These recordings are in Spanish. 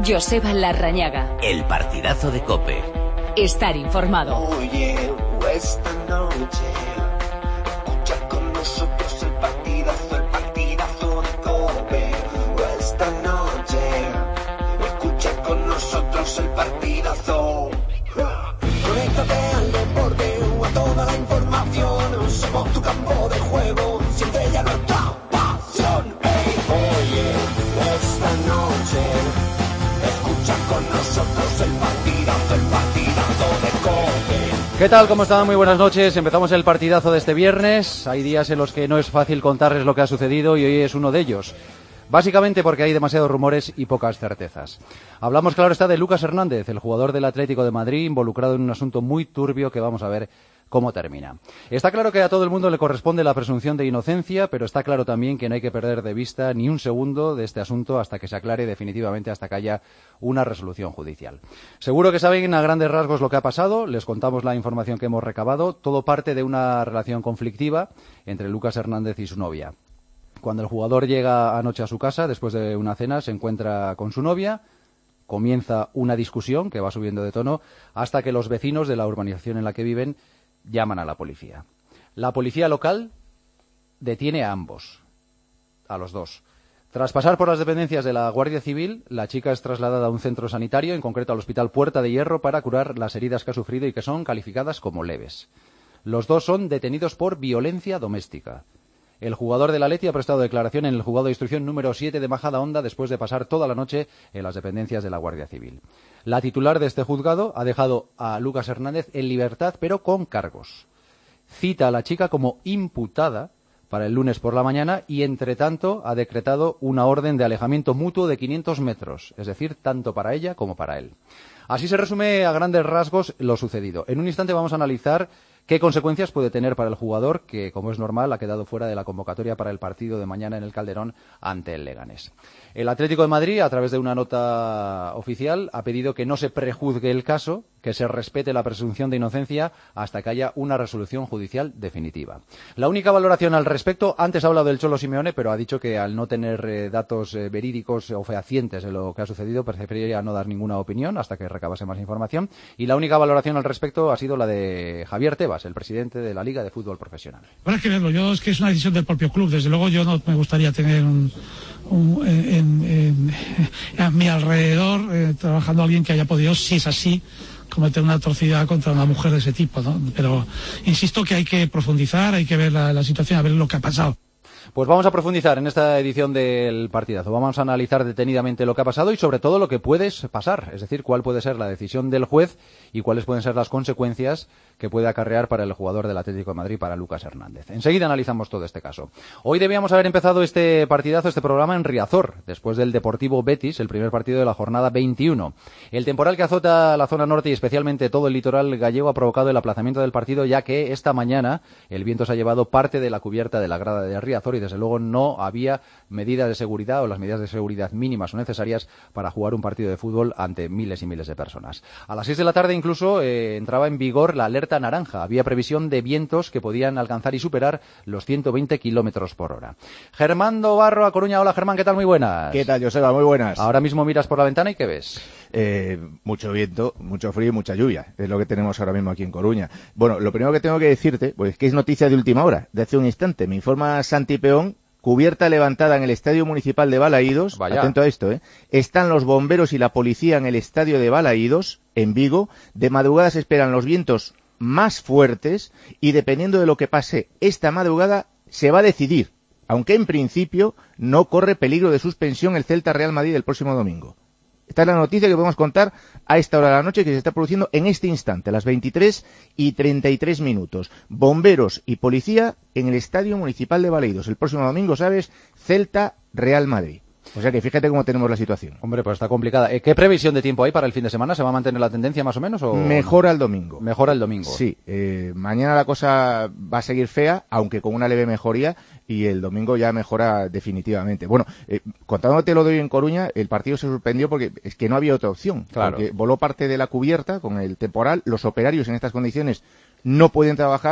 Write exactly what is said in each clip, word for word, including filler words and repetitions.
Joseba Larrañaga. El partidazo de COPE. Estar informado. Oye, esta noche, escucha con nosotros el partidazo, el partidazo de COPE. Esta noche, escucha con nosotros el partidazo. Conéctate al deporte o a toda la información. Somos tu campo de juego, siempre ya nuestra pasión. Hey, oye, esta noche, escucha con nosotros el partidazo, el partidazo de COPE. ¿Qué tal? ¿Cómo están? Muy buenas noches. Empezamos el partidazo de este viernes. Hay días en los que no es fácil contarles lo que ha sucedido y hoy es uno de ellos. Básicamente porque hay demasiados rumores y pocas certezas. Hablamos, claro está, de Lucas Hernández, el jugador del Atlético de Madrid, involucrado en un asunto muy turbio que vamos a ver cómo termina. Está claro que a todo el mundo le corresponde la presunción de inocencia, pero está claro también que no hay que perder de vista ni un segundo de este asunto hasta que se aclare definitivamente, hasta que haya una resolución judicial. Seguro que saben a grandes rasgos lo que ha pasado, les contamos la información que hemos recabado. Todo parte de una relación conflictiva entre Lucas Hernández y su novia. Cuando el jugador llega anoche a su casa, después de una cena, se encuentra con su novia, comienza una discusión que va subiendo de tono hasta que los vecinos de la urbanización en la que viven llaman a la policía. La policía local detiene a ambos, a los dos. Tras pasar por las dependencias de la Guardia Civil, la chica es trasladada a un centro sanitario, en concreto al Hospital Puerta de Hierro, para curar las heridas que ha sufrido y que son calificadas como leves. Los dos son detenidos por violencia doméstica. El jugador del Atleti ha prestado declaración en el juzgado de instrucción número siete de Majadahonda después de pasar toda la noche en las dependencias de la Guardia Civil. La titular de este juzgado ha dejado a Lucas Hernández en libertad, pero con cargos. Cita a la chica como imputada para el lunes por la mañana y, entre tanto, ha decretado una orden de alejamiento mutuo de quinientos metros, es decir, tanto para ella como para él. Así se resume a grandes rasgos lo sucedido. En un instante vamos a analizar qué consecuencias puede tener para el jugador que, como es normal, ha quedado fuera de la convocatoria para el partido de mañana en el Calderón ante el Leganés. El Atlético de Madrid, a través de una nota oficial, ha pedido que no se prejuzgue el caso, que se respete la presunción de inocencia hasta que haya una resolución judicial definitiva. La única valoración al respecto, antes ha hablado del Cholo Simeone, pero ha dicho que al no tener eh, datos eh, verídicos o fehacientes de lo que ha sucedido, preferiría no dar ninguna opinión hasta que recabase más información. Y la única valoración al respecto ha sido la de Javier Tebas, el presidente de la Liga de Fútbol Profesional. Habrá que verlo. Yo es que es una decisión del propio club. Desde luego yo no me gustaría tener un, un, en, en, a mi alrededor eh, trabajando alguien que haya podido, si es así, cometer una atrocidad contra una mujer de ese tipo, ¿no? Pero insisto que hay que profundizar, hay que ver la, la situación, a ver lo que ha pasado. Pues vamos a profundizar en esta edición del partidazo. Vamos a analizar detenidamente lo que ha pasado y sobre todo lo que puede pasar, es decir, cuál puede ser la decisión del juez y cuáles pueden ser las consecuencias que puede acarrear para el jugador del Atlético de Madrid, para Lucas Hernández. Enseguida analizamos todo este caso. Hoy debíamos haber empezado este partidazo, este programa en Riazor, después del Deportivo Betis, el primer partido de la jornada veintiuno. El temporal que azota la zona norte y especialmente todo el litoral gallego ha provocado el aplazamiento del partido, ya que esta mañana el viento se ha llevado parte de la cubierta de la grada de Riazor y desde luego no había medidas de seguridad o las medidas de seguridad mínimas o necesarias para jugar un partido de fútbol ante miles y miles de personas. A las seis de la tarde incluso eh, entraba en vigor la alerta naranja. Había previsión de vientos que podían alcanzar y superar los ciento veinte kilómetros por hora. Germán Barro, a Coruña. Hola Germán, ¿qué tal? Muy buenas. ¿Qué tal, Joseba? Muy buenas. Ahora mismo miras por la ventana y ¿qué ves? Eh, mucho viento, mucho frío y mucha lluvia. Es lo que tenemos ahora mismo aquí en Coruña. Bueno, lo primero que tengo que decirte, pues que es noticia de última hora, de hace un instante. Me informa Santi Peón. Cubierta levantada en el Estadio Municipal de Balaídos. Vaya. Atento a esto, ¿eh? Están los bomberos y la policía en el Estadio de Balaídos, en Vigo. De madrugada se esperan los vientos más fuertes y dependiendo de lo que pase esta madrugada se va a decidir, aunque en principio no corre peligro de suspensión el Celta Real Madrid el próximo domingo. Esta es la noticia que podemos contar a esta hora de la noche que se está produciendo en este instante, a las veintitrés y treinta y tres minutos. Bomberos y policía en el Estadio Municipal de Balaídos. El próximo domingo, ¿sabes? Celta Real Madrid. O sea que fíjate cómo tenemos la situación. Hombre, pues está complicada. ¿Qué previsión de tiempo hay para el fin de semana? ¿Se va a mantener la tendencia más o menos? O... Mejora el domingo. Mejora el domingo. Sí. Eh, mañana la cosa va a seguir fea, aunque con una leve mejoría, y el domingo ya mejora definitivamente. Bueno, eh, contándote lo de hoy en Coruña, el partido se suspendió porque es que no había otra opción. Claro. Porque voló parte de la cubierta con el temporal, los operarios en estas condiciones no pueden trabajar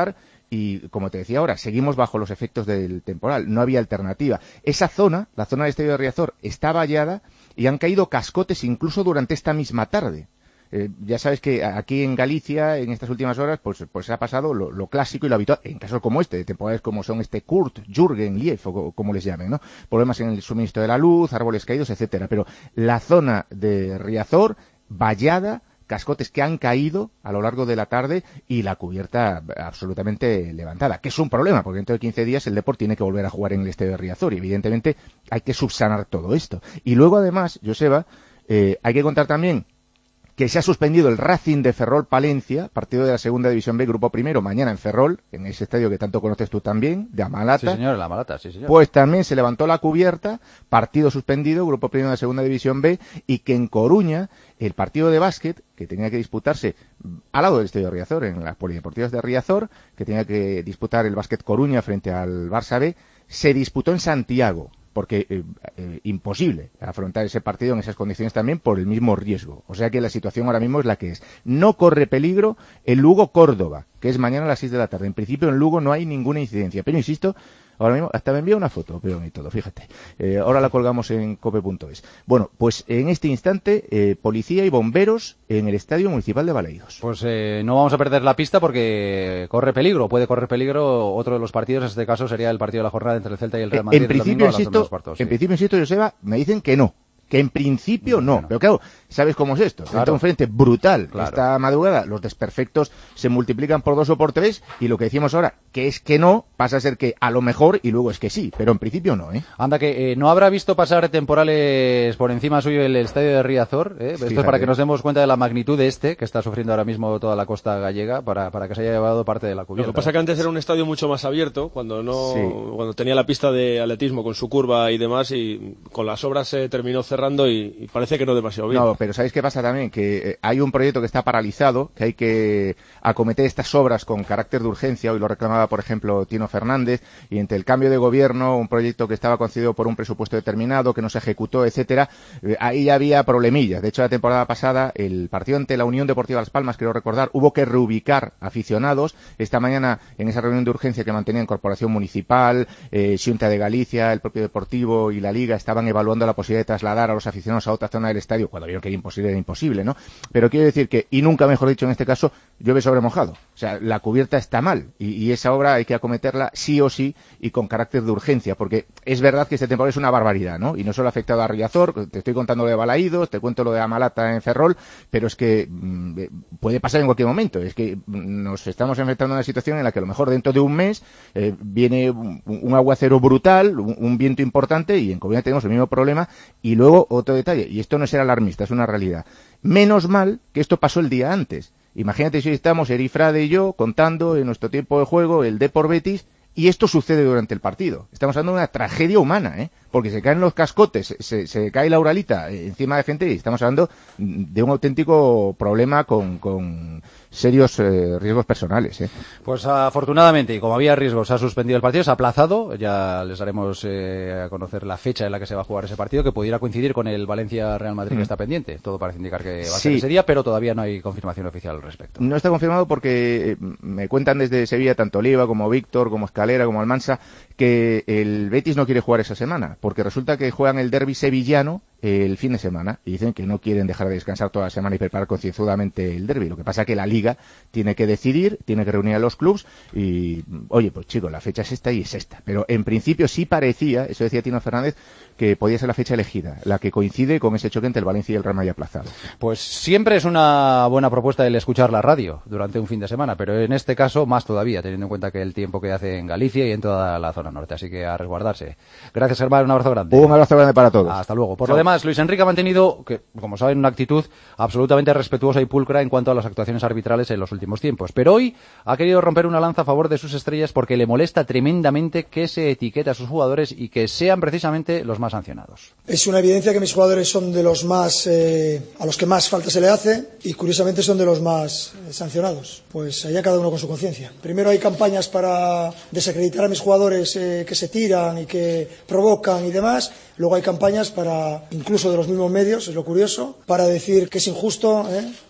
y, como te decía ahora, seguimos bajo los efectos del temporal, no había alternativa. Esa zona, la zona del estadio de Riazor, está vallada y han caído cascotes incluso durante esta misma tarde. Eh, ya sabes que aquí en Galicia, en estas últimas horas, pues, pues ha pasado lo, lo clásico y lo habitual, en casos como este, de temporales como son este Kurt, Jürgen, Lief, o como les llamen, ¿no? Problemas en el suministro de la luz, árboles caídos, etcétera. Pero la zona de Riazor, vallada, cascotes que han caído a lo largo de la tarde y la cubierta absolutamente levantada, que es un problema, porque dentro de quince días el Depor tiene que volver a jugar en el estadio de Riazor y evidentemente hay que subsanar todo esto. Y luego además, Joseba, eh, hay que contar también que se ha suspendido el Racing de Ferrol Palencia, partido de la Segunda División B, Grupo Primero, mañana en Ferrol, en ese estadio que tanto conoces tú también, de Amalata. Sí, señor, la Amalata, sí, señor. Pues también se levantó la cubierta, partido suspendido, Grupo Primero de la Segunda División B, y que en Coruña, el partido de básquet, que tenía que disputarse al lado del estadio de Riazor, en las polideportivas de Riazor, que tenía que disputar el básquet Coruña frente al Barça B, se disputó en Santiago, porque eh, eh, imposible afrontar ese partido en esas condiciones también por el mismo riesgo. O sea que la situación ahora mismo es la que es. No corre peligro el Lugo-Córdoba, que es mañana a las seis de la tarde. En principio en Lugo no hay ninguna incidencia, pero insisto, ahora mismo hasta me envía una foto, pero y todo, fíjate. Eh, ahora la colgamos en cope punto es. Bueno, pues en este instante, eh, policía y bomberos en el Estadio Municipal de Balaídos. Pues eh, no vamos a perder la pista porque corre peligro, puede correr peligro otro de los partidos, en este caso sería el partido de la jornada entre el Celta y el Real Madrid. En principio, insisto, cuartos, en sí. principio, insisto, Joseba, me dicen que no. Que en principio no, bueno. Pero claro, ¿sabes cómo es esto? Claro. Entra un frente brutal Claro. esta madrugada, los desperfectos se multiplican por dos o por tres, y lo que decimos ahora, que es que no, pasa a ser que a lo mejor y luego es que sí, pero en principio no, ¿eh? Anda, que eh, no habrá visto pasar temporales por encima suyo el estadio de Riazor, ¿eh? Esto Fíjate. es para que nos demos cuenta de la magnitud de este, que está sufriendo ahora mismo toda la costa gallega, para, para que se haya llevado parte de la cubierta. Lo que pasa es que antes era un estadio mucho más abierto, cuando no, Sí. cuando tenía la pista de atletismo con su curva y demás, y con las obras se terminó cerrando y, y parece que no demasiado bien. No, pero ¿sabéis qué pasa también? Que eh, hay un proyecto que está paralizado, que hay que acometer estas obras con carácter de urgencia. Hoy lo reclamaba, por ejemplo, Tino Fernández, y entre el cambio de gobierno, un proyecto que estaba concedido por un presupuesto determinado, que no se ejecutó, etcétera, eh, ahí ya había problemillas. De hecho, la temporada pasada, el partido ante la Unión Deportiva Las Palmas, quiero recordar, hubo que reubicar aficionados. Esta mañana, en esa reunión de urgencia que mantenían Corporación Municipal, eh, Xunta de Galicia, el propio Deportivo y la Liga, estaban evaluando la posibilidad de trasladar a los aficionados a otra zona del estadio, cuando vieron que era imposible, era imposible, ¿no? Pero quiero decir que, y nunca mejor dicho en este caso, llueve sobre mojado. O sea, la cubierta está mal, y, y esa obra hay que acometerla sí o sí y con carácter de urgencia, porque es verdad que este temporal es una barbaridad, ¿no? Y no solo ha afectado a Riazor, te estoy contando lo de Balaídos, te cuento lo de Amalata en Ferrol, pero es que mmm, puede pasar en cualquier momento. Es que nos estamos enfrentando a una situación en la que a lo mejor dentro de un mes eh, viene un, un aguacero brutal, un, un viento importante, y en Coruña tenemos el mismo problema. Y luego otro detalle, y esto no es ser alarmista, es una realidad. Menos mal que esto pasó el día antes. Imagínate si estamos Eri Frade y yo contando en nuestro tiempo de juego el Depor Betis, y esto sucede durante el partido. Estamos hablando de una tragedia humana, ¿eh? Porque se caen los cascotes, se, se cae la Uralita encima de gente, y estamos hablando de un auténtico problema con, con serios eh, riesgos personales, ¿eh? Pues afortunadamente, y como había riesgos, se ha suspendido el partido, se ha aplazado. Ya les haremos eh, a conocer la fecha en la que se va a jugar ese partido, que pudiera coincidir con el Valencia-Real Madrid, mm. que está pendiente. Todo parece indicar que va a sí. ser ese día, pero todavía no hay confirmación oficial al respecto. No está confirmado porque me cuentan desde Sevilla, tanto Oliva como Víctor, como Escalera, como Almansa, que el Betis no quiere jugar esa semana, porque resulta que juegan el derbi sevillano el fin de semana, y dicen que no quieren dejar de descansar toda la semana y preparar concienzudamente el derbi. Lo que pasa es que la Liga tiene que decidir, tiene que reunir a los clubs y, oye, pues chicos, la fecha es esta y es esta. Pero en principio sí parecía, eso decía Tino Fernández, que podía ser la fecha elegida, la que coincide con ese choque entre el Valencia y el Real Madrid aplazado. Pues siempre es una buena propuesta el escuchar la radio durante un fin de semana, pero en este caso más todavía, teniendo en cuenta que el tiempo que hace en Galicia y en toda la zona norte. Así que a resguardarse. Gracias, Germán, un abrazo grande. Un abrazo grande para todos. Hasta luego. Por Chao. Lo demás, Luis Enrique ha mantenido, que como saben, una actitud absolutamente respetuosa y pulcra en cuanto a las actuaciones arbitrales en los últimos tiempos. Pero hoy ha querido romper una lanza a favor de sus estrellas porque le molesta tremendamente que se etiquete a sus jugadores y que sean precisamente los más sancionados. Es una evidencia que mis jugadores son de los más, eh, a los que más falta se le hace, y curiosamente son de los más eh, sancionados. Pues allá cada uno con su conciencia. Primero hay campañas para desacreditar a mis jugadores eh, que se tiran y que provocan y demás. Luego hay campañas para, incluso de los mismos medios, es lo curioso, para decir que es injusto, ¿eh?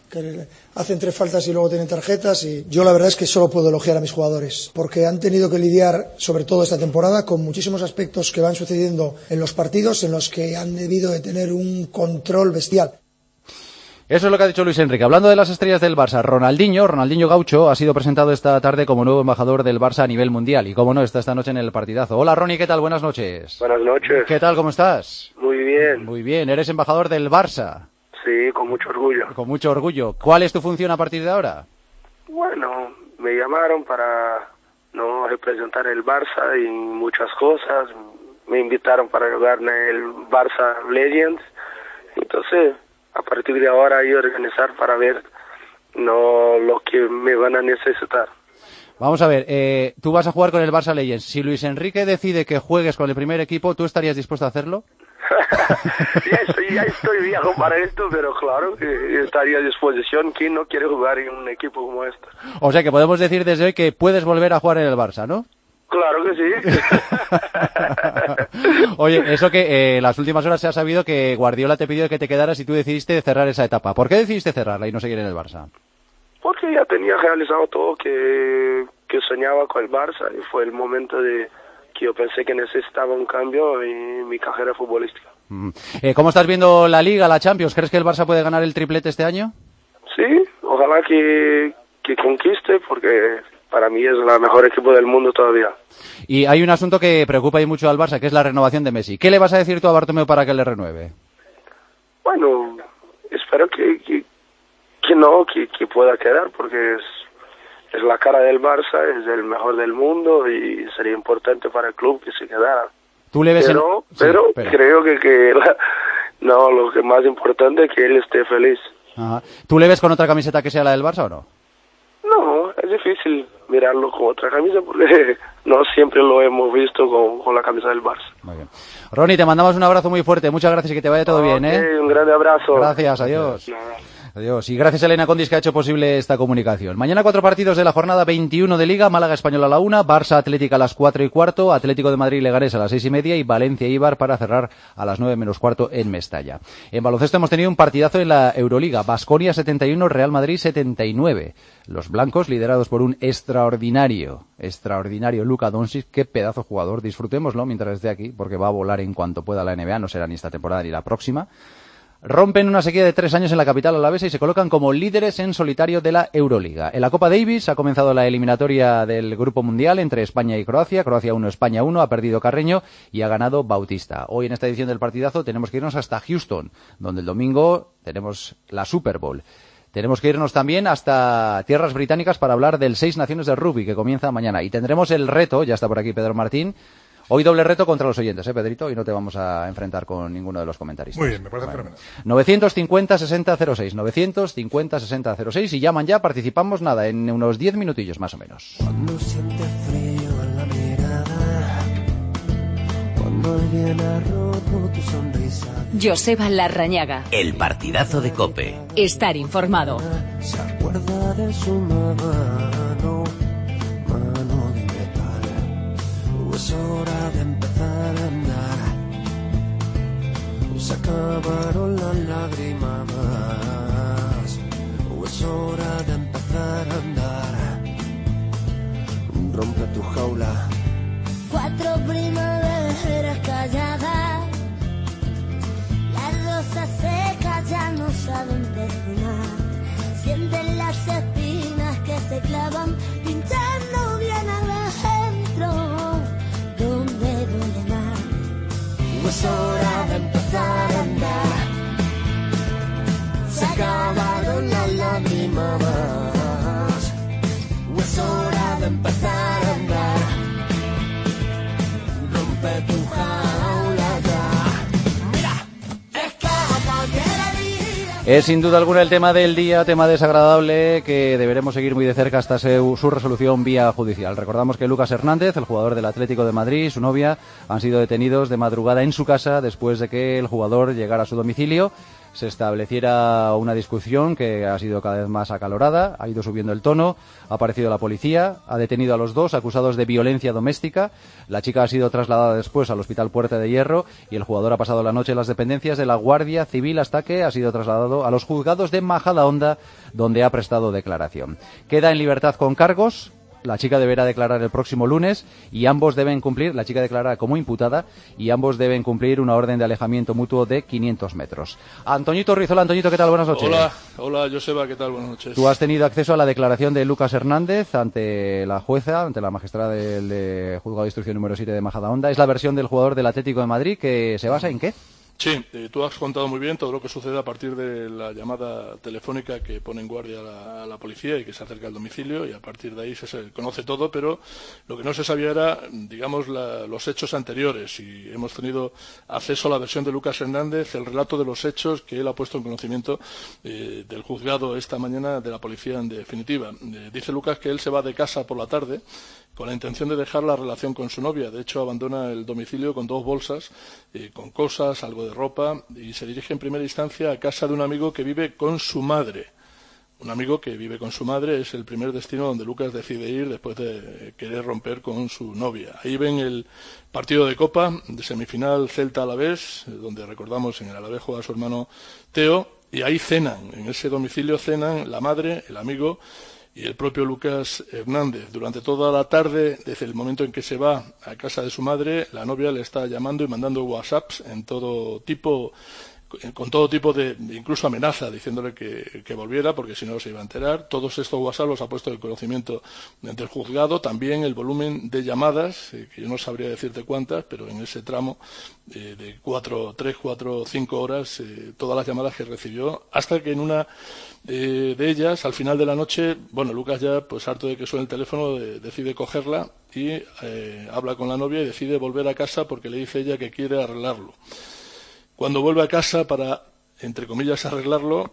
que hacen tres faltas y luego tienen tarjetas, y yo la verdad es que solo puedo elogiar a mis jugadores, porque han tenido que lidiar, sobre todo esta temporada, con muchísimos aspectos que van sucediendo en los partidos en los que han debido de tener un control bestial. Eso es lo que ha dicho Luis Enrique. Hablando de las estrellas del Barça, Ronaldinho, Ronaldinho Gaucho, ha sido presentado esta tarde como nuevo embajador del Barça a nivel mundial. Y como no, está esta noche en el partidazo. Hola Ronnie, ¿qué tal? Buenas noches. Buenas noches. ¿Qué tal? ¿Cómo estás? Muy bien. Muy bien. ¿Eres embajador del Barça? Sí, con mucho orgullo. Con mucho orgullo. ¿Cuál es tu función a partir de ahora? Bueno, me llamaron para no representar el Barça y muchas cosas. Me invitaron para jugar en el Barça Legends. Entonces, a partir de ahora hay que organizar para ver no lo que me van a necesitar. Vamos a ver, eh, tú vas a jugar con el Barça Legends. Si Luis Enrique decide que juegues con el primer equipo, ¿tú estarías dispuesto a hacerlo? ya, estoy, ya estoy viejo para esto, pero claro, que estaría a disposición. ¿Quién no quiere jugar en un equipo como este? O sea que podemos decir desde hoy que puedes volver a jugar en el Barça, ¿no? Claro que sí. Oye, eso que eh, las últimas horas se ha sabido que Guardiola te pidió que te quedaras y tú decidiste cerrar esa etapa. ¿Por qué decidiste cerrarla y no seguir en el Barça? Porque ya tenía realizado todo que, que soñaba con el Barça y fue el momento de que yo pensé que necesitaba un cambio en mi carrera futbolística. Mm. Eh, ¿Cómo estás viendo la Liga, la Champions? ¿Crees que el Barça puede ganar el triplete este año? Sí, ojalá que, que conquiste porque para mí es el mejor equipo del mundo todavía. Y hay un asunto que preocupa y mucho al Barça, que es la renovación de Messi. ¿Qué le vas a decir tú a Bartomeu para que le renueve? Bueno, espero que, que, que no, que, que pueda quedar, porque es, es la cara del Barça, es el mejor del mundo y sería importante para el club que se quedara. ¿Tú le ves pero en... pero sí, pero... creo que, que la, no, lo que más importante es que él esté feliz. Ajá. ¿Tú le ves con otra camiseta que sea la del Barça o no? No, es difícil mirarlo con otra camisa porque no siempre lo hemos visto con, con la camisa del Barça. Muy bien. Ronnie, te mandamos un abrazo muy fuerte, muchas gracias y que te vaya todo okay, bien, ¿eh? Un gran abrazo. Gracias, adiós. Nada. Adiós. Y gracias a Elena Condis que ha hecho posible esta comunicación. Mañana cuatro partidos de la jornada veintiuno de Liga, Málaga Español a la una, Barça Atlético a las cuatro y cuarto, Atlético de Madrid Leganés a las seis y media y Valencia Eibar para cerrar a las nueve menos cuarto en Mestalla. En baloncesto hemos tenido un partidazo en la Euroliga, Baskonia setenta y uno, Real Madrid setenta y nueve. Los blancos liderados por un extraordinario, extraordinario Luka Doncic, qué pedazo jugador, disfrutémoslo mientras esté aquí porque va a volar en cuanto pueda la N B A, no será ni esta temporada ni la próxima. Rompen una sequía de tres años en la capital alavesa y se colocan como líderes en solitario de la Euroliga. En la Copa Davis ha comenzado la eliminatoria del Grupo Mundial entre España y Croacia. Croacia uno, España uno, ha perdido Carreño y ha ganado Bautista. Hoy en esta edición del partidazo tenemos que irnos hasta Houston, donde el domingo tenemos la Super Bowl. Tenemos que irnos también hasta tierras británicas para hablar del Seis Naciones del Rugby, que comienza mañana. Y tendremos el reto, ya está por aquí Pedro Martín, hoy doble reto contra los oyentes, ¿eh, Pedrito? Y no te vamos a enfrentar con ninguno de los comentaristas. Muy bien, me parece bueno. fenomenal. novecientos cincuenta sesenta cero seis, novecientos cincuenta sesenta cero seis, y llaman ya, participamos, nada, en unos diez minutillos más o menos. Cuando siente frío en la mirada, cuando alguien ha roto tu sonrisa. Joseba Larrañaga. El partidazo de COPE. Estar informado. Se acuerda de su mano, mano de metal. Es hora de empezar a andar. Se acabaron las lágrimas. Es hora de empezar a andar. Rompe tu jaula. Cuatro primaveras calladas. Las rosas secas ya no saben perfunar. Sienten las espinas que se clavan pinchando bien adentro, donde duele más. Es hora de empezar a andar. Se acabaron las lágrimas. Es hora de empezar a andar. Rompe tu jaula ya. Es sin duda alguna el tema del día, tema desagradable que deberemos seguir muy de cerca hasta su, su resolución vía judicial. Recordamos que Lucas Hernández, el jugador del Atlético de Madrid, y su novia han sido detenidos de madrugada en su casa después de que el jugador llegara a su domicilio se estableciera una discusión que ha sido cada vez más acalorada, ha ido subiendo el tono, ha aparecido la policía, ha detenido a los dos acusados de violencia doméstica, la chica ha sido trasladada después al Hospital Puerta de Hierro y el jugador ha pasado la noche en las dependencias de la Guardia Civil hasta que ha sido trasladado a los juzgados de Majadahonda, donde ha prestado declaración. Queda en libertad con cargos. La chica deberá declarar el próximo lunes y ambos deben cumplir, la chica declarará como imputada y ambos deben cumplir una orden de alejamiento mutuo de quinientos metros. Antoñito Rizola, Antoñito, ¿qué tal? Buenas noches. Hola, hola Joseba, ¿qué tal? Buenas noches. Tú has tenido acceso a la declaración de Lucas Hernández ante la jueza, ante la magistrada del de Juzgado de Instrucción número siete de Majadahonda. Es la versión del jugador del Atlético de Madrid que se basa en ¿qué? Sí, eh, tú has contado muy bien todo lo que sucede a partir de la llamada telefónica que pone en guardia a la, a la policía y que se acerca al domicilio, y a partir de ahí se, se conoce todo, pero lo que no se sabía era, digamos, la, los hechos anteriores, y hemos tenido acceso a la versión de Lucas Hernández, el relato de los hechos que él ha puesto en conocimiento eh, del juzgado esta mañana de la policía en definitiva. Eh, dice Lucas que él se va de casa por la tarde con la intención de dejar la relación con su novia. De hecho, abandona el domicilio con dos bolsas, eh, con cosas, algo de ropa, y se dirige en primera instancia a casa de un amigo que vive con su madre. Un amigo que vive con su madre es el primer destino donde Lucas decide ir después de querer romper con su novia. Ahí ven el partido de Copa, de semifinal Celta-Alavés, donde recordamos en el Alavés juega a su hermano Teo, y ahí cenan, en ese domicilio cenan la madre, el amigo y el propio Lucas Hernández. Durante toda la tarde, desde el momento en que se va a casa de su madre, la novia le está llamando y mandando WhatsApps en todo tipo, con todo tipo de, incluso amenaza, diciéndole que, que volviera porque si no se iba a enterar. Todos estos WhatsApp los ha puesto en conocimiento del juzgado. También el volumen de llamadas, eh, que yo no sabría decirte cuántas, pero en ese tramo eh, de cuatro, tres, cuatro, cinco horas, eh, todas las llamadas que recibió, hasta que en una eh, de ellas, al final de la noche, bueno, Lucas ya, pues harto de que suene el teléfono, de, decide cogerla y eh, habla con la novia y decide volver a casa porque le dice ella que quiere arreglarlo. Cuando vuelve a casa para, entre comillas, arreglarlo,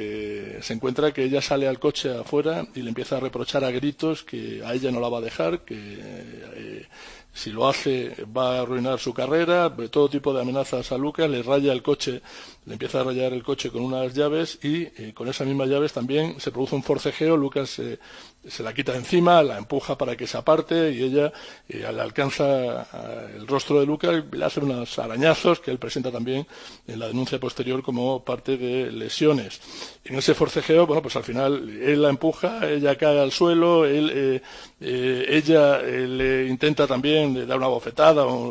eh, se encuentra que ella sale al coche afuera y le empieza a reprochar a gritos que a ella no la va a dejar, que eh, si lo hace va a arruinar su carrera, todo tipo de amenazas a Lucas, le raya el coche, le empieza a rayar el coche con unas llaves y eh, con esas mismas llaves también se produce un forcejeo. Lucas eh, se la quita de encima, la empuja para que se aparte y ella eh, le alcanza el rostro de Lucas y le hace unos arañazos que él presenta también en la denuncia posterior como parte de lesiones. En ese forcejeo, bueno, pues al final él la empuja, ella cae al suelo, él, eh, eh, ella eh, le intenta también dar una bofetada o,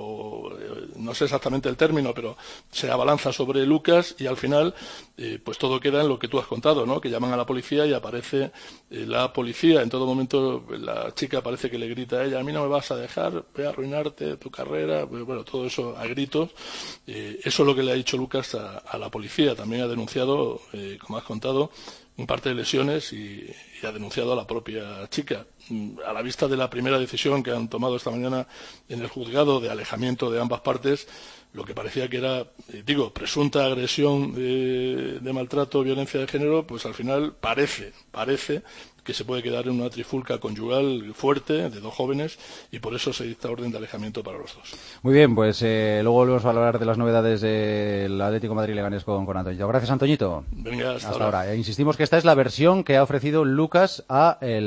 o no sé exactamente el término, pero se abalanza sobre Lucas y al final eh, pues todo queda en lo que tú has contado, ¿no? Que llaman a la policía y aparece eh, la policía. En todo momento la chica parece que le grita a ella: a mí no me vas a dejar, voy a arruinarte tu carrera, bueno, todo eso a gritos. Eh, eso es lo que le ha dicho Lucas a, a la policía. También ha denunciado, eh, como has contado, un parte de lesiones y, y ha denunciado a la propia chica. A la vista de la primera decisión que han tomado esta mañana en el juzgado de alejamiento de ambas partes, lo que parecía que era, eh, digo, presunta agresión de, de maltrato o violencia de género, pues al final parece, parece que se puede quedar en una trifulca conyugal fuerte de dos jóvenes y por eso se dicta orden de alejamiento para los dos. Muy bien, pues eh, luego volvemos a hablar de las novedades del Atlético de Madrid Leganés con, con Antoñito. Gracias, Antoñito. Venga, hasta, hasta ahora. ahora. E insistimos que esta es la versión que ha ofrecido Lucas a eh,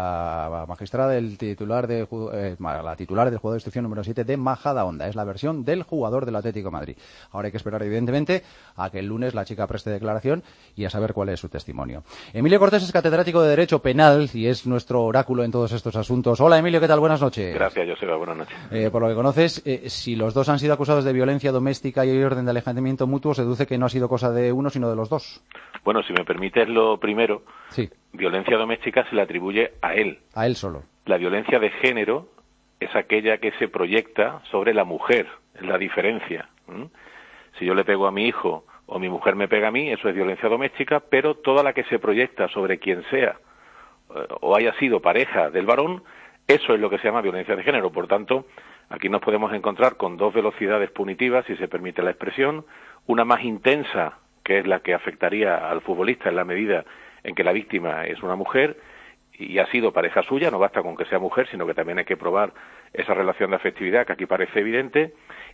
la magistrada del titular de eh, la titular del jugador de instrucción número siete de Majadahonda. Es la versión del jugador del Atlético de Madrid. Ahora hay que esperar, evidentemente, a que el lunes la chica preste declaración y a saber cuál es su testimonio. Emilio Cortés es catedrático de Derecho Penal y es nuestro oráculo en todos estos asuntos. Hola, Emilio, ¿qué tal? Buenas noches. Gracias, Joseba, buenas noches. Eh, por lo que conoces, eh, si los dos han sido acusados de violencia doméstica y hay orden de alejamiento mutuo, se deduce que no ha sido cosa de uno, sino de los dos. Bueno, si me permites lo primero, sí. Violencia doméstica se le atribuye a él. A él solo. La violencia de género es aquella que se proyecta sobre la mujer, es la diferencia. ¿Mm? Si yo le pego a mi hijo o mi mujer me pega a mí, eso es violencia doméstica, pero toda la que se proyecta sobre quien sea o haya sido pareja del varón, eso es lo que se llama violencia de género. Por tanto, aquí nos podemos encontrar con dos velocidades punitivas, si se permite la expresión, una más intensa, que es la que afectaría al futbolista en la medida en que la víctima es una mujer y ha sido pareja suya, no basta con que sea mujer, sino que también hay que probar esa relación de afectividad que aquí parece evidente,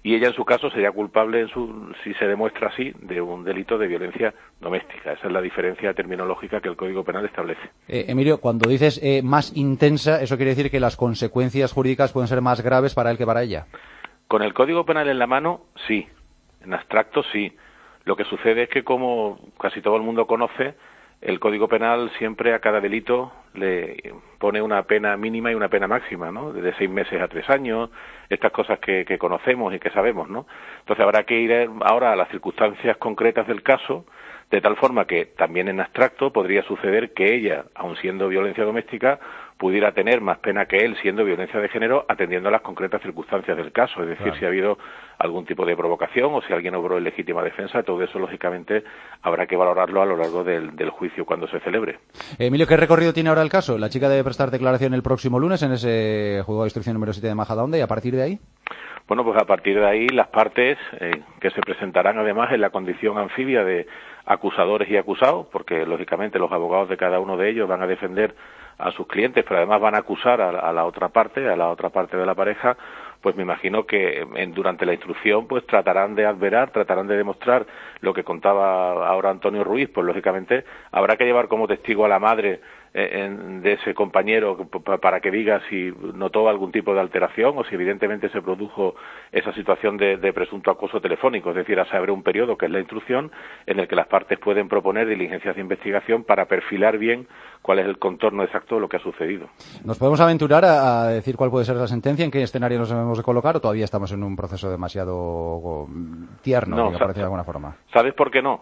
y ella en su caso sería culpable, en su, si se demuestra así, de un delito de violencia doméstica. Esa es la diferencia terminológica que el Código Penal establece. Eh, Emilio, cuando dices eh, más intensa, ¿eso quiere decir que las consecuencias jurídicas pueden ser más graves para él que para ella? Con el Código Penal en la mano, sí. En abstracto, sí. Lo que sucede es que, como casi todo el mundo conoce, el Código Penal siempre a cada delito le pone una pena mínima y una pena máxima, ¿no? De seis meses a tres años, estas cosas que, que conocemos y que sabemos, ¿no? Entonces habrá que ir ahora a las circunstancias concretas del caso, de tal forma que también en abstracto podría suceder que ella, aun siendo violencia doméstica, pudiera tener más pena que él siendo violencia de género, atendiendo a las concretas circunstancias del caso, es decir, claro, si ha habido algún tipo de provocación o si alguien obró en legítima defensa. Todo eso, lógicamente, habrá que valorarlo a lo largo del, del juicio cuando se celebre. Emilio, ¿qué recorrido tiene ahora el caso? La chica debe prestar declaración el próximo lunes en ese juzgado de instrucción número siete de Majadahonda, y a partir de ahí... Bueno, pues a partir de ahí las partes eh, que se presentarán además en la condición anfibia de acusadores y acusados, porque lógicamente los abogados de cada uno de ellos van a defender a sus clientes, pero además van a acusar a, a la otra parte, a la otra parte de la pareja. Pues me imagino que en, durante la instrucción pues tratarán de adverar, tratarán de demostrar lo que contaba ahora Antonio Ruiz. Pues lógicamente habrá que llevar como testigo a la madre eh, en, de ese compañero para que diga si notó algún tipo de alteración o si evidentemente se produjo esa situación de, de presunto acoso telefónico. Es decir, se abre un periodo, que es la instrucción, en el que las partes pueden proponer diligencias de investigación para perfilar bien cuál es el contorno exacto de lo que ha sucedido. ¿Nos podemos aventurar a, a decir cuál puede ser la sentencia? ¿En qué escenario nos debemos de colocar? ¿O todavía estamos en un proceso demasiado tierno, no, por decirlo de alguna forma? ¿Sabes por qué no?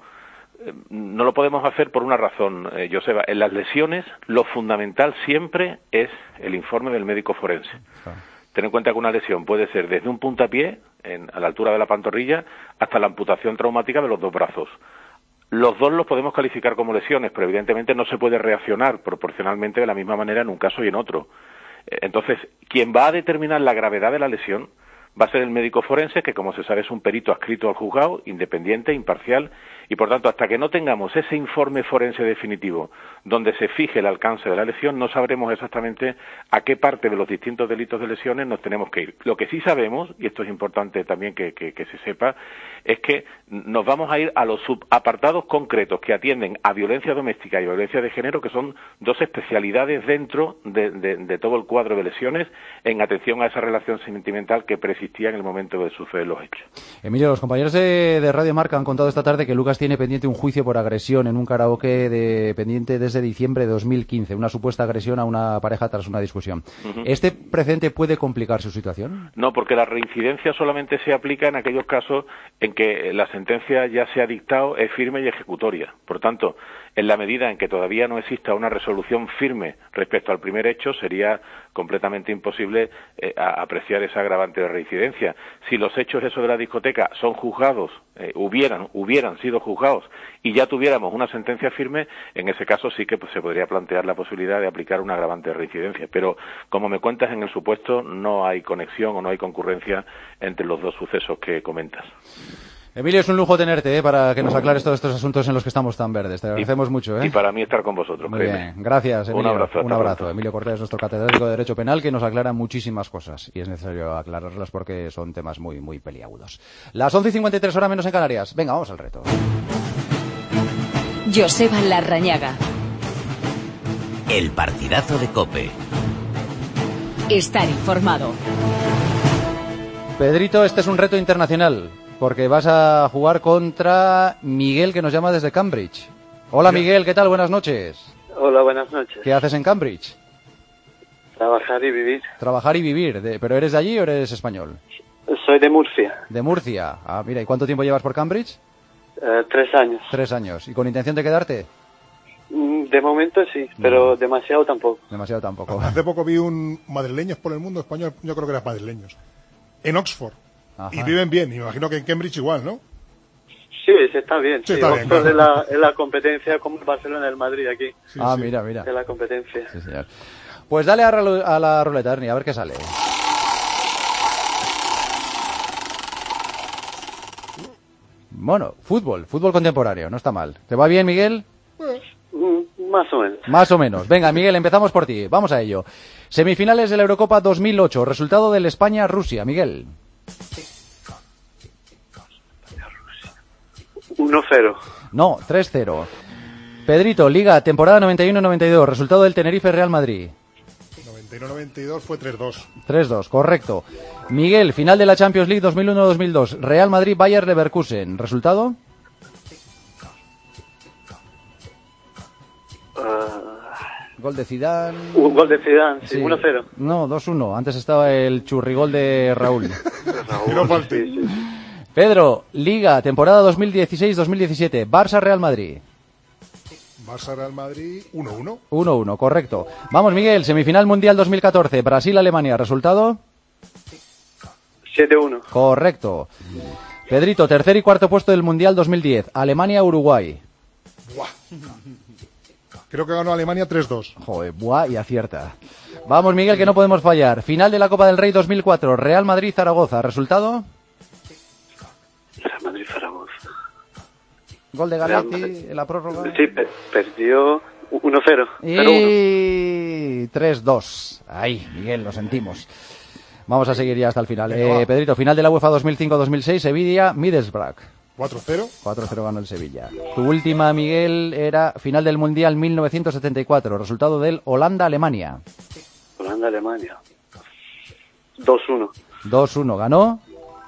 No lo podemos hacer por una razón, eh, Joseba. En las lesiones lo fundamental siempre es el informe del médico forense. Ah. Ten en cuenta que una lesión puede ser desde un puntapié, en, a la altura de la pantorrilla, hasta la amputación traumática de los dos brazos. Los dos los podemos calificar como lesiones, pero evidentemente no se puede reaccionar proporcionalmente de la misma manera en un caso y en otro. Entonces, quien va a determinar la gravedad de la lesión va a ser el médico forense, que como se sabe es un perito adscrito al juzgado, independiente, imparcial, y por tanto hasta que no tengamos ese informe forense definitivo donde se fije el alcance de la lesión, no sabremos exactamente a qué parte de los distintos delitos de lesiones nos tenemos que ir. Lo que sí sabemos, y esto es importante también que, que, que se sepa, es que nos vamos a ir a los subapartados concretos que atienden a violencia doméstica y violencia de género, que son dos especialidades dentro de, de, de todo el cuadro de lesiones en atención a esa relación sentimental que persistía en el momento de suceder los hechos. Emilio, los compañeros de, de Radio Marca han contado esta tarde que Lucas tiene pendiente un juicio por agresión en un karaoke de, pendiente desde diciembre de dos mil quince, una supuesta agresión a una pareja tras una discusión. Uh-huh. ¿Este precedente puede complicar su situación? No, porque la reincidencia solamente se aplica en aquellos casos en que la sentencia ya se ha dictado, es firme y ejecutoria. Por tanto, en la medida en que todavía no exista una resolución firme respecto al primer hecho, sería completamente imposible eh, apreciar esa agravante de reincidencia. Si los hechos esos de la discoteca son juzgados, eh, hubieran hubieran sido juzgados y ya tuviéramos una sentencia firme, en ese caso sí que pues, se podría plantear la posibilidad de aplicar una agravante de reincidencia. Pero, como me cuentas, en el supuesto no hay conexión o no hay concurrencia entre los dos sucesos que comentas. Emilio, es un lujo tenerte, ¿eh? Para que nos aclares todos estos asuntos en los que estamos tan verdes. Te agradecemos y, mucho, ¿eh? Y para mí estar con vosotros. Muy créeme. bien, gracias, Emilio. Un abrazo. Un abrazo. Emilio Cortés, nuestro catedrático de Derecho Penal, que nos aclara muchísimas cosas y es necesario aclararlas porque son temas muy, muy peliagudos. Las once y cincuenta y tres horas menos en Canarias. Venga, vamos al reto. Joseba Larrañaga. El partidazo de COPE. Estar informado. Pedrito, este es un reto internacional, porque vas a jugar contra Miguel, que nos llama desde Cambridge. Hola Miguel, ¿qué tal? Buenas noches. Hola, buenas noches. ¿Qué haces en Cambridge? Trabajar y vivir. Trabajar y vivir. De, ¿Pero eres de allí o eres español? Soy de Murcia. De Murcia. Ah, mira, ¿y cuánto tiempo llevas por Cambridge? Uh, tres años. Tres años. ¿Y con intención de quedarte? De momento sí, pero no. demasiado tampoco. Demasiado tampoco. Hace poco vi un Madrileños por el mundo español, yo creo que eran madrileños, en Oxford. Ajá. Y viven bien, y me imagino que en Cambridge igual, ¿no? Sí, sí está bien. Sí, sí. Está Oxford bien, claro. es, la, es la competencia como el Barcelona el Madrid aquí. Sí, ah, sí. mira, mira. Es la competencia. Sí, señor. Pues dale a, a la ruleta, Ernie, a ver qué sale. Bueno, fútbol, fútbol contemporáneo, no está mal. ¿Te va bien, Miguel? Mm, más o menos. Más o menos. Venga, Miguel, empezamos por ti. Vamos a ello. Semifinales de la Eurocopa dos mil ocho. Resultado del España-Rusia. Miguel. uno cero. No, tres cero. Pedrito, Liga, temporada noventa y uno noventa y dos, resultado del Tenerife Real Madrid. noventa y uno noventa y dos fue tres dos. tres dos, correcto. Miguel, final de la Champions League dos mil uno dos mil dos, Real Madrid Bayer Leverkusen, ¿resultado? Uh, Gol de Zidane. Un gol de Zidane, sí, Sí. uno cero. No, dos uno. Antes estaba el churrigol de Raúl. Raúl, sí, sí. Pedro, Liga, temporada dos mil dieciséis dos mil diecisiete, Barça Real Madrid. Barça Real Madrid uno uno. uno uno, correcto. Vamos, Miguel, semifinal mundial dos mil catorce, Brasil-Alemania, ¿resultado? siete uno. Correcto. Pedrito, tercer y cuarto puesto del mundial dos mil diez, Alemania-Uruguay. Buah. Creo que ganó Alemania tres dos. Joder, buah, y acierta. Vamos, Miguel, que no podemos fallar. Final de la Copa del Rey dos mil cuatro, Real Madrid-Zaragoza, ¿resultado? Real Madrid Zaragoza. Gol de Real Galetti Madrid. en la prórroga. Sí, per- perdió uno cero. Y tres dos. Ahí, Miguel, lo sentimos. Vamos a seguir ya hasta el final. Venga, Eh, va. Pedrito, final de la UEFA dos mil cinco dos mil seis, Sevilla, Middlesbrough. cuatro cero. cuatro cero ganó el Sevilla. Tu última, Miguel, era final del Mundial mil novecientos setenta y cuatro, resultado del Holanda-Alemania. Holanda-Alemania. dos uno. dos uno, ganó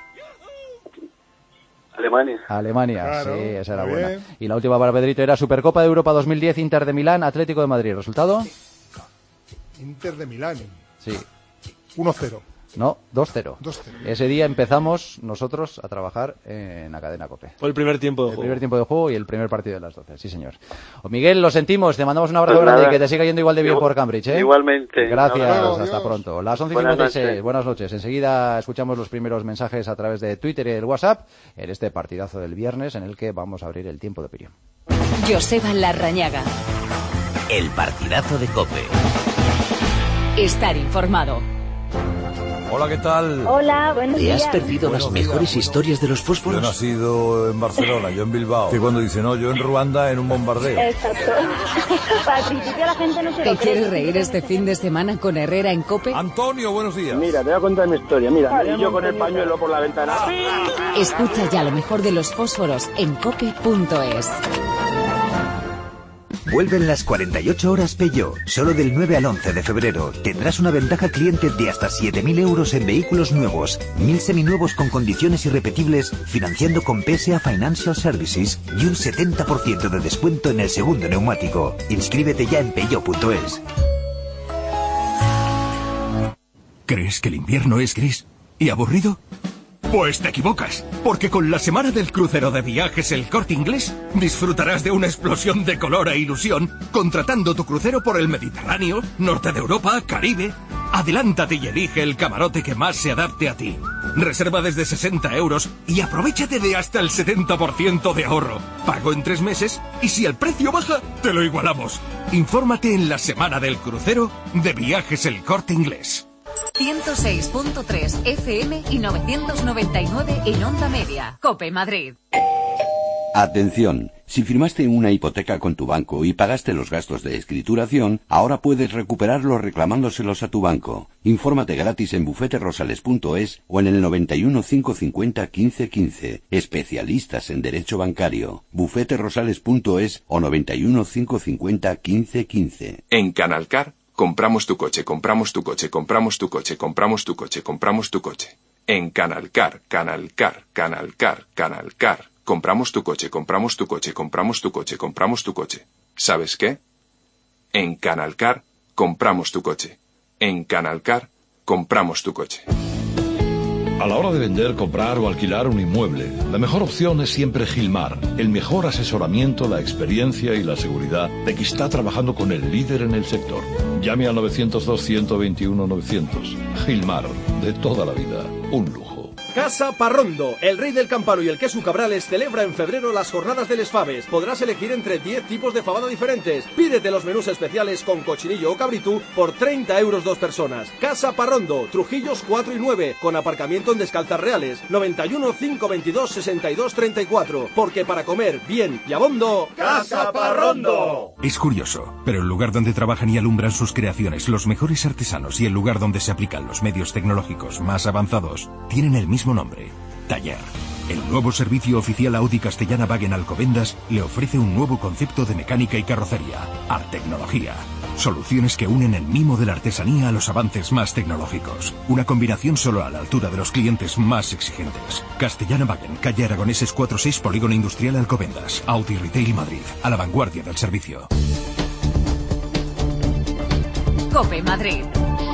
Alemania. Alemania. Claro, Sí, esa era muy buena. bien. Y la última para Pedrito era Supercopa de Europa dos mil diez, Inter de Milán, Atlético de Madrid, ¿resultado? Inter de Milán. Sí. uno cero. No, dos cero. dos cero. Ese día empezamos nosotros a trabajar en la cadena COPE. Fue el primer tiempo de El juego. primer tiempo de juego y el primer partido de las doce, sí señor. O Miguel, lo sentimos, te mandamos un abrazo Pues grande nada. y que te siga yendo igual de bien Igual- por Cambridge, ¿eh? Igualmente. Gracias, Adiós. hasta pronto. Las once y Buenas cincuenta y seis, noches. buenas noches. Enseguida escuchamos los primeros mensajes a través de Twitter y del WhatsApp en este partidazo del viernes en el que vamos a abrir el tiempo de opinión. Joseba Larrañaga. El partidazo de COPE. Estar informado. Hola, ¿qué tal? Hola, buenos ¿Te has días. perdido las Buenos días, mejores bueno. historias de los Yo he fósforos? nacido en Barcelona, yo en Bilbao. Que cuando dice, no, yo en Ruanda en un bombardeo. Exacto. Al principio la gente no se ¿Te lo cree. quieres reír este fin de semana con Herrera en COPE? Antonio, buenos días. Mira, te voy a contar mi historia. Mira, y yo con el pañuelo por la ventana. Escucha ya lo mejor de los fósforos en cope punto es. Vuelven las cuarenta y ocho horas Peugeot. Solo del nueve al once de febrero tendrás una ventaja cliente de hasta siete mil euros en vehículos nuevos, mil seminuevos con condiciones irrepetibles, financiando con P S A Financial Services y un setenta por ciento de descuento en el segundo neumático. Inscríbete ya en peugeot punto es. ¿Crees que el invierno es gris y aburrido? Pues te equivocas, porque con la semana del crucero de Viajes El Corte Inglés disfrutarás de una explosión de color e ilusión contratando tu crucero por el Mediterráneo, norte de Europa, Caribe. Adelántate y elige el camarote que más se adapte a ti. Reserva desde sesenta euros y aprovéchate de hasta el setenta por ciento de ahorro. Pago en tres meses y si el precio baja, te lo igualamos. Infórmate en la semana del crucero de Viajes El Corte Inglés. ciento seis punto tres F M y novecientos noventa y nueve en Onda Media. COPE Madrid. Atención, si firmaste una hipoteca con tu banco y pagaste los gastos de escrituración, ahora puedes recuperarlos reclamándoselos a tu banco. Infórmate gratis en bufete rosales punto es o en el noventa y uno cinco cincuenta quince quince. Especialistas en derecho bancario. bufete rosales punto es o noventa y uno cinco cincuenta quince quince. En Canalcar, compramos tu coche, compramos tu coche, compramos tu coche, compramos tu coche, compramos tu coche. En Canalcar, Canalcar, Canalcar, Canalcar. Compramos tu coche, compramos tu coche, compramos tu coche, compramos tu coche. ¿Sabes qué? En Canalcar, compramos tu coche. En Canalcar, compramos tu coche. A la hora de vender, comprar o alquilar un inmueble, la mejor opción es siempre Gilmar. El mejor asesoramiento, la experiencia y la seguridad de que está trabajando con el líder en el sector. Llame al novecientos dos, ciento veintiuno, novecientos. Gilmar, de toda la vida, un lujo. Casa Parrondo, el rey del campano y el queso Cabrales celebra en febrero las jornadas del Faves. Podrás elegir entre diez tipos de fabada diferentes. Pídete los menús especiales con cochinillo o cabritú por treinta euros dos personas. Casa Parrondo, Trujillos cuatro y nueve, con aparcamiento en Descalzas Reales. noventa y uno, cinco veintidós, sesenta y dos, treinta y cuatro. Porque para comer bien y abondo, Casa Parrondo. Es curioso, pero el lugar donde trabajan y alumbran sus creaciones los mejores artesanos y el lugar donde se aplican los medios tecnológicos más avanzados tienen el mismo nombre: Taller. El nuevo servicio oficial Audi Castellana Wagen Alcobendas le ofrece un nuevo concepto de mecánica y carrocería, Artecnología. Soluciones que unen el mimo de la artesanía a los avances más tecnológicos. Una combinación solo a la altura de los clientes más exigentes. Castellana Wagen, calle Aragoneses cuarenta y seis, Polígono Industrial Alcobendas. Audi Retail Madrid, a la vanguardia del servicio. COPE Madrid.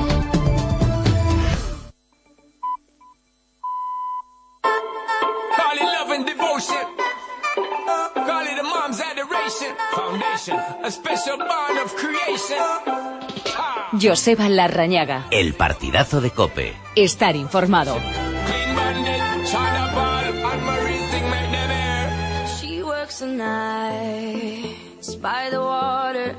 Joseba Larrañaga. El partidazo de COPE. Estar informado. She works the nights by the water.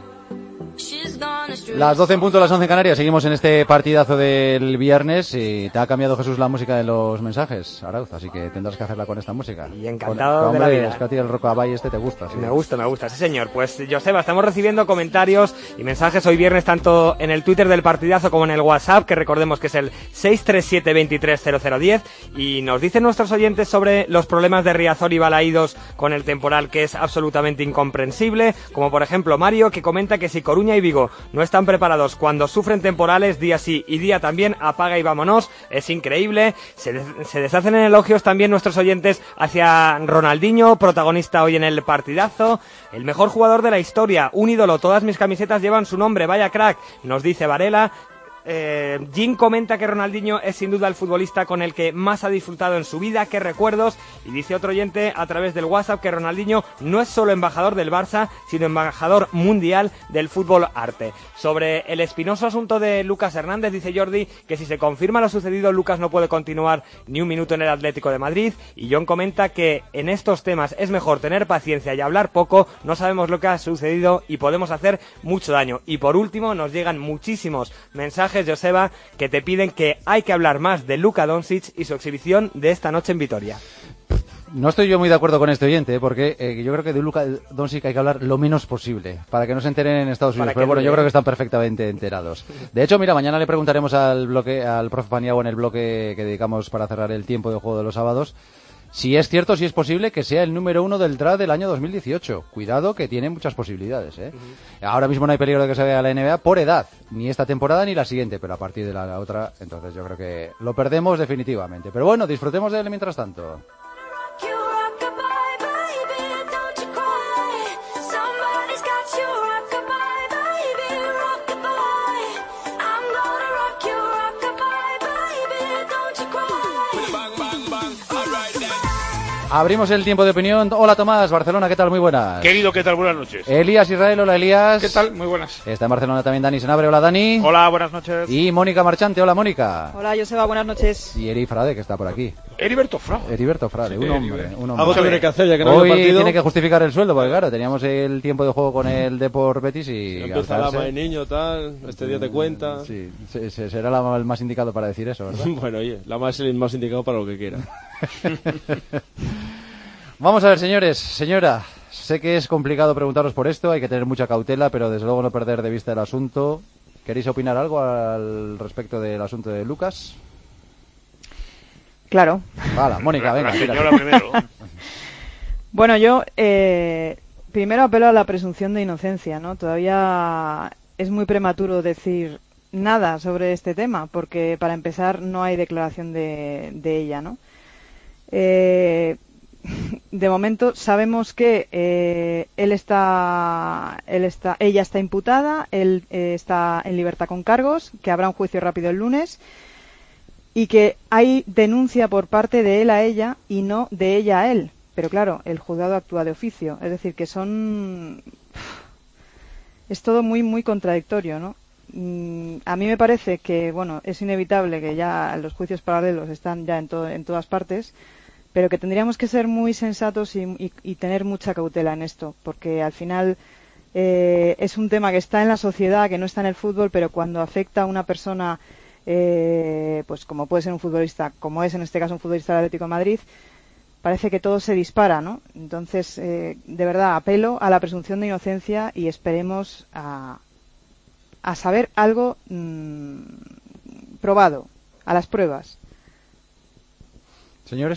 Las doce en punto, las once en Canarias. Seguimos en este partidazo del viernes y te ha cambiado, Jesús, la música de los mensajes, Arauz, así que tendrás que hacerla con esta música. Y encantado con, de la vida. Es que a ti el Rockabye este te gusta. ¿Sí? Me gusta, me gusta, sí señor. Pues Joseba, estamos recibiendo comentarios y mensajes hoy viernes tanto en el Twitter del partidazo como en el WhatsApp, que recordemos que es el seis tres siete, veintitrés cero cero diez, y nos dicen nuestros oyentes sobre los problemas de Riazor y Balaídos con el temporal, que es absolutamente incomprensible, como por ejemplo Mario, que comenta que si Coruña y Vigo no están preparados cuando sufren temporales, día sí y día también, apaga y vámonos, es increíble. Se, de- se deshacen en elogios también nuestros oyentes hacia Ronaldinho, protagonista hoy en el partidazo, el mejor jugador de la historia, un ídolo, todas mis camisetas llevan su nombre, vaya crack, nos dice Varela. Eh, Jim comenta que Ronaldinho es sin duda el futbolista con el que más ha disfrutado en su vida, qué recuerdos, y dice otro oyente a través del WhatsApp que Ronaldinho no es solo embajador del Barça, sino embajador mundial del fútbol arte. Sobre el espinoso asunto de Lucas Hernández, dice Jordi que si se confirma lo sucedido, Lucas no puede continuar ni un minuto en el Atlético de Madrid, y John comenta que en estos temas es mejor tener paciencia y hablar poco, no sabemos lo que ha sucedido y podemos hacer mucho daño. Y por último nos llegan muchísimos mensajes, Joseba, que te piden que hay que hablar más de Luka Doncic y su exhibición de esta noche en Vitoria. No estoy yo muy de acuerdo con este oyente, ¿eh? porque eh, yo creo que de Luka Doncic hay que hablar lo menos posible, para que no se enteren en Estados Unidos. Pero bueno, yo creo que están perfectamente enterados. De hecho, mira, mañana le preguntaremos al bloque, al profe Paniagua en el bloque que dedicamos para cerrar el tiempo de juego de los sábados, si es cierto, si es posible que sea el número uno del draft del año dos mil dieciocho. Cuidado, que tiene muchas posibilidades, ¿eh? Uh-huh. Ahora mismo no hay peligro de que se vea la N B A por edad, ni esta temporada ni la siguiente, pero a partir de la, la otra, entonces yo creo que lo perdemos definitivamente. Pero bueno, disfrutemos de él mientras tanto. Abrimos el tiempo de opinión. Hola Tomás, Barcelona, ¿qué tal? Muy buenas. Querido, ¿qué tal? Buenas noches. Elías Israel, hola Elías. ¿Qué tal? Muy buenas. Está en Barcelona también Dani Senabre, hola Dani. Hola, buenas noches. Y Mónica Marchante, hola Mónica. Hola Joseba, buenas noches. Y Eri Frade, que está por aquí. Heriberto Frade. Heriberto Frade, un hombre, un hombre. Algo tiene que hacer, ya que no Hoy hay partido. tiene que justificar el sueldo, porque claro, teníamos el tiempo de juego con el Depor Betis y... Empieza la ama de niño, tal, este día te cuenta. Sí, se, se, será la, el más indicado para decir eso, ¿verdad? Bueno, oye, la más el más indicado para lo que quiera. Vamos a ver, señores, señora, sé que es complicado preguntaros por esto, hay que tener mucha cautela, pero desde luego no perder de vista el asunto. ¿Queréis opinar algo al respecto del asunto de Lucas? Claro. Vale, Mónica, venga. La señora primero. Bueno, yo eh, primero apelo a la presunción de inocencia, ¿no? Todavía es muy prematuro decir nada sobre este tema, porque para empezar no hay declaración de, de ella, ¿no? Eh... De momento sabemos que eh, él está, él está, ella está imputada, él eh, está en libertad con cargos, que habrá un juicio rápido el lunes y que hay denuncia por parte de él a ella y no de ella a él. Pero claro, el juzgado actúa de oficio, es decir, que son, es todo muy muy contradictorio, ¿no? Mm, a mí me parece que bueno, es inevitable que ya los juicios paralelos están ya en todo, en todas partes, pero que tendríamos que ser muy sensatos y, y, y tener mucha cautela en esto, porque al final eh, es un tema que está en la sociedad, que no está en el fútbol, pero cuando afecta a una persona, eh, pues como puede ser un futbolista, como es en este caso un futbolista del Atlético de Madrid, parece que todo se dispara, ¿no? Entonces, eh, de verdad, apelo a la presunción de inocencia y esperemos a, a saber algo mmm, probado, a las pruebas. Señores.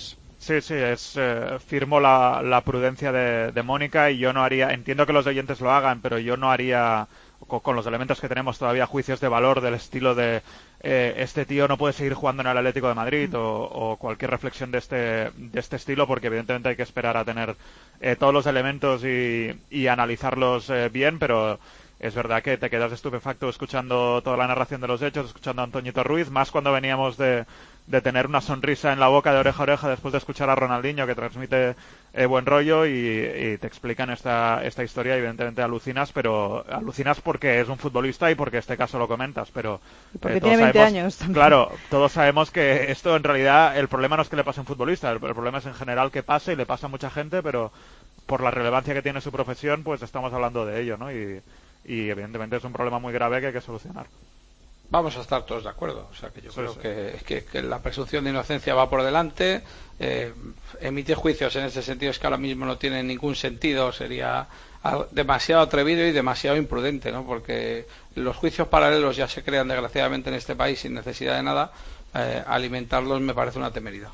Sí, sí, es eh, firmo la, la prudencia de, de Mónica y yo no haría, entiendo que los oyentes lo hagan, pero yo no haría, con, con los elementos que tenemos todavía, juicios de valor del estilo de eh, este tío no puede seguir jugando en el Atlético de Madrid o, o cualquier reflexión de este, de este estilo, porque evidentemente hay que esperar a tener eh, todos los elementos y, y analizarlos eh, bien, pero es verdad que te quedas estupefacto escuchando toda la narración de los hechos, escuchando a Antoñito Ruiz, más cuando veníamos de, de tener una sonrisa en la boca de oreja a oreja después de escuchar a Ronaldinho, que transmite eh, buen rollo y, y te explican esta, esta historia y evidentemente alucinas, pero alucinas porque es un futbolista y porque este caso lo comentas, pero porque eh, tiene veinte sabemos, años también. Claro, todos sabemos que esto en realidad, el problema no es que le pase a un futbolista, el, el problema es en general que pase y le pasa a mucha gente, pero por la relevancia que tiene su profesión, pues estamos hablando de ello, ¿no? Y y evidentemente es un problema muy grave que hay que solucionar. Vamos a estar todos de acuerdo, o sea que yo sí, creo sí. Que, que, que la presunción de inocencia va por delante. eh, emitir juicios en ese sentido es que ahora mismo no tiene ningún sentido, sería demasiado atrevido y demasiado imprudente, ¿no? Porque los juicios paralelos ya se crean desgraciadamente en este país sin necesidad de nada. eh, alimentarlos me parece una temeridad.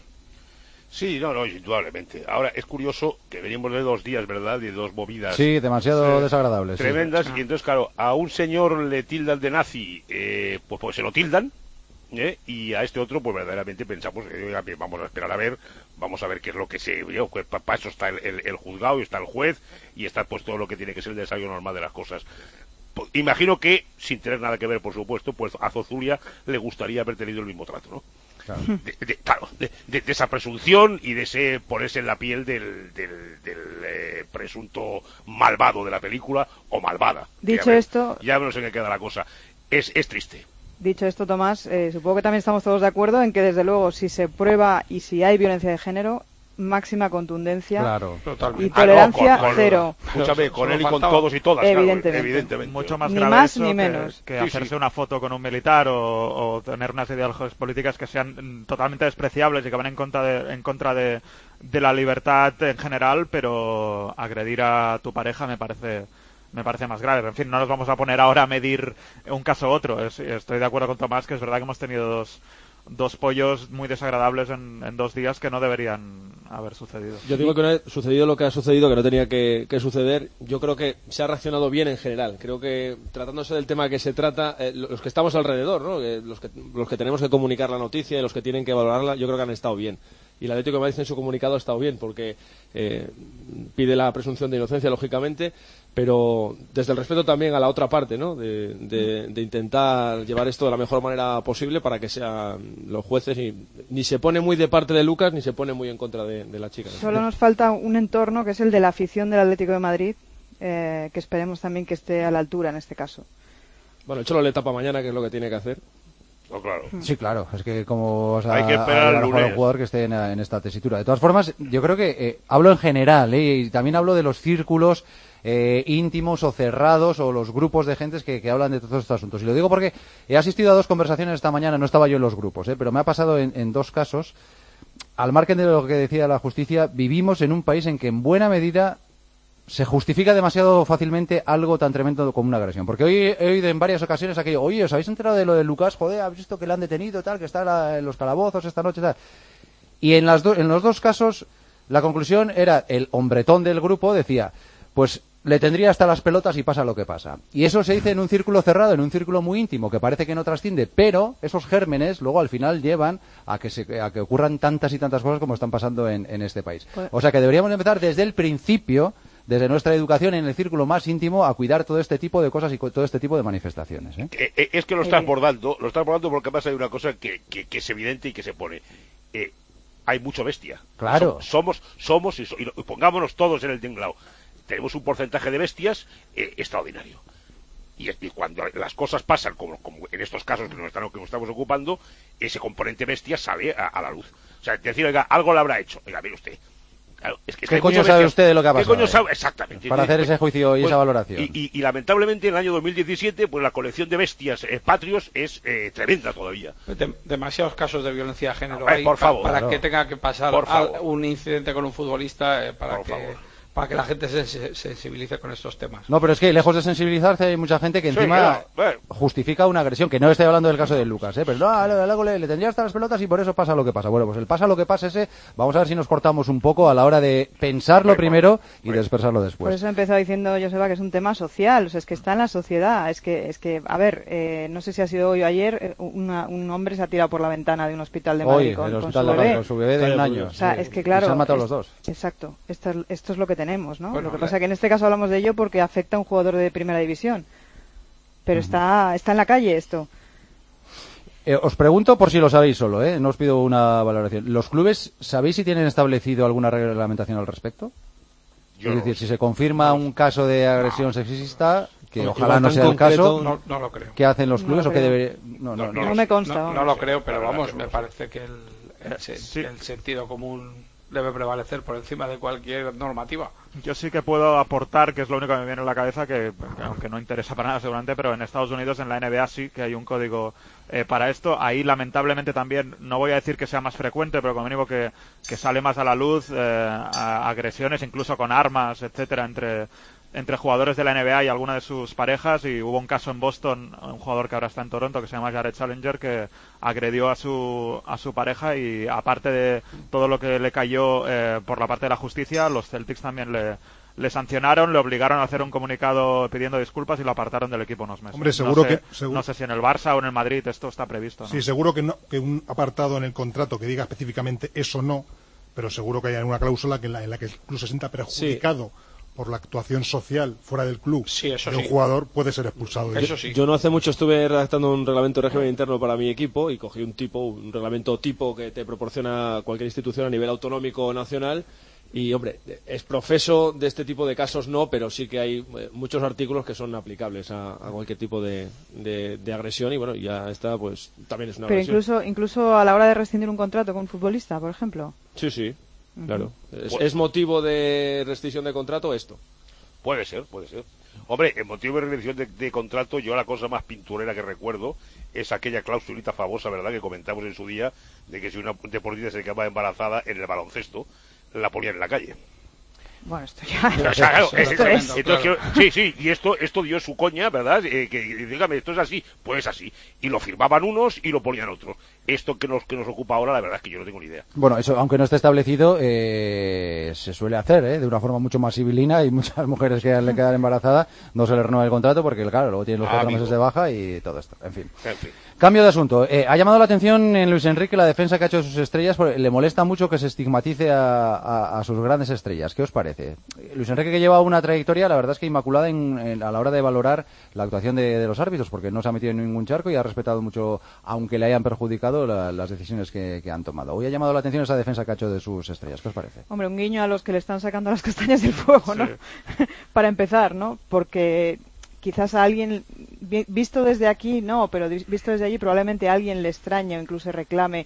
Sí, no, no, indudablemente. Ahora, es curioso que venimos de dos días, ¿verdad?, de dos movidas. Sí, demasiado eh, desagradables. Tremendas, sí. Y entonces, claro, a un señor le tildan de nazi, eh, pues, pues se lo tildan, ¿eh? Y a este otro, pues verdaderamente pensamos, eh, vamos a esperar a ver, vamos a ver qué es lo que se... Pues, para eso está el, el, el juzgado, y está el juez, y está pues todo lo que tiene que ser el desarrollo normal de las cosas. Pues, imagino que, sin tener nada que ver, por supuesto, pues a Zozulia le gustaría haber tenido el mismo trato, ¿no? Claro, de, de, claro, de, de, de esa presunción y de ese ponerse en la piel del, del, del eh, presunto malvado de la película o malvada. Dicho ya esto, ya no sé en qué queda la cosa. Es, es triste. Dicho esto, Tomás, eh, supongo que también estamos todos de acuerdo en que desde luego si se prueba y si hay violencia de género, máxima contundencia claro, y tolerancia ah, no, con, con, cero. Escúchame, con él y con todos y todas, evidentemente. Claro, evidentemente. Mucho más ni grave más eso ni que, menos. que sí, hacerse sí. una foto con un militar o, o tener unas ideologías políticas que sean totalmente despreciables y que van en contra de, en contra de, de la libertad en general, pero agredir a tu pareja me parece me parece más grave. En fin, no nos vamos a poner ahora a medir un caso u otro. Es, estoy de acuerdo con Tomás que es verdad que hemos tenido dos dos pollos muy desagradables en, en dos días que no deberían haber sucedido. Yo digo que no ha sucedido lo que ha sucedido, que no tenía que, que suceder. Yo creo que se ha reaccionado bien en general. Creo que tratándose del tema que se trata, eh, los que estamos alrededor, ¿no? Eh, los, que, los que tenemos que comunicar la noticia y los que tienen que valorarla, yo creo que han estado bien. Y el Atlético de Madrid en su comunicado ha estado bien porque eh, pide la presunción de inocencia, lógicamente, pero desde el respeto también a la otra parte, ¿no? De, de, de intentar llevar esto de la mejor manera posible para que sean los jueces y ni se pone muy de parte de Lucas ni se pone muy en contra de, de la chica. Solo nos falta un entorno que es el de la afición del Atlético de Madrid, eh, que esperemos también que esté a la altura en este caso. Bueno, el Cholo le tapa mañana, que es lo que tiene que hacer. No, claro. Sí, claro, es que como o sea, hay que esperar al lunes. Un jugador que esté en, en esta tesitura. De todas formas, yo creo que eh, hablo en general, eh, y también hablo de los círculos eh, íntimos o cerrados o los grupos de gentes que, que hablan de todos estos asuntos. Y lo digo porque he asistido a dos conversaciones esta mañana, no estaba yo en los grupos, eh, pero me ha pasado en, en dos casos. Al margen de lo que decía la justicia, vivimos en un país en que en buena medida se justifica demasiado fácilmente algo tan tremendo como una agresión. Porque hoy he oído en varias ocasiones aquello, oye, ¿os habéis enterado de lo de Lucas? Joder, ¿habéis visto que le han detenido, tal, que está la, en los calabozos esta noche, tal? Y en, las do, en los dos casos, la conclusión era, el hombretón del grupo decía, pues le tendría hasta las pelotas y pasa lo que pasa. Y eso se dice en un círculo cerrado, en un círculo muy íntimo, que parece que no trasciende, pero esos gérmenes luego al final llevan a que, se, a que ocurran tantas y tantas cosas como están pasando en, en este país. O sea que deberíamos empezar desde el principio, desde nuestra educación en el círculo más íntimo, a cuidar todo este tipo de cosas y todo este tipo de manifestaciones. ¿eh? Eh, eh, es que lo estás abordando, lo estás abordando porque pasa de una cosa que, que, que es evidente y que se pone. Eh, hay mucho bestia. Claro. Somos, somos, y, so, y, y pongámonos todos en el tinglao. Tenemos un porcentaje de bestias eh, extraordinario. Y, y cuando las cosas pasan, como, como en estos casos que nos, están, que nos estamos ocupando, ese componente bestia sale a, a la luz. O sea, decir, oiga, algo le habrá hecho. Oiga, mire usted. Claro, es que, es ¿Qué que coño sabe usted de lo que ha pasado? ¿Qué coño sabe? Exactamente. Para hacer ese juicio y pues, esa valoración. Y, y, y lamentablemente en el año dos mil diecisiete, pues la colección de bestias eh, patrios es eh, tremenda todavía. De, demasiados casos de violencia de género no, eh, hay por favor, para claro. que tenga que pasar por a un incidente con un futbolista eh, para por que favor. para que la gente se sensibilice con estos temas. No, pero es que lejos de sensibilizarse hay mucha gente que encima sí, claro. bueno. justifica una agresión, que no estoy hablando del caso de Lucas, ¿eh? Pero no, luego le, le tendría hasta las pelotas y por eso pasa lo que pasa. Bueno, pues el pasa lo que pasa ese, vamos a ver si nos cortamos un poco a la hora de pensarlo bueno, primero y bueno. dispersarlo después. Por eso he empezado diciendo, Joseba, que es un tema social, o sea, es que está en la sociedad, es que, es que a ver, eh, no sé si ha sido hoy o ayer, una, un hombre se ha tirado por la ventana de un hospital de Madrid hoy, con, el con hospital su bebé. De con su bebé de un año. O sea, sí. es que claro... Y se han matado es, los dos. Exacto, esto es, esto es lo que tenemos, ¿no? Bueno, lo que pasa es que en este caso hablamos de ello porque afecta a un jugador de primera división. Pero uh-huh. está, está en la calle esto. Eh, os pregunto por si lo sabéis solo, ¿eh? No os pido una valoración. ¿Los clubes sabéis si tienen establecido alguna reglamentación al respecto? Yo es decir, no si se confirma no. un caso de agresión no. sexista, que no, ojalá no sea el caso, no, no lo creo. ¿Qué hacen los clubes no o qué debería? No, no, no, no, no me consta. No, no lo creo, pero vamos, me parece que el, el, el, sí. el sentido común debe prevalecer por encima de cualquier normativa. Yo sí que puedo aportar, que es lo único que me viene a la cabeza, que aunque no interesa para nada seguramente, pero en Estados Unidos, en la N B A sí que hay un código eh, para esto. Ahí lamentablemente también, no voy a decir que sea más frecuente, pero como mínimo que, que sale más a la luz eh, a agresiones, incluso con armas, etcétera, entre entre jugadores de la N B A y alguna de sus parejas, y hubo un caso en Boston, un jugador que ahora está en Toronto que se llama Jared Challenger, que agredió a su a su pareja, y aparte de todo lo que le cayó eh, por la parte de la justicia, los Celtics también le le sancionaron, le obligaron a hacer un comunicado pidiendo disculpas y lo apartaron del equipo unos meses. Hombre, seguro no sé, que seguro... no sé si en el Barça o en el Madrid esto está previsto, ¿no? Sí, seguro que no, que un apartado en el contrato que diga específicamente eso no, pero seguro que hay alguna cláusula que en la, en la que el club se sienta perjudicado sí. por la actuación social fuera del club sí, eso de un sí. jugador, puede ser expulsado. Eso sí. Yo no hace mucho estuve redactando un reglamento de régimen interno para mi equipo y cogí un tipo, un reglamento tipo que te proporciona cualquier institución a nivel autonómico o nacional. Y, hombre, es profeso de este tipo de casos no, pero sí que hay eh, muchos artículos que son aplicables a, a cualquier tipo de, de, de agresión, y bueno, ya está, pues también es una pero agresión. Pero incluso, incluso a la hora de rescindir un contrato con un futbolista, por ejemplo. Sí, sí, uh-huh. claro. Es, Pues, ¿Es motivo de rescisión de contrato esto? Puede ser, puede ser. Hombre, en motivo de rescisión de, de contrato, yo la cosa más pinturera que recuerdo es aquella clausulita famosa, ¿verdad?, que comentamos en su día, de que si una deportista se quedaba embarazada en el baloncesto, la ponían en la calle. Bueno, esto ya... O sea, claro, es, es, es, entonces, claro. Sí, sí, y esto esto dio su coña, ¿verdad? Eh, que, dígame, esto es así, pues así. Y lo firmaban unos y lo ponían otros. Esto que nos que nos ocupa ahora, la verdad es que yo no tengo ni idea. Bueno, eso, aunque no esté establecido, eh, se suele hacer, ¿eh? De una forma mucho más civilina, y muchas mujeres que le quedan embarazadas no se les renueva el contrato porque, claro, luego tienen los cuatro ah, meses de baja y todo esto. En fin. En fin. Cambio de asunto. Eh, ha llamado la atención en Luis Enrique la defensa que ha hecho de sus estrellas, porque le molesta mucho que se estigmatice a, a, a sus grandes estrellas. ¿Qué os parece? Luis Enrique, que lleva una trayectoria, la verdad es que inmaculada en, en, a la hora de valorar la actuación de, de los árbitros, porque no se ha metido en ningún charco y ha respetado mucho, aunque le hayan perjudicado, la, las decisiones que, que han tomado. Hoy ha llamado la atención esa defensa que ha hecho de sus estrellas. ¿Qué os parece? Hombre, un guiño a los que le están sacando las castañas del fuego, ¿no? Sí. Para empezar, ¿no? Porque quizás a alguien, visto desde aquí, no, pero visto desde allí, probablemente a alguien le extrañe o incluso reclame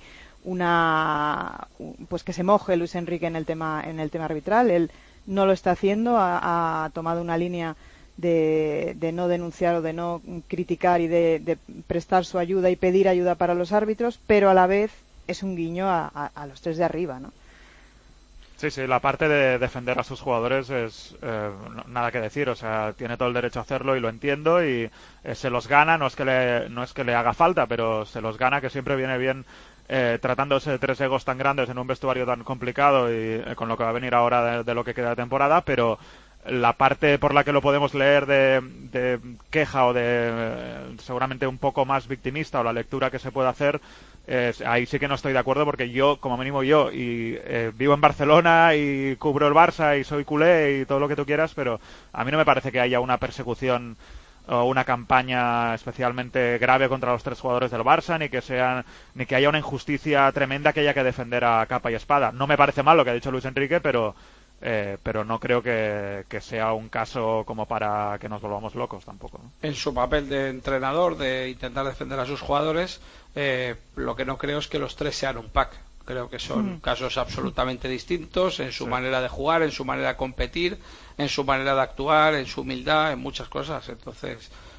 una, pues que se moje Luis Enrique en el tema, en el tema arbitral. Él no lo está haciendo, ha, ha tomado una línea de, de no denunciar o de no criticar y de, de prestar su ayuda y pedir ayuda para los árbitros, pero a la vez es un guiño a, a, a los tres de arriba, ¿no? Sí, sí, la parte de defender a sus jugadores es eh, nada que decir, o sea, tiene todo el derecho a hacerlo y lo entiendo, y eh, se los gana, no es que le, no es que le haga falta, pero se los gana, que siempre viene bien eh, tratándose de tres egos tan grandes en un vestuario tan complicado y eh, con lo que va a venir ahora de, de lo que queda de temporada, pero la parte por la que lo podemos leer de, de queja o de eh, seguramente un poco más victimista, o la lectura que se puede hacer, eh, ahí sí que no estoy de acuerdo, porque yo, como mínimo yo, y eh, vivo en Barcelona y cubro el Barça y soy culé y todo lo que tú quieras, pero a mí no me parece que haya una persecución o una campaña especialmente grave contra los tres jugadores del Barça, ni que sean, ni que haya una injusticia tremenda que haya que defender a capa y espada. No me parece mal lo que ha dicho Luis Enrique, pero Eh, pero no creo que, que sea un caso como para que nos volvamos locos tampoco, ¿no? En su papel de entrenador, de intentar defender a sus jugadores, eh, lo que no creo es que los tres sean un pack. Creo que son mm. casos absolutamente distintos en su sí. manera de jugar, en su manera de competir, en su manera de actuar, en su humildad, en muchas cosas. Entonces,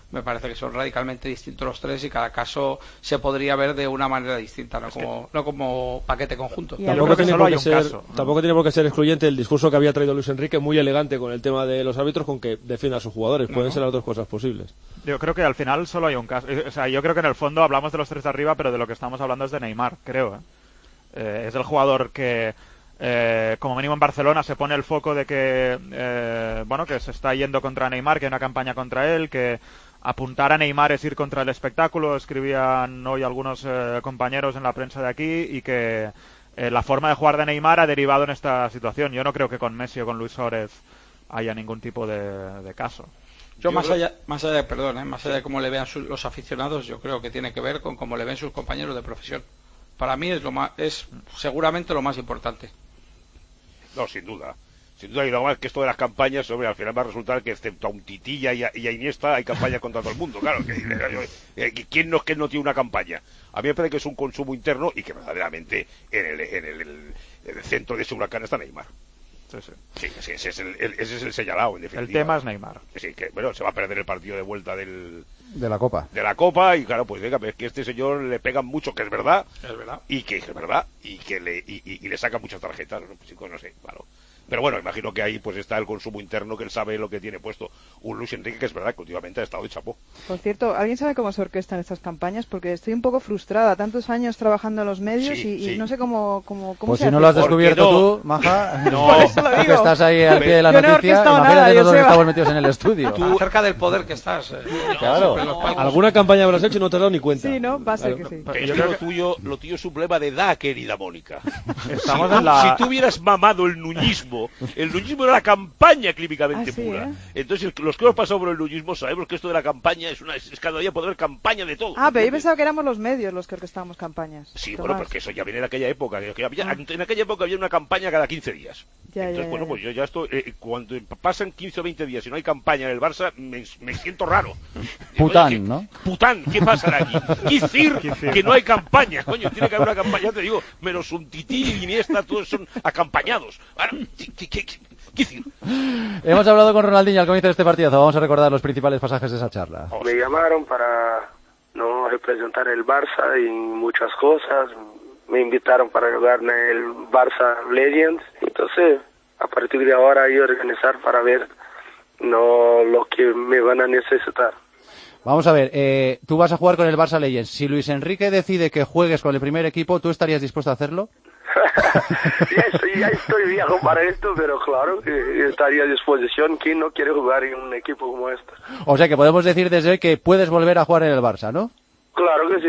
me parece que son radicalmente distintos los tres y cada caso se podría ver de una manera distinta, no, como, no como paquete conjunto. Tampoco tiene, por qué ser, caso, ¿no? tampoco tiene por qué ser excluyente el discurso que había traído Luis Enrique, muy elegante con el tema de los árbitros, con que defienda a sus jugadores. Pueden no. ser las dos cosas posibles. Yo creo que al final solo hay un caso. O sea, yo creo que en el fondo hablamos de los tres de arriba, pero de lo que estamos hablando es de Neymar, creo. ¿eh? Eh, es el jugador que... Eh, como mínimo en Barcelona se pone el foco de que eh, bueno que se está yendo contra Neymar, que hay una campaña contra él, que apuntar a Neymar es ir contra el espectáculo, escribían hoy algunos eh, compañeros en la prensa de aquí, y que eh, la forma de jugar de Neymar ha derivado en esta situación. Yo no creo que con Messi o con Luis Suárez haya ningún tipo de, de caso. Yo, yo más allá, más allá de, perdón, ¿eh? más allá de cómo le vean sus, los aficionados, yo creo que tiene que ver con cómo le ven sus compañeros de profesión. Para mí es lo más, es seguramente lo más importante. No, sin duda. Sin duda, y lo más que esto de las campañas, sobre al final va a resultar que excepto a un Titilla y a, y a Iniesta hay campañas contra todo el mundo. Claro, que, que, ¿quién no es que no tiene una campaña? A mí me parece que es un consumo interno y que verdaderamente en el, en el, el, el centro de ese huracán está Neymar. Sí, sí. Sí, ese, ese, es el, el, ese es el señalado, en definitiva. El tema es Neymar. Sí, que bueno, se va a perder el partido de vuelta del... De la Copa. De la Copa, y claro, pues venga, es que este señor le pegan mucho, que es verdad. Es verdad. Y que es verdad, y que le, y, y, y le saca muchas tarjetas, ¿no? Pues, no sé, claro. Pero bueno, imagino que ahí pues está el consumo interno, que él sabe lo que tiene puesto. Un Luis Enrique que es verdad que últimamente ha estado de chapó. Por cierto, ¿alguien sabe cómo se orquestan estas campañas? Porque estoy un poco frustrada, tantos años trabajando en los medios sí, y, sí. y no sé cómo, cómo, cómo pues se si hace. no lo has descubierto no? tú, Maja, no, por eso lo digo. Que estás ahí al pie de la Yo no noticia, no imagínate nada, nosotros que Joseba. estamos metidos en el estudio. Tú, cerca del poder que estás. Eh. Claro. No, Alguna campaña habrás hecho y no te has dado ni cuenta. Sí, ¿no? Va a ser Claro. que sí. Pero Yo yo creo lo tuyo, lo tuyo es un problema de edad, querida Mónica. Estamos si, en la... si tú hubieras mamado el nuñismo, el nuñismo era la campaña clínicamente Ah, sí, pura. ¿eh? Entonces, el- los que hemos pasado por el nuñismo sabemos que esto de la campaña es una es cada día poder haber campaña de todo. Ah, pero yo ¿entiendes? pensaba que éramos los medios los que orquestábamos campañas. Sí, Tomás. bueno, porque eso ya viene de aquella época. Que había, Ah. En aquella época había una campaña cada quince días. Ya, Entonces, ya, bueno, ya, pues yo ya estoy. Eh, cuando pasan quince o veinte días y no hay campaña en el Barça, me, me siento raro. Digo, Pután, oye, ¿qué- ¿no? Pután, ¿qué pasa aquí? ¿Qué decir Quizir. que no hay campaña? Coño, tiene que haber una campaña, ya te digo, menos un Tití y Iniesta, todos son acampañados. Bueno, ¿qué, qué, qué, qué decir? Hemos hablado con Ronaldinho al comienzo de este partidazo. Vamos a recordar los principales pasajes de esa charla. Me llamaron para no representar el Barça y muchas cosas. Me invitaron para jugar en el Barça Legends. Entonces, a partir de ahora, yo organizar para ver no lo que me van a necesitar. Vamos a ver, eh, tú vas a jugar con el Barça Legends. Si Luis Enrique decide que juegues con el primer equipo, ¿tú estarías dispuesto a hacerlo? ya, estoy, ya estoy viejo para esto, pero claro, que estaría a disposición. ¿Quién no quiere jugar en un equipo como este? O sea que podemos decir desde hoy que puedes volver a jugar en el Barça, ¿no? Claro que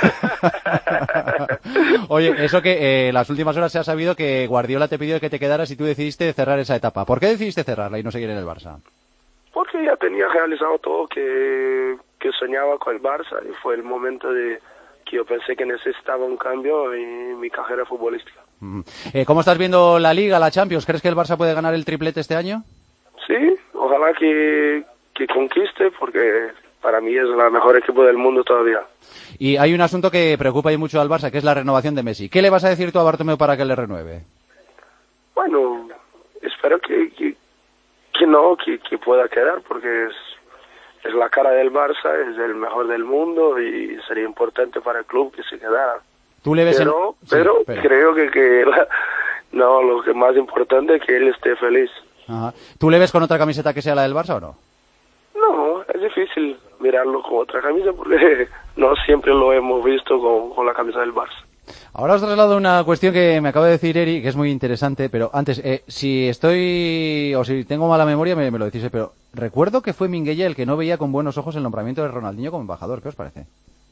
sí. Oye, eso que eh, en las últimas horas se ha sabido que Guardiola te pidió que te quedaras y tú decidiste cerrar esa etapa. ¿Por qué decidiste cerrarla y no seguir en el Barça? Porque ya tenía realizado todo que, que soñaba con el Barça y fue el momento de que yo pensé que necesitaba un cambio en mi carrera futbolística. Mm. Eh, ¿Cómo estás viendo la Liga, la Champions? ¿Crees que el Barça puede ganar el triplete este año? Sí, ojalá que, que conquiste porque para mí es el mejor equipo del mundo todavía. Y hay un asunto que preocupa ahí mucho al Barça, que es la renovación de Messi. ¿Qué le vas a decir tú a Bartomeu para que le renueve? Bueno, espero que, que, que no, que, que pueda quedar porque es, es la cara del Barça, es el mejor del mundo y sería importante para el club que se quedara. ¿Tú le ves Pero, el... pero, sí, pero... creo que, que la- no, lo que más importante es que él esté feliz. Ajá. ¿Tú le ves con otra camiseta que sea la del Barça o no? No, es difícil mirarlo con otra camisa porque no siempre lo hemos visto con, con la camisa del Barça. Ahora os traslado una cuestión que me acaba de decir Eri, que es muy interesante, pero antes, eh, si estoy, o si tengo mala memoria, me, me lo decís, pero recuerdo que fue Minguella el que no veía con buenos ojos el nombramiento de Ronaldinho como embajador. ¿Qué os parece?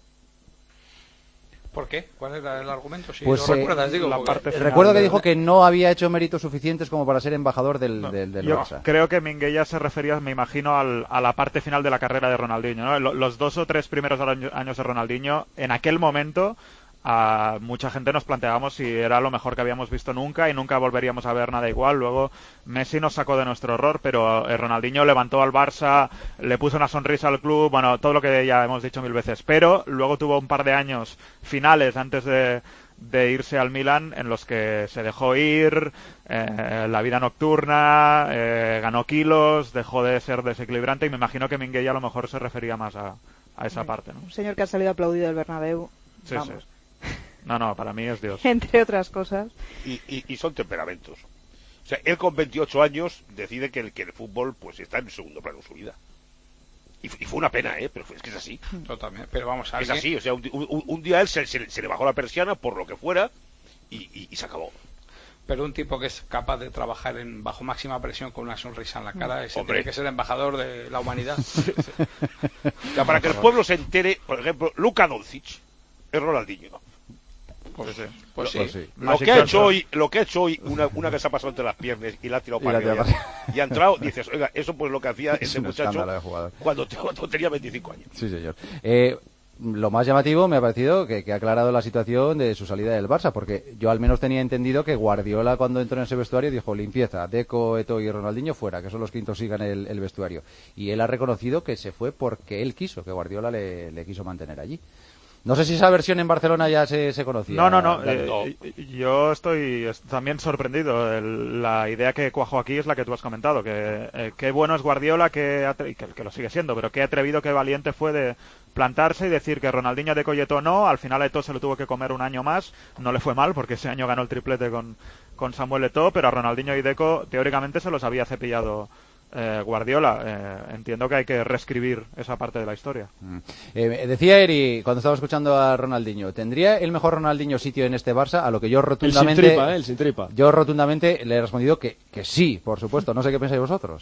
¿Por qué? ¿Cuál era el argumento? Si Pues, lo eh, recuerdas, digo. la porque- parte final Recuerdo que de- dijo que no había hecho méritos suficientes como para ser embajador del, No, del, del yo Barça. creo que Minguella se refería, me imagino, al- a la parte final de la carrera de Ronaldinho, ¿no? Lo- Los dos o tres primeros año- años de Ronaldinho, en aquel momento, a mucha gente nos planteábamos si era lo mejor que habíamos visto nunca y nunca volveríamos a ver nada igual. Luego Messi nos sacó de nuestro error, pero eh, Ronaldinho levantó al Barça, le puso una sonrisa al club, bueno, todo lo que ya hemos dicho mil veces. Pero luego tuvo un par de años finales antes de de irse al Milan, en los que se dejó ir, eh, la vida nocturna, eh, ganó kilos, dejó de ser desequilibrante, y me imagino que Minguella a lo mejor se refería más a, a esa parte, ¿no? Un señor que ha salido aplaudido del Bernabéu. Sí, vamos. sí. No, no, para mí es Dios. Entre otras cosas. Y, y, y son temperamentos. O sea, él con veintiocho años decide que el, que el fútbol pues está en segundo plano en su vida. Y, y fue una pena, ¿eh? Pero es que es así. Totalmente. Pero vamos a Es así, o sea, un, un, un día él se, se, se le bajó la persiana por lo que fuera y, y, y se acabó. Pero un tipo que es capaz de trabajar en bajo máxima presión con una sonrisa en la cara, ese Hombre. tiene que ser embajador de la humanidad. O sea, para que el pueblo se entere, por ejemplo, Luka Doncic es Ronaldinho. Pues sí. Pues sí. Pues sí. Lo, que ha hecho hoy, lo que ha hecho hoy, una, una que se ha pasado entre las piernas y la ha tirado Y para la arriba tira y ha entrado, dices, oiga, eso pues lo que hacía Es ese un muchacho escándalo de jugador. cuando, cuando tenía veinticinco años. Sí, señor. Eh, lo más llamativo me ha parecido que, que ha aclarado la situación de su salida del Barça, porque yo al menos tenía entendido que Guardiola, cuando entró en ese vestuario, dijo limpieza, Deco, Eto'o y Ronaldinho fuera, que son los que intosigan el, el vestuario. Y él ha reconocido que se fue porque él quiso, que Guardiola le, le quiso mantener allí. No sé si esa versión en Barcelona ya se, se conocía. No, no, no. Eh, yo estoy es- también sorprendido. El- la idea que cuajo aquí es la que tú has comentado, que eh, qué bueno es Guardiola, que, atre- que, que lo sigue siendo, pero qué atrevido, qué valiente fue de plantarse y decir que Ronaldinho, Deco y Eto'o no. Al final a Eto'o se lo tuvo que comer un año más. No le fue mal porque ese año ganó el triplete con, con Samuel Eto'o, pero a Ronaldinho y Deco teóricamente se los había cepillado eh, Guardiola. Eh, entiendo que hay que reescribir esa parte de la historia. Eh, decía Eri, cuando estaba escuchando a Ronaldinho, ¿tendría el mejor Ronaldinho sitio en este Barça? A lo que yo rotundamente... El sin tripa, ¿eh? El sin tripa. Yo rotundamente le he respondido que, que sí, por supuesto. No sé qué pensáis vosotros.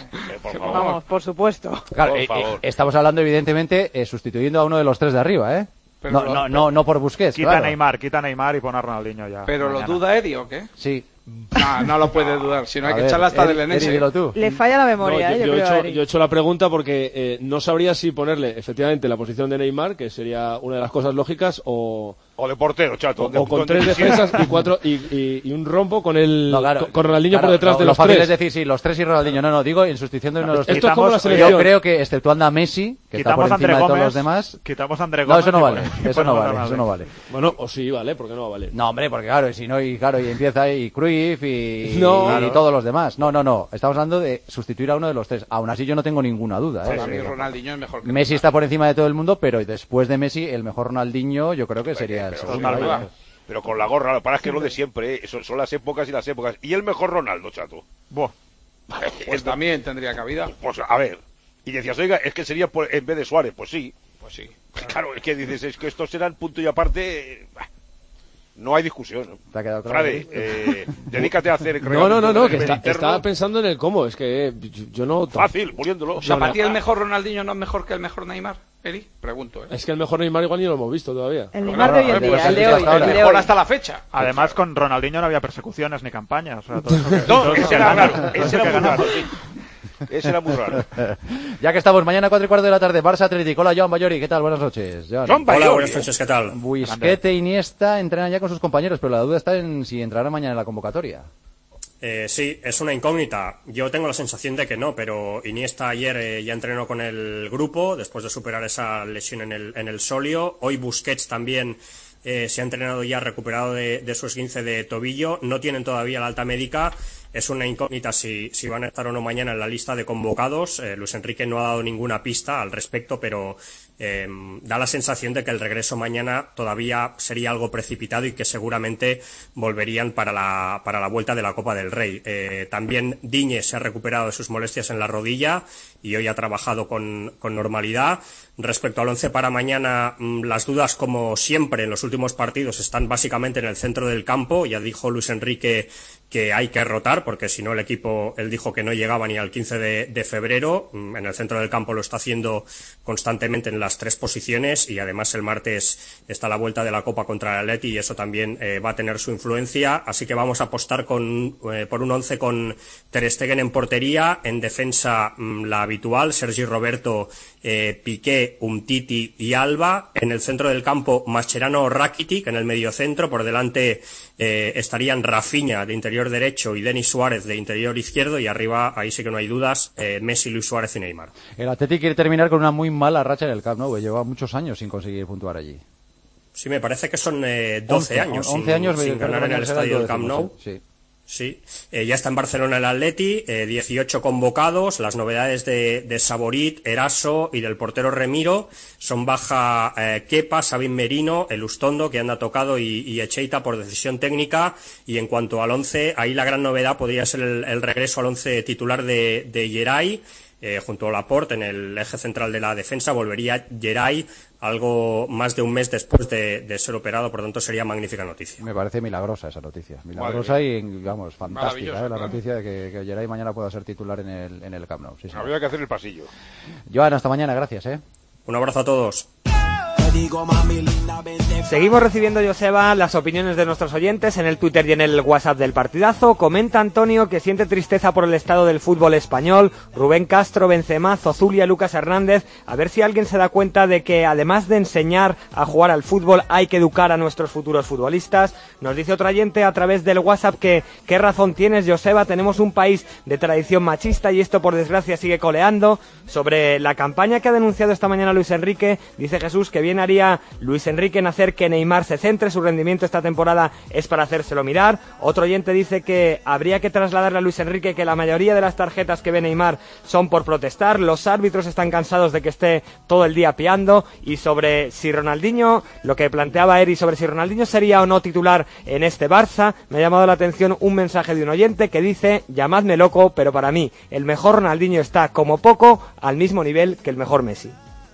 Vamos, por supuesto. Claro, Por eh, favor. eh, estamos hablando evidentemente eh, sustituyendo a uno de los tres de arriba, ¿eh? Pero No, lo- no, no, no por Busquets, Quita claro. a Neymar, quita a Neymar y pon a Ronaldinho ya. ¿Pero mañana. lo duda Eddie o qué? Sí. No, no lo puede dudar, si no hay A que ver, echarla hasta Eri- del Enense. Eri, dilo tú. Le falla la memoria, No, ¿eh? yo, yo yo he creo, a hecho, Eric. yo he hecho la pregunta porque eh, no sabría si ponerle efectivamente la posición de Neymar, que sería una de las cosas lógicas, o, O de portero, chato. o, de- o con donde tres quisiera. defensas y cuatro y, y- y un rombo con el No, claro, con, con Ronaldinho claro, por detrás lo- de lo los fácil tres. es decir, sí, los tres y Ronaldinho. No, no, digo en sustitución de uno de los tres. Esto es como la Yo selección. creo que, exceptuando a Messi, que está por Quitamos a encima André de todos Gómez, los demás... quitamos a André No, Gómez eso no y vale, pon- y eso no ponemos a vale, eso no Ronaldinho. vale. Bueno, o sí, vale, porque no va a valer. No, hombre, porque claro, y si no, y claro, y empieza ahí Cruyff y, No. y Claro. todos los demás. No, no, no, estamos hablando de sustituir a uno de los tres. Aún así yo no tengo ninguna duda. ¿eh? Para mí Sí. Ronaldinho es mejor que Messi está por encima de todo el mundo, pero después de Messi, el mejor Ronaldinho yo creo que sería el Pero, segundo. pero- vaya. pero con la gorra, lo que pasa es que es lo de siempre, ¿eh? son, son las épocas y las épocas. Y el mejor Ronaldo, chato. Buah. Pues también tendría cabida. Pues a ver. Y decías, oiga, es que sería por- en vez de Suárez. Pues sí. Pues sí. Claro, es que dices, es que estos serán punto y aparte. eh, bah, No hay discusión. ¿Te ha quedado claro? Frade, eh, dedícate a hacer. No, no, no, no, que está- interno. estaba pensando en el cómo, es que eh, yo, yo no... Fácil, muriéndolo. O sea, ¿para ti el mejor Ronaldinho no es mejor que el mejor Neymar, Eri? Pregunto, ¿eh? Es que el mejor Neymar igual ni lo hemos visto todavía. El Neymar de hoy en Pues día, el de hasta hoy, ahora. el de Mejor hoy. hasta la fecha. Además, con Ronaldinho no había persecuciones ni campañas. O sea, todo eso que- No, todo eso ese que era gana, raro. todo eso Ese era que muy gana. raro, sí. Ese era muy raro. Ya que estamos, mañana cuatro y cuarto de la tarde, Barça Atlético. Hola, Joan Bayori, ¿qué tal? Buenas noches. Joan. John Bayoli. Hola, buenas noches, ¿qué tal? Busquets e Iniesta entrenan ya con sus compañeros, pero la duda está en si entrará mañana en la convocatoria. Eh, sí, es una incógnita. Yo tengo la sensación de que no, pero Iniesta ayer eh, ya entrenó con el grupo después de superar esa lesión en el, en el solio. Hoy Busquets también eh, se ha entrenado ya recuperado de, de su esguince de tobillo. No tienen todavía la alta médica. Es una incógnita si, si van a estar o no mañana en la lista de convocados. Eh, Luis Enrique no ha dado ninguna pista al respecto, pero eh, da la sensación de que el regreso mañana todavía sería algo precipitado y que seguramente volverían para la, para la vuelta de la Copa del Rey. Eh, también Digne se ha recuperado de sus molestias en la rodilla y hoy ha trabajado con, con normalidad. Respecto al once para mañana, mmm, las dudas, como siempre en los últimos partidos, están básicamente en el centro del campo. Ya dijo Luis Enrique que hay que rotar, porque si no el equipo, él dijo que no llegaba ni al quince de, de febrero. En el centro del campo lo está haciendo constantemente en las tres posiciones y además el martes está la vuelta de la Copa contra el Atleti y eso también eh, va a tener su influencia. Así que vamos a apostar con, eh, por un once con Ter Stegen en portería, en defensa mmm, la habitual, Sergi Roberto, eh, Piqué, Umtiti y Alba. En el centro del campo, Mascherano, Rakitic. En el mediocentro, por delante eh, estarían Rafinha de interior derecho y Denis Suárez de interior izquierdo, y arriba, ahí sí que no hay dudas, eh, Messi, Luis Suárez y Neymar. El Atleti quiere terminar con una muy mala racha en el Camp Nou, lleva muchos años sin conseguir puntuar allí. Sí, me parece que son eh, doce años once sin, años sin ganar en el estadio del Camp Nou. Sí. Sí, eh, ya está en Barcelona el Atleti, eh, dieciocho convocados, las novedades de, de Saborit, Eraso y del portero Remiro, son baja eh, Kepa, Sabin Merino, Elustondo, que anda tocado, y, y Echeita por decisión técnica, y en cuanto al once, ahí la gran novedad podría ser el, el regreso al once titular de, de Geray, eh, junto a Laporte en el eje central de la defensa, volvería Geray algo más de un mes después de, de ser operado, por lo tanto sería magnífica noticia. Me parece milagrosa esa noticia, milagrosa y, vamos, fantástica, ¿eh? La noticia de que, que Geray mañana pueda ser titular en el, en el Camp Nou. Sí, sí. Habría que hacer el pasillo. Joan, hasta mañana, gracias, ¿eh? Un abrazo a todos. Seguimos recibiendo, Joseba, las opiniones de nuestros oyentes en el Twitter y en el WhatsApp del partidazo. Comenta Antonio que siente tristeza por el estado del fútbol español. Rubén Castro, Benzema, Zozulia, Lucas Hernández. A ver si alguien se da cuenta de que además de enseñar a jugar al fútbol hay que educar a nuestros futuros futbolistas. Nos dice otro oyente a través del WhatsApp que qué razón tienes, Joseba, tenemos un país de tradición machista y esto por desgracia sigue coleando. Sobre la campaña que ha denunciado esta mañana Luis Enrique, dice Jesús que bien haría Luis Enrique en hacer que Neymar se centre, su rendimiento esta temporada es para hacérselo mirar. Otro oyente dice que habría que trasladarle a Luis Enrique que la mayoría de las tarjetas que ve Neymar son por protestar, los árbitros están cansados de que esté todo el día piando. Y sobre si Ronaldinho, lo que planteaba Eri sobre si Ronaldinho sería o no titular en este Barça, me ha llamado la atención un mensaje de un oyente que dice: llamadme loco, pero para mí el mejor Ronaldinho está como poco al mismo nivel que el mejor Messi.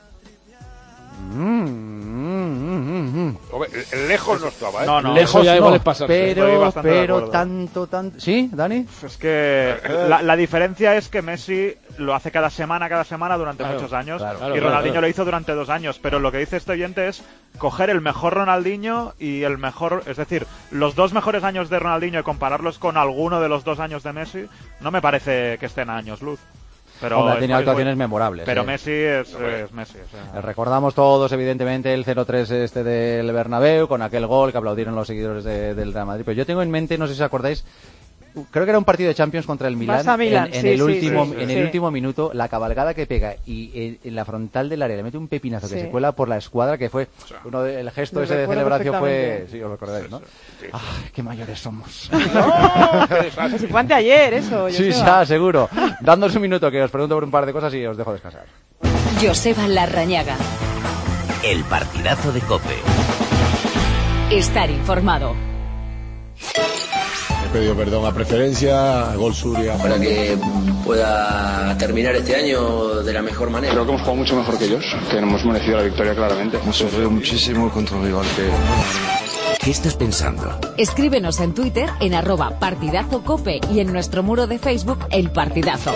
Mm, mm, mm, Hombre, lejos no estaba, ¿eh? No, no, lejos ya no, pasarse. pero, pero tanto, tanto... ¿Sí, Dani? Es que la, la diferencia es que Messi lo hace cada semana, cada semana durante claro, muchos años, claro, claro, y Ronaldinho claro, claro. lo hizo durante dos años, pero lo que dice este oyente es coger el mejor Ronaldinho y el mejor, es decir, los dos mejores años de Ronaldinho y compararlos con alguno de los dos años de Messi, no me parece que estén a años luz. Pero Hombre, ha tenido actuaciones muy memorables. Pero eh. Messi es, es Messi. O sea. Recordamos todos, evidentemente, el cero tres este del Bernabéu, con aquel gol que aplaudieron los seguidores de, del Real Madrid. Pero yo tengo en mente, no sé si os acordáis, creo que era un partido de Champions contra el Milan, Milan en, en, sí, el, sí, último, sí, sí, en sí. el último minuto, la cabalgada que pega y en, en la frontal del área le mete un pepinazo que sí. se cuela por la escuadra, que fue uno de, el gesto Lo ese de celebración fue... Sí, os lo acordáis, sí, ¿no? Sí, sí. ¡Ah, qué mayores somos! ¡No! Pues fue anteayer eso, Sí, ya, seguro. Dándonos un minuto que os pregunto por un par de cosas y os dejo descansar. Joseba Larrañaga. El partidazo de COPE. Estar informado. He pedido perdón a Preferencia, a Gol Suria. Para que pueda terminar este año de la mejor manera. Creo que hemos jugado mucho mejor que ellos, que hemos merecido la victoria claramente. Hemos sufrido muchísimo contra un rival que... ¿Qué estás pensando? Escríbenos en Twitter en arroba partidazo cope y en nuestro muro de Facebook El Partidazo.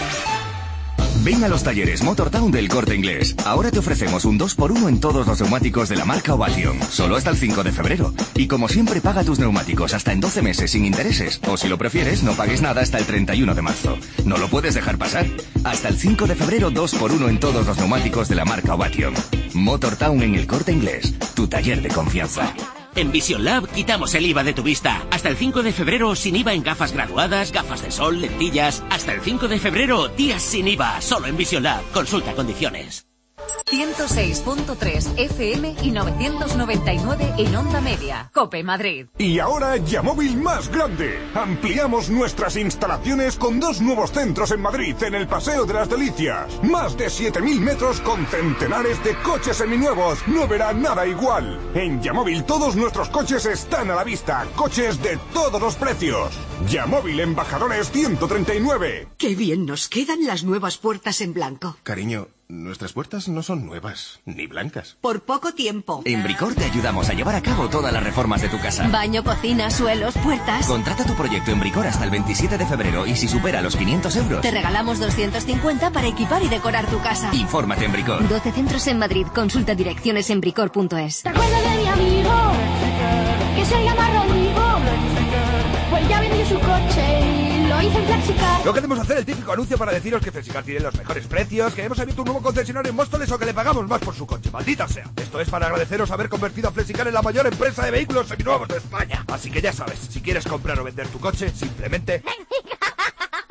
Ven a los talleres Motortown del Corte Inglés. Ahora te ofrecemos un dos por uno en todos los neumáticos de la marca Ovation. Solo hasta el cinco de febrero. Y como siempre, paga tus neumáticos hasta en doce meses sin intereses. O si lo prefieres, no pagues nada hasta el treinta y uno de marzo. No lo puedes dejar pasar. Hasta el cinco de febrero, dos por uno en todos los neumáticos de la marca Ovation. Motortown en el Corte Inglés. Tu taller de confianza. En Vision Lab quitamos el I V A de tu vista. Hasta el cinco de febrero sin I V A en gafas graduadas, gafas de sol, lentillas. Hasta el cinco de febrero, días sin I V A. Solo en Vision Lab. Consulta condiciones. ciento seis punto tres F M y novecientos noventa y nueve en Onda Media. COPE Madrid. Y ahora Yamóvil más grande. Ampliamos nuestras instalaciones con dos nuevos centros en Madrid, en el Paseo de las Delicias. Más de siete mil metros con centenares de coches seminuevos. No verá nada igual. En Yamóvil todos nuestros coches están a la vista. Coches de todos los precios. Yamóvil Embajadores ciento treinta y nueve. Qué bien nos quedan las nuevas puertas en blanco. Cariño, nuestras puertas no son nuevas, ni blancas. Por poco tiempo. En Bricor te ayudamos a llevar a cabo todas las reformas de tu casa. Baño, cocina, suelos, puertas. Contrata tu proyecto en Bricor hasta el veintisiete de febrero y si supera los quinientos euros... te regalamos doscientos cincuenta para equipar y decorar tu casa. Infórmate en Bricor. doce centros en Madrid. Consulta direcciones en bricor punto es. ¿Te acuerdas de mi amigo? Que se llama Rodrigo. Pues ya vendió su coche y lo hizo en Flexicar. No queremos hacer el típico anuncio para deciros que Flexicar tiene los mejores precios, que hemos abierto un nuevo concesionario en Móstoles o que le pagamos más por su coche. ¡Maldita sea! Esto es para agradeceros haber convertido a Flexicar en la mayor empresa de vehículos seminuevos de España. Así que ya sabes, si quieres comprar o vender tu coche, simplemente...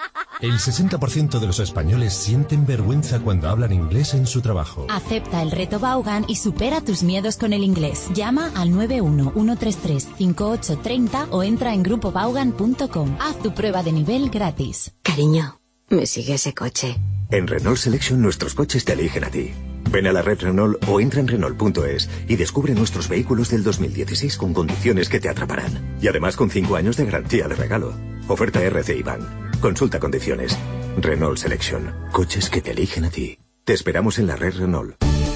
El sesenta por ciento de los españoles sienten vergüenza cuando hablan inglés en su trabajo. Acepta el reto Vaughan y supera tus miedos con el inglés. Llama al nueve uno uno tres tres cinco ocho tres cero o entra en grupo vaughan punto com. Haz tu prueba de nivel gratis. Cariño, ¿me sigue ese coche? En Renault Selection nuestros coches te eligen a ti. Ven a la red Renault o entra en Renault punto es y descubre nuestros vehículos del dos mil dieciséis con condiciones que te atraparán. Y además con cinco años de garantía de regalo. Oferta R C I B A N. Consulta condiciones. Renault Selection. Coches que te eligen a ti. Te esperamos en la red Renault.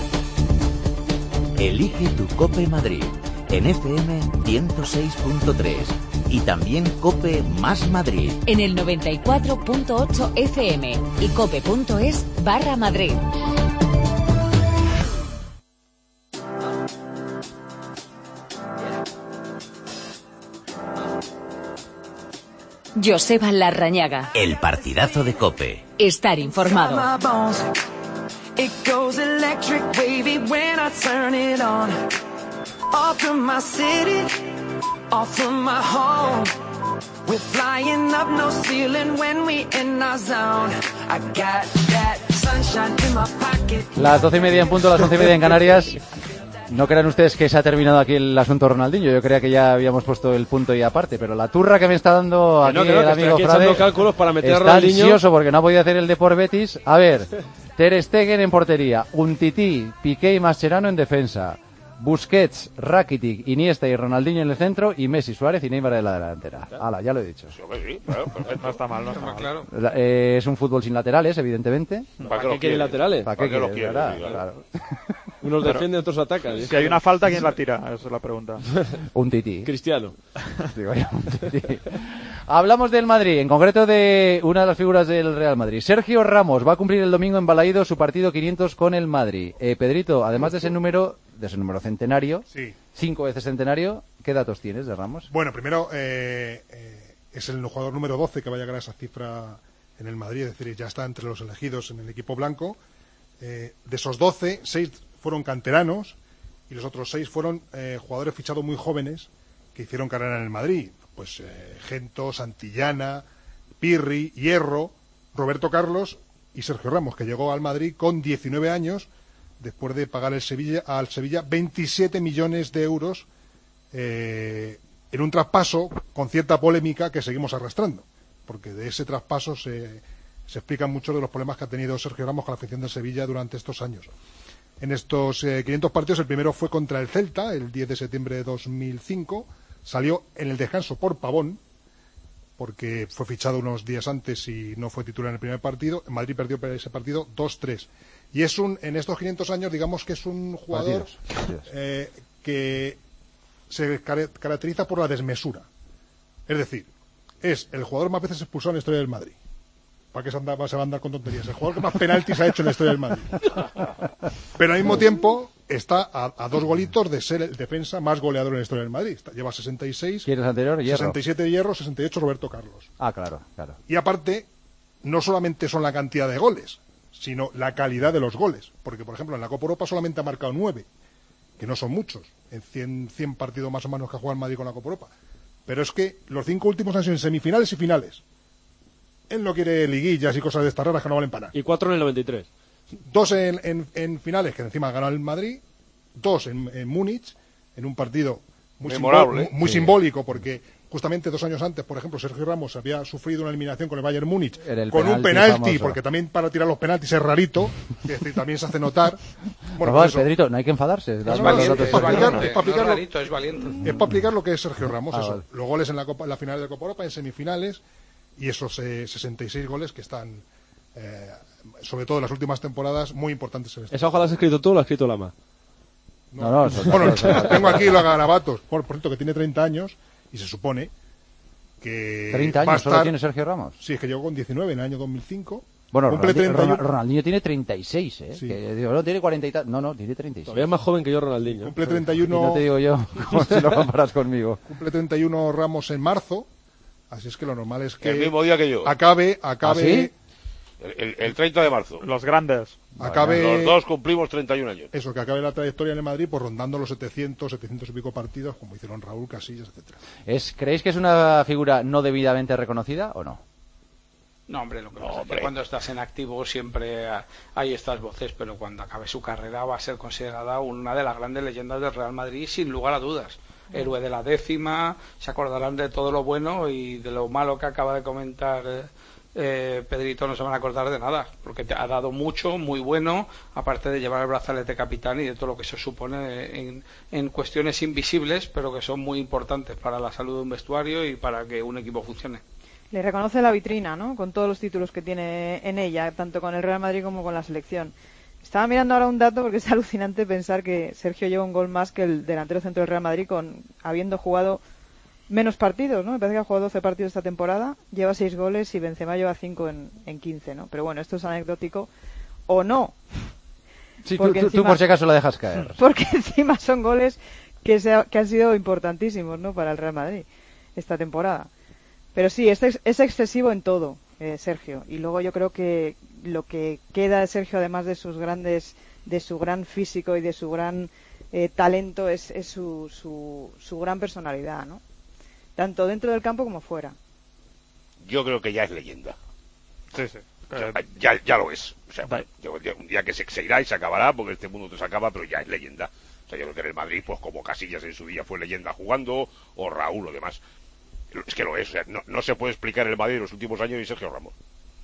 Elige tu COPE Madrid. En F M ciento seis punto tres. Y también COPE más Madrid. En el noventa y cuatro punto ocho F M y cope punto es barra Madrid. Joseba Larrañaga. El partidazo de COPE. Estar informado. It goes electric wavy when I turn it on. Off from my city, off from my home. We're flying up no ceiling when we in our zone. I got that sunshine in my pocket. Las doce y media en punto, las once y media en Canarias. No crean ustedes que se ha terminado aquí el asunto Ronaldinho. Yo creía que ya habíamos puesto el punto y aparte, pero la turra que me está dando aquí no, creo el que amigo aquí Frade cálculos para meter a está Ronaldinho. ansioso porque no ha podido hacer el de por Betis. A ver, Ter Stegen en portería, Umtiti, Piqué y Mascherano en defensa, Busquets, Rakitic, Iniesta y Ronaldinho en el centro y Messi, Suárez y Neymar en la delantera. Hala, ya lo he dicho. Sí, claro, perfecto. No está mal, no está mal. Claro. Eh, es un fútbol sin laterales, evidentemente. ¿Para qué quiere laterales? ¿Para ¿Para qué qué lo quiere? quiere? ¿Verdad? Sí, claro. Claro. Unos Pero, defienden, otros atacan. Si hay una falta, ¿quién la tira? Esa es la pregunta. Un tití. Cristiano. Digo, ya, un tití. Hablamos del Madrid, en concreto de una de las figuras del Real Madrid. Sergio Ramos va a cumplir el domingo en Balaído su partido quinientos con el Madrid. Eh, Pedrito, además de ese número, de ese número centenario, sí. cinco veces centenario, ¿qué datos tienes de Ramos? Bueno, primero, eh, eh, es el jugador número doce que va a llegar a esa cifra en el Madrid, es decir, ya está entre los elegidos en el equipo blanco. Eh, de esos doce, seis fueron canteranos y los otros seis fueron eh, jugadores fichados muy jóvenes que hicieron carrera en el Madrid. Pues eh, Gento, Santillana, Pirri, Hierro, Roberto Carlos y Sergio Ramos, que llegó al Madrid con diecinueve años después de pagar el Sevilla, al Sevilla veintisiete millones de euros eh, en un traspaso con cierta polémica que seguimos arrastrando, porque de ese traspaso se, se explican muchos de los problemas que ha tenido Sergio Ramos con la afición del Sevilla durante estos años. En estos eh, quinientos partidos, el primero fue contra el Celta, el diez de septiembre de dos mil cinco, salió en el descanso por Pavón, porque fue fichado unos días antes y no fue titular en el primer partido. En Madrid perdió ese partido dos tres. Y es un, en estos quinientos años, digamos que es un jugador Partidos, partidos. Eh, que se car- caracteriza por la desmesura. Es decir, es el jugador más veces expulsado en la historia del Madrid. ¿Para qué se, anda, se va a andar con tonterías? El jugador que más penaltis ha hecho en la historia del Madrid. Pero al mismo tiempo está a, a dos golitos de ser el defensa más goleador en la historia del Madrid. Está, lleva sesenta y seis. ¿Quién es el anterior? Hierro. sesenta y siete de Hierro, sesenta y ocho Roberto Carlos. Ah, claro, claro. Y aparte, no solamente son la cantidad de goles, sino la calidad de los goles. Porque, por ejemplo, en la Copa Europa solamente ha marcado nueve, que no son muchos, en cien, cien partidos más o menos que ha jugado el Madrid con la Copa Europa. Pero es que los cinco últimos han sido en semifinales y finales. Él no quiere liguillas y cosas de estas raras que no valen para nada. Y cuatro en el noventa y tres. Dos en, en, en finales, que encima ha ganado el Madrid. Dos en, en Múnich, en un partido muy, memorable. simbó- muy Sí. simbólico, porque justamente dos años antes, por ejemplo, Sergio Ramos había sufrido una eliminación con el Bayern Múnich Era el con un penalti penalti, famoso. porque también para tirar los penaltis es rarito, es decir, también se hace notar. Bueno, Bueno, pues, pues eso. Pedrito, no hay que enfadarse. No, Dame no, los es, datos es por para favor. aplicar, es para No es aplicar lo- rarito, es valiente. es para aplicar lo que es Sergio Ramos, Ah, eso. vale. Los goles en la, Copa, en la final de Copa Europa, en semifinales, y esos eh, sesenta y seis goles que están, eh, sobre todo en las últimas temporadas, muy importantes en este. ¿Esa hoja la has escrito tú o la ha escrito Lama? No, no, eso- Bueno, eso- eso- tengo aquí los garabatos. Por, por cierto, que tiene treinta años y se supone que. treinta va a años solo estar- tiene Sergio Ramos. Sí, es que llegó con diecinueve en el año dos mil cinco. Bueno, cumple Ronaldinho, treinta y uno. Ronald- Ronaldinho tiene treinta y seis, ¿eh? Sí. Que, digo, no, tiene cuarenta y tal. No, no, tiene treinta y seis. Todavía es más joven que yo, Ronaldinho. Cumple treinta y Y uno. no te digo yo, como si lo comparas conmigo. Cumple treinta y uno Ramos en marzo. Así es que lo normal es que. El mismo día que yo. Acabe, acabe. ¿Ah, sí? El, el- el treinta de marzo. Los grandes. Acabe. Los dos cumplimos treinta y un años. Eso, que acabe la trayectoria en el Madrid, pues rondando los setecientos, setecientos y pico partidos, como hicieron Raúl, Casillas, etcétera. ¿Es, ¿Creéis que es una figura no debidamente reconocida o no? No, hombre, lo que No, pasa hombre. es que cuando estás en activo siempre hay estas voces, pero cuando acabe su carrera va a ser considerada una de las grandes leyendas del Real Madrid, sin lugar a dudas. Héroe de la décima, se acordarán de todo lo bueno y de lo malo que acaba de comentar eh, eh, Pedrito, no se van a acordar de nada, porque te ha dado mucho, muy bueno, aparte de llevar el brazalete de capitán y de todo lo que se supone en, en cuestiones invisibles, pero que son muy importantes para la salud de un vestuario y para que un equipo funcione. Le reconoce la vitrina, ¿no? Con todos los títulos que tiene en ella, tanto con el Real Madrid como con la selección. Estaba mirando ahora un dato porque es alucinante pensar que Sergio lleva un gol más que el delantero centro del Real Madrid, con habiendo jugado menos partidos, ¿no? Me parece que ha jugado doce partidos esta temporada, lleva seis goles y Benzema lleva cinco en, en quince, ¿no? Pero bueno, esto es anecdótico o no. Sí, tú, tú, encima, tú por si acaso la dejas caer. Porque encima son goles que, se ha, que han sido importantísimos, ¿no? Para el Real Madrid esta temporada. Pero sí, es, es excesivo en todo, eh, Sergio. Y luego yo creo que lo que queda de Sergio, además de sus grandes, de su gran físico y de su gran eh, talento, es, es su, su, su gran personalidad, ¿no? Tanto dentro del campo como fuera. Yo creo que ya es leyenda. Sí, sí. O sea, ya, ya lo es. O sea, yo, un día que se, se irá y se acabará, porque este mundo te se acaba, pero ya es leyenda. O sea, yo creo que en el Madrid, pues como Casillas en su día fue leyenda jugando, o Raúl o demás. Es que lo es, o sea, no, no se puede explicar el Madrid en los últimos años y Sergio Ramos.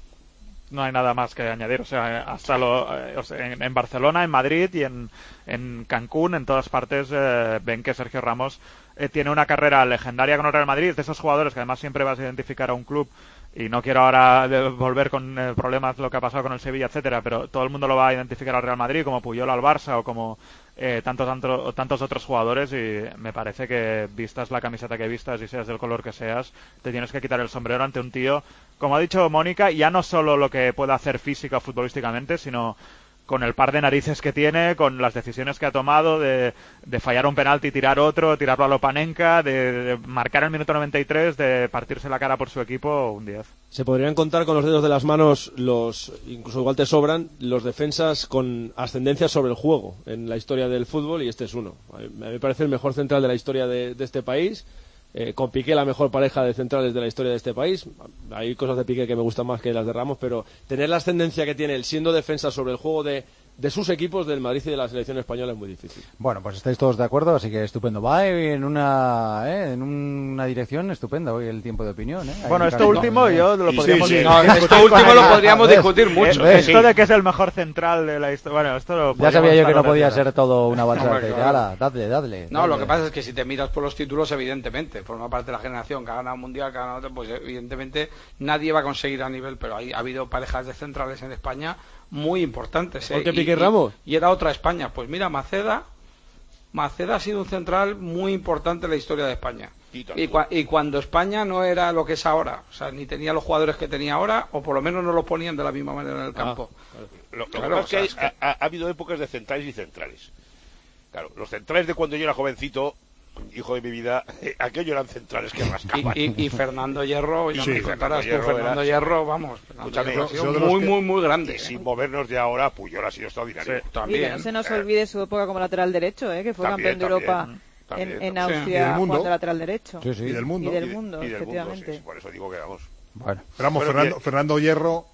No hay nada más que añadir, o sea, hasta lo, eh, o sea, en, en Barcelona, en Madrid y en, en Cancún, en todas partes eh, ven que Sergio Ramos eh, tiene una carrera legendaria con el Real Madrid, de esos jugadores que además siempre vas a identificar a un club, y no quiero ahora de, volver con eh, problemas lo que ha pasado con el Sevilla, etcétera, pero todo el mundo lo va a identificar al Real Madrid, como Puyol al Barça o como eh, tantos, tantos, tantos otros jugadores, y me parece que vistas la camiseta que vistas y seas del color que seas, te tienes que quitar el sombrero ante un tío, como ha dicho Mónica, ya no solo lo que puede hacer física o futbolísticamente, sino con el par de narices que tiene, con las decisiones que ha tomado de, de fallar un penalti y tirar otro, tirarlo a Lopanenka, de, de marcar el minuto noventa y tres, de partirse la cara por su equipo, un diez. Se podrían contar con los dedos de las manos, los incluso igual te sobran, los defensas con ascendencia sobre el juego en la historia del fútbol, y este es uno. A mí me parece el mejor central de la historia de, de este país. Eh, con Piqué la mejor pareja de centrales de la historia de este país. Hay cosas de Piqué que me gustan más que las de Ramos, pero tener la ascendencia que tiene él siendo defensa sobre el juego de, de sus equipos, del Madrid y de la selección española, es muy difícil. Bueno, pues estáis todos de acuerdo, así que estupendo. Va en una eh, en una dirección estupenda hoy el tiempo de opinión. ¿eh? Bueno, esto último yo lo podríamos sí, sí. No, esto último lo podríamos discutir mucho. Eh, esto de que es el mejor central de la historia. Bueno, esto lo ya sabía yo que no podía ser todo una balsa de cara. Dadle, dadle. No, lo que pasa es que si te miras por los títulos, evidentemente, forma parte de la generación que ha ganado un mundial, que ha ganado otro, pues evidentemente nadie va a conseguir a nivel, pero hay, ha habido parejas de centrales en España muy importantes. ¿eh? ¿Por qué y, Piqué Ramos? Y, y era otra España. Pues mira, Maceda, Maceda ha sido un central muy importante en la historia de España. Y, y, cua, y cuando España no era lo que es ahora, o sea, ni tenía los jugadores que tenía ahora, o por lo menos no los ponían de la misma manera en el campo. Ah, claro. Lo, lo claro, que pasa es que, hay, ha, ha, ha habido épocas de centrales y centrales. Claro, los centrales de cuando yo era jovencito, hijo de mi vida, aquellos eran centrales que rascaban. Y, y, y Fernando Hierro, y sí, no Fernando, tú, Hierro, Fernando Hierro, vamos, escúchame, Hierro ha sido muy, que, muy, muy grande. Y sin movernos de ahora, Puyol ha sido extraordinario. Sí, también. Y no se nos olvide su época como lateral derecho, ¿eh? Que fue también, campeón de Europa también, en, en Austria, sí. Jugando lateral derecho. Sí, sí. Y del mundo. Y del mundo, y, y del efectivamente. Mundo, sí, por eso digo que vamos. Bueno, pero vamos, bueno, Fernando, Fernando Hierro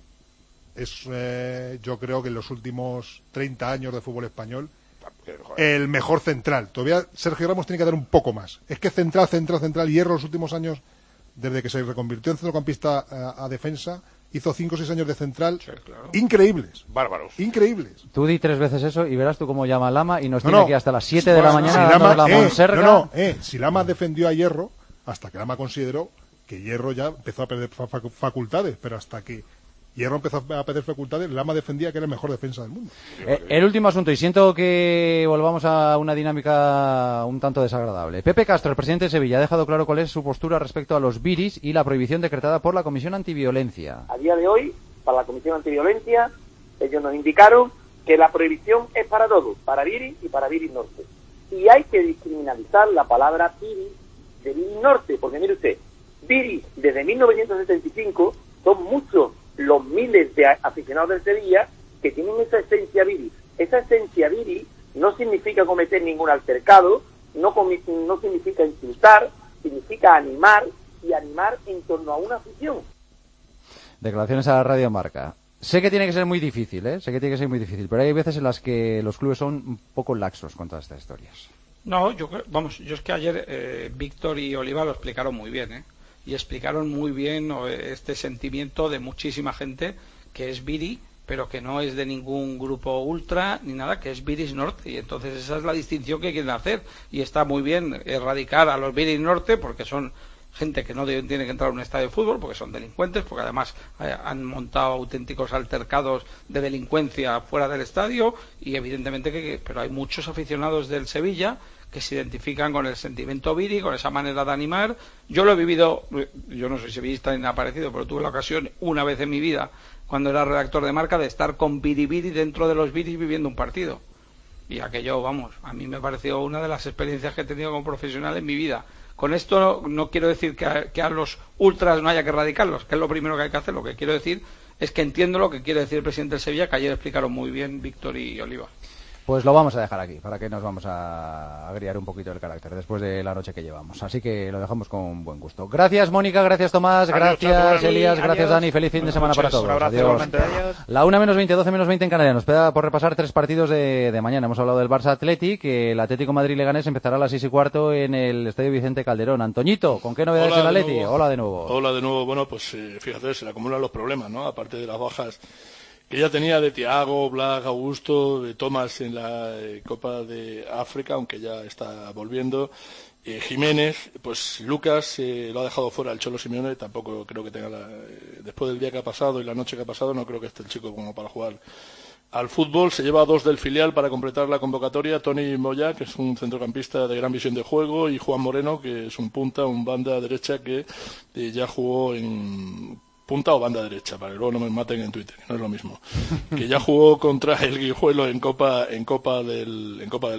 es, eh, yo creo que en los últimos treinta años de fútbol español, el mejor central. Todavía Sergio Ramos tiene que dar un poco más. Es que central, central, central, Hierro los últimos años, desde que se reconvirtió en centrocampista a, a defensa, hizo cinco o seis años de central, sí, claro. Increíbles. Bárbaros. Increíbles. Tú di tres veces eso y verás tú cómo llama Lama y nos no, tiene no. aquí hasta las siete de la mañana si Lama, la eh, Monserga. No, no, eh, si Lama defendió a Hierro, hasta que Lama consideró que Hierro ya empezó a perder facultades, pero hasta que Hierro empezó a perder facultades, Lama defendía que era el mejor defensa del mundo. Eh, el último asunto, y siento que volvamos a una dinámica un tanto desagradable. Pepe Castro, el presidente de Sevilla, ha dejado claro cuál es su postura respecto a los viris y la prohibición decretada por la Comisión Antiviolencia. A día de hoy, para la Comisión Antiviolencia, ellos nos indicaron que la prohibición es para todos, para viris y para viris norte. Y hay que discriminalizar la palabra viris de viris norte, porque mire usted, viris desde mil novecientos setenta y cinco son muchos los miles de aficionados del Sevilla que tienen esa esencia viril. Esa esencia viril no significa cometer ningún altercado, no, no significa insultar, significa animar y animar en torno a una afición. Declaraciones a la Radio Marca. Sé que tiene que ser muy difícil, ¿eh? Sé que tiene que ser muy difícil, pero hay veces en las que los clubes son un poco laxos con todas estas historias. No, yo vamos, yo es que ayer eh, Víctor y Oliva lo explicaron muy bien, ¿eh? Y explicaron muy bien este sentimiento de muchísima gente que es Viri, pero que no es de ningún grupo ultra ni nada, que es Viris Norte, y entonces esa es la distinción que quieren hacer, y está muy bien erradicar a los Viris Norte porque son gente que no tiene que entrar a un estadio de fútbol, porque son delincuentes, porque además eh, han montado auténticos altercados de delincuencia fuera del estadio, y evidentemente que, pero hay muchos aficionados del Sevilla que se identifican con el sentimiento viri, con esa manera de animar. Yo lo he vivido, yo no soy sevillista ni aparecido, pero tuve la ocasión una vez en mi vida, cuando era redactor de Marca, de estar con Viri Viri dentro de los Viris viviendo un partido. Y aquello, vamos, a mí me pareció una de las experiencias que he tenido como profesional en mi vida. Con esto no quiero decir que a, que a los ultras no haya que erradicarlos, que es lo primero que hay que hacer. Lo que quiero decir es que entiendo lo que quiere decir el presidente del Sevilla, que ayer explicaron muy bien Víctor y Oliva. Pues lo vamos a dejar aquí, para que nos vamos a agriar un poquito el carácter después de la noche que llevamos. Así que lo dejamos con buen gusto. Gracias, Mónica, gracias, Tomás, Adiós, gracias, chato, Elías, adiós. gracias, Dani. Feliz fin de semana Buenas para noches, todos. un abrazo, Adiós. igualmente. Adiós. La una menos veinte, doce menos veinte en Canarias. Nos queda por repasar tres partidos de, de mañana. Hemos hablado del Barça Athletic, el Atlético Madrid-Leganés empezará a las seis y cuarto en el Estadio Vicente Calderón. Antoñito, ¿con qué novedades Hola del de Atleti? nuevo. Hola de nuevo. Hola de nuevo. Bueno, pues eh, fíjate, se le acumulan los problemas, ¿no? Aparte de las bajas que ya tenía de Thiago, Black, Augusto, de Thomas en la eh, Copa de África, aunque ya está volviendo. Eh, Jiménez, pues Lucas eh, lo ha dejado fuera el Cholo Simeone, tampoco creo que tenga la, eh, después del día que ha pasado y la noche que ha pasado, no creo que esté el chico como para jugar al fútbol. Se lleva a dos del filial para completar la convocatoria, Tony Moya, que es un centrocampista de gran visión de juego, y Juan Moreno, que es un punta, un banda derecha que eh, ya jugó en punta o banda derecha, para que luego no me maten en Twitter, que no es lo mismo, que ya jugó contra el Guijuelo en Copa en Copa del en Copa del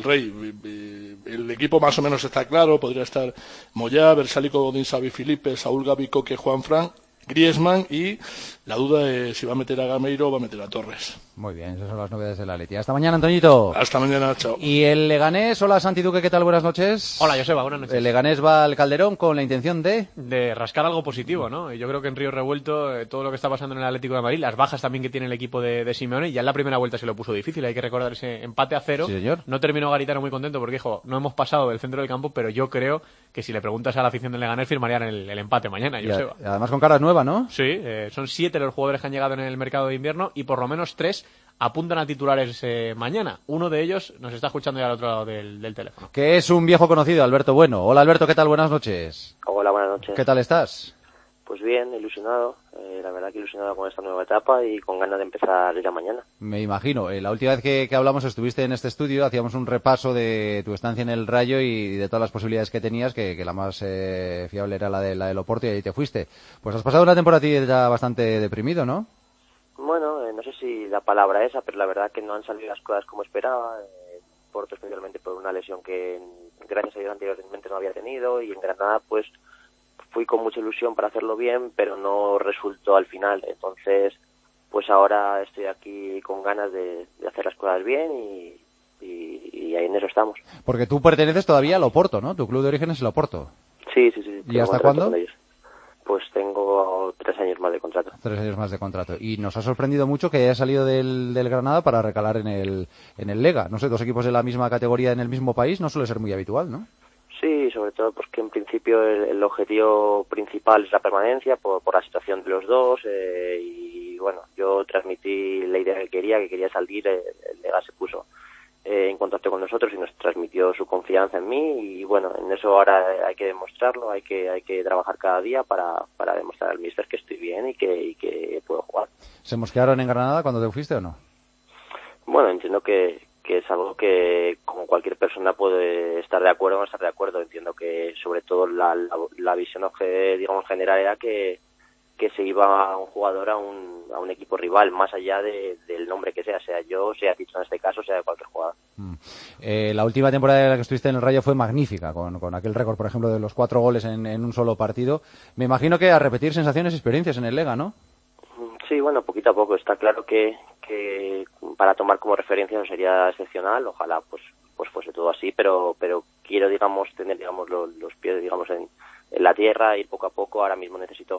Rey. El equipo más o menos está claro, podría estar Moyá, Bersálico, Godín, Xavi, Filipe, Saúl, Gavi, Coque, Juan Fran, Griezmann, y la duda es si va a meter a Gameiro o va a meter a Torres. Muy bien, esas son las novedades del Atleti. Hasta mañana, Antoñito. Hasta mañana, chao. Y el Leganés, hola Santi Duque, ¿qué tal? Buenas noches. Hola, Joseba, buenas noches. El Leganés va al Calderón con la intención de... De rascar algo positivo, ¿no? Y yo creo que en Río Revuelto, eh, todo lo que está pasando en el Atlético de Madrid, las bajas también que tiene el equipo de, de Simeone, ya en la primera vuelta se lo puso difícil, hay que recordar ese empate a cero. Sí, señor. No terminó Garitano muy contento porque dijo, no hemos pasado del centro del campo, pero yo creo que si le preguntas a la afición del Leganés firmarían el, el empate mañana, Y Joseba. a- además con caras nuevas, ¿no? Sí, eh, son siete los jugadores que han llegado en el mercado de invierno y por lo menos tres apuntan a titulares eh, mañana. Uno de ellos nos está escuchando ya al otro lado del, del teléfono. Que es un viejo conocido, Alberto Bueno. Hola Alberto, ¿qué tal? Buenas noches. Hola, buenas noches. ¿Qué tal estás? Pues bien, ilusionado. Eh, la verdad que ilusionado con esta nueva etapa y con ganas de empezar ya mañana. Me imagino. Eh, la última vez que, que hablamos estuviste en este estudio, hacíamos un repaso de tu estancia en el Rayo y de todas las posibilidades que tenías, que, que la más eh, fiable era la de la del Oporto, y ahí te fuiste. Pues has pasado una temporada ya bastante deprimido, ¿no? Bueno, eh, no sé si la palabra esa, pero la verdad que no han salido las cosas como esperaba. Eh, Porto especialmente por una lesión que gracias a Dios anteriormente no había tenido, y en Granada pues fui con mucha ilusión para hacerlo bien, pero no resultó al final. Entonces pues ahora estoy aquí con ganas de, de hacer las cosas bien y, y, y ahí en eso estamos. Porque tú perteneces todavía al Oporto, ¿no? Tu club de origen es el Oporto. Sí, sí, sí. ¿Y tengo hasta contrato cuándo? con ellos. Pues tengo tres años más de contrato. Tres años más de contrato. Y nos ha sorprendido mucho que haya salido del, del Granada para recalar en el, en el Lega. No sé, dos equipos de la misma categoría en el mismo país no suele ser muy habitual, ¿no? Sí, sobre todo porque en principio el, el objetivo principal es la permanencia por, por la situación de los dos eh, y bueno, yo transmití la idea que quería, que quería salir, eh, el Lega se puso eh, en contacto con nosotros y nos transmitió su confianza en mí y bueno, en eso ahora hay que demostrarlo, hay que hay que trabajar cada día para, para demostrar al míster que estoy bien y que, y que puedo jugar. ¿Se mosquearon en Granada cuando te fuiste o no? Bueno, entiendo que, que es algo que como cualquier persona puede estar de acuerdo o no estar de acuerdo. Entiendo que sobre todo la, la, la visión digamos general era que, que se iba un jugador a un, a un equipo rival, más allá de, del nombre que sea, sea yo, sea dicho en este caso, sea de cualquier jugador. Mm. Eh, la última temporada en la que estuviste en el Rayo fue magnífica, con, con aquel récord, por ejemplo, de los cuatro goles en, en un solo partido. Me imagino que a repetir sensaciones y experiencias en el Lega, ¿no? Sí, bueno, poquito a poco. Está claro que, que para tomar como referencia eso sería excepcional. Ojalá pues pues fuese todo así, pero pero quiero, digamos, tener digamos los, los pies digamos en, en la tierra, ir poco a poco. Ahora mismo necesito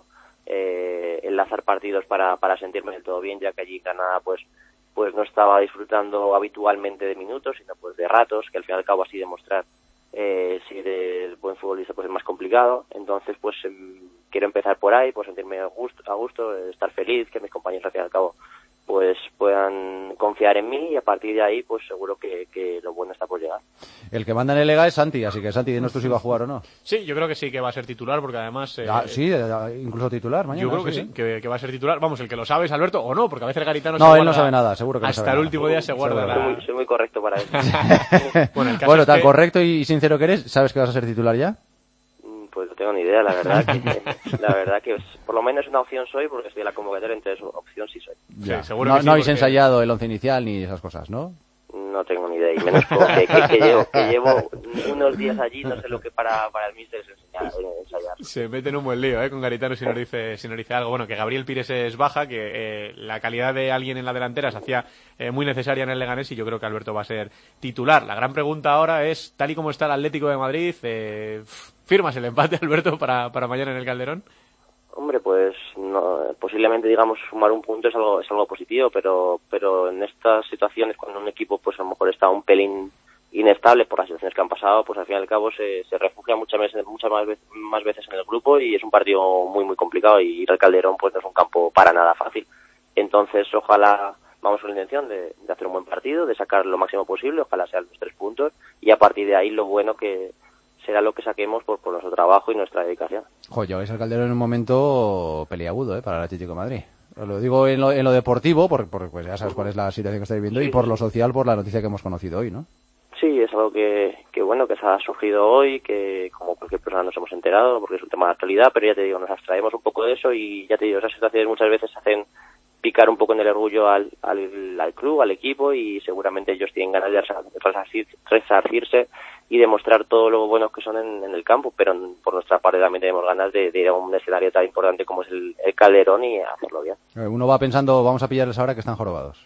eh, enlazar partidos para, para sentirme del todo bien, ya que allí en Granada pues pues no estaba disfrutando habitualmente de minutos, sino pues de ratos, que al fin y al cabo así demostrar eh, si eres buen futbolista pues es más complicado. Entonces pues eh, quiero empezar por ahí, pues sentirme a gusto, a gusto, estar feliz, que mis compañeros al fin y al cabo pues puedan confiar en mí, y a partir de ahí pues seguro que, que lo bueno está por llegar. El que manda en el Lega es Santi, así que Santi, dinos tú si va a jugar o no. Sí, yo creo que sí que va a ser titular, porque además... Eh, ah, sí, incluso titular mañana. Yo creo que sí, sí que, que va a ser titular. Vamos, el que lo sabe es Alberto, o no, porque a veces el Garitano no, se guarda... No, él no sabe nada, seguro que no hasta sabe el nada. último día se guarda soy, la... muy, soy muy correcto para eso. bueno, el caso bueno es tan que... correcto y sincero que eres, ¿sabes que vas a ser titular ya? Pues no tengo ni idea, la verdad que la verdad que por lo menos una opción soy, porque estoy en la convocatoria, entonces opción sí soy. Ya. Sí, seguro no que sí, no habéis porque... ensayado el once inicial ni esas cosas, ¿no? No tengo ni idea, y menos que, que, que, llevo, que llevo unos días allí, no sé lo que para, para el míster es enseñar, ensayar. Se mete en un buen lío, ¿eh? Con Garitano si nos dice, si nos dice algo. Bueno, que Gabriel Pires es baja, que eh, la calidad de alguien en la delantera se hacía eh, muy necesaria en el Leganés, y yo creo que Alberto va a ser titular. La gran pregunta ahora es, tal y como está el Atlético de Madrid, eh, ¿firmas el empate, Alberto, para, para mañana en el Calderón? Hombre, pues no, posiblemente, digamos, sumar un punto es algo es algo positivo, pero pero en estas situaciones, cuando un equipo pues a lo mejor está un pelín inestable por las situaciones que han pasado, pues al fin y al cabo se, se refugia muchas veces muchas más veces, más veces en el grupo, y es un partido muy muy complicado, y ir al Calderón pues no es un campo para nada fácil. Entonces ojalá, vamos con la intención de, de hacer un buen partido, de sacar lo máximo posible, ojalá sean los tres puntos, y a partir de ahí lo bueno que será lo que saquemos por, por nuestro trabajo y nuestra dedicación. Joder, es el Calderón en un momento peliagudo, ¿eh? Para el Atlético de Madrid. Lo digo en lo, en lo deportivo, porque, porque pues ya sabes cuál es la situación que estáis viviendo, sí, y por lo social, por la noticia que hemos conocido hoy, ¿no? Sí, es algo que, que bueno, que se ha surgido hoy, que como cualquier persona nos hemos enterado, porque es un tema de actualidad, pero ya te digo, nos abstraemos un poco de eso, y ya te digo, esas situaciones muchas veces hacen picar un poco en el orgullo al, al, al club, al equipo, y seguramente ellos tienen ganas de resarcir, resarcirse y demostrar todo lo buenos que son en, en el campo, pero por nuestra parte también tenemos ganas de, de ir a un escenario tan importante como es el, el Calderón, y hacerlo bien. Uno va pensando, vamos a pillarles ahora que están jorobados.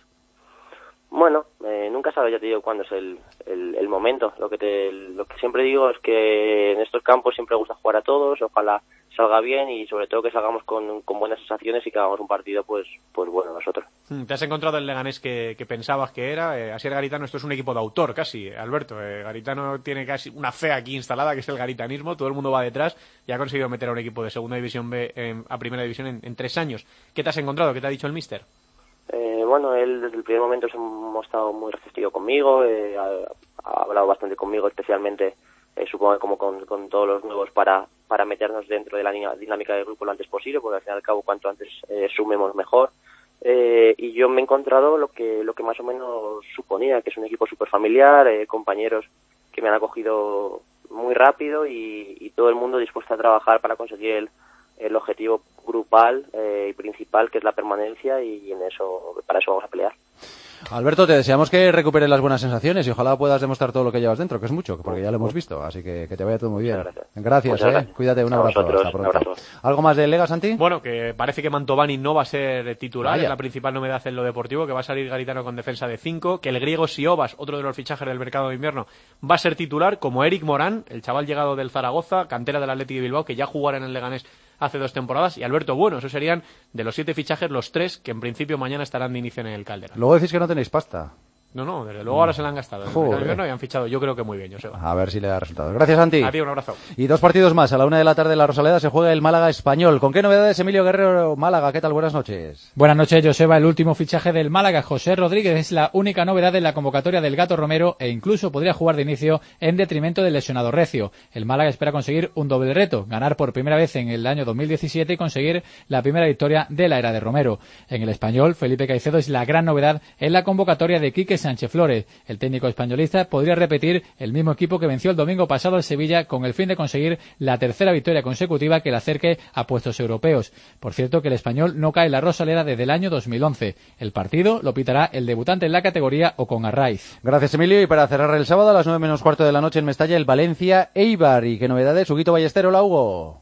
Bueno, eh, nunca sabes, ya te digo, cuándo es el, el, el momento. Lo que te, lo que siempre digo es que en estos campos siempre gusta jugar a todos, ojalá salga bien, y sobre todo que salgamos con, con buenas sensaciones y que hagamos un partido pues pues bueno nosotros. ¿Te has encontrado el Leganés que, que pensabas que era? Eh, Asier Garitano, esto es un equipo de autor casi, eh, Alberto. Eh, Garitano tiene casi una fe aquí instalada, que es el garitanismo, todo el mundo va detrás, y ha conseguido meter a un equipo de segunda división B en, a primera división en, en tres años. ¿Qué te has encontrado? ¿Qué te ha dicho el míster? Eh, bueno, él desde el primer momento se ha estado muy receptivo conmigo, eh, ha, ha hablado bastante conmigo, especialmente eh, supongo que como con, con todos los nuevos, para, para meternos dentro de la dinámica del grupo lo antes posible, porque al fin y al cabo cuanto antes eh, sumemos mejor. Eh, y yo me he encontrado lo que lo que más o menos suponía, que es un equipo súper familiar, eh, compañeros que me han acogido muy rápido, y, y todo el mundo dispuesto a trabajar para conseguir el, el objetivo grupal eh, y principal, que es la permanencia, y en eso para eso vamos a pelear. Alberto, te deseamos que recuperes las buenas sensaciones y ojalá puedas demostrar todo lo que llevas dentro, que es mucho, porque ya lo hemos visto, así que que te vaya todo muy bien. Gracias, gracias, eh. gracias. Cuídate, un abrazo. Vosotros, hasta pronto. un abrazo. ¿Algo más de Lega, Santi? Bueno, que parece que Mantovani no va a ser titular, Vaya. es la principal novedad en lo deportivo, que va a salir Garitano con defensa de cinco, que el griego Siobas, otro de los fichajes del mercado de invierno, va a ser titular, como Eric Morán, el chaval llegado del Zaragoza, cantera del Athletic de Bilbao, que ya jugará en el Leganés hace dos temporadas, y Alberto Bueno. Esos serían, de los siete fichajes, los tres que en principio mañana estarán de inicio en el Calderón. Luego decís que no tenéis pasta. No, no, desde luego ahora se la han gastado. Joder. No, y han fichado, yo creo que muy bien, Joseba. A ver si le da resultados. Gracias, Santi. A ti, un abrazo. Y dos partidos más. A la una de la tarde en la Rosaleda se juega el Málaga Español. ¿Con qué novedades, Emilio Guerrero? Málaga, ¿qué tal? Buenas noches. Buenas noches, Joseba. El último fichaje del Málaga, José Rodríguez, es la única novedad en la convocatoria del Gato Romero, e incluso podría jugar de inicio en detrimento del lesionado Recio. El Málaga espera conseguir un doble reto, ganar por primera vez en el año dos mil diecisiete y conseguir la primera victoria de la era de Romero. En el Español, Felipe Caicedo es la gran novedad en la convocatoria de Quique Sánchez Flores. El técnico españolista podría repetir el mismo equipo que venció el domingo pasado al Sevilla, con el fin de conseguir la tercera victoria consecutiva que le acerque a puestos europeos. Por cierto, que el Español no cae en la Rosaleda desde el año dos mil once. El partido lo pitará el debutante en la categoría, Ocon Arraiz. Gracias, Emilio. Y para cerrar el sábado a las nueve menos cuarto de la noche en Mestalla, el Valencia Eibar. ¿Y qué novedades? Huguito Ballester, hola, Hugo.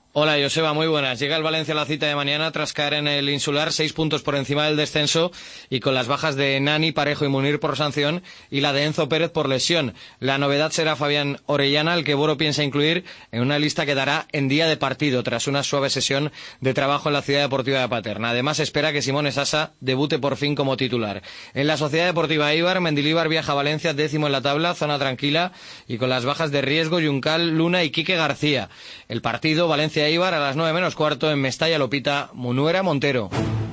Hola, Joseba, muy buenas. Llega el Valencia a la cita de mañana tras caer en el Insular, seis puntos por encima del descenso y con las bajas de Nani, Parejo y Munir por sanción y la de Enzo Pérez por lesión. La novedad será Fabián Orellana, al que Boro piensa incluir en una lista que dará en día de partido tras una suave sesión de trabajo en la Ciudad Deportiva de Paterna. Además, espera que Simone Sasa debute por fin como titular. En la Sociedad Deportiva Eibar, Mendilibar viaja a Valencia, décimo en la tabla, zona tranquila y con las bajas de Riesgo, Juncal, Luna y Quique García. El partido Valencia Eibar a las nueve menos cuarto en Mestalla, Lopita, Munuera, Montero.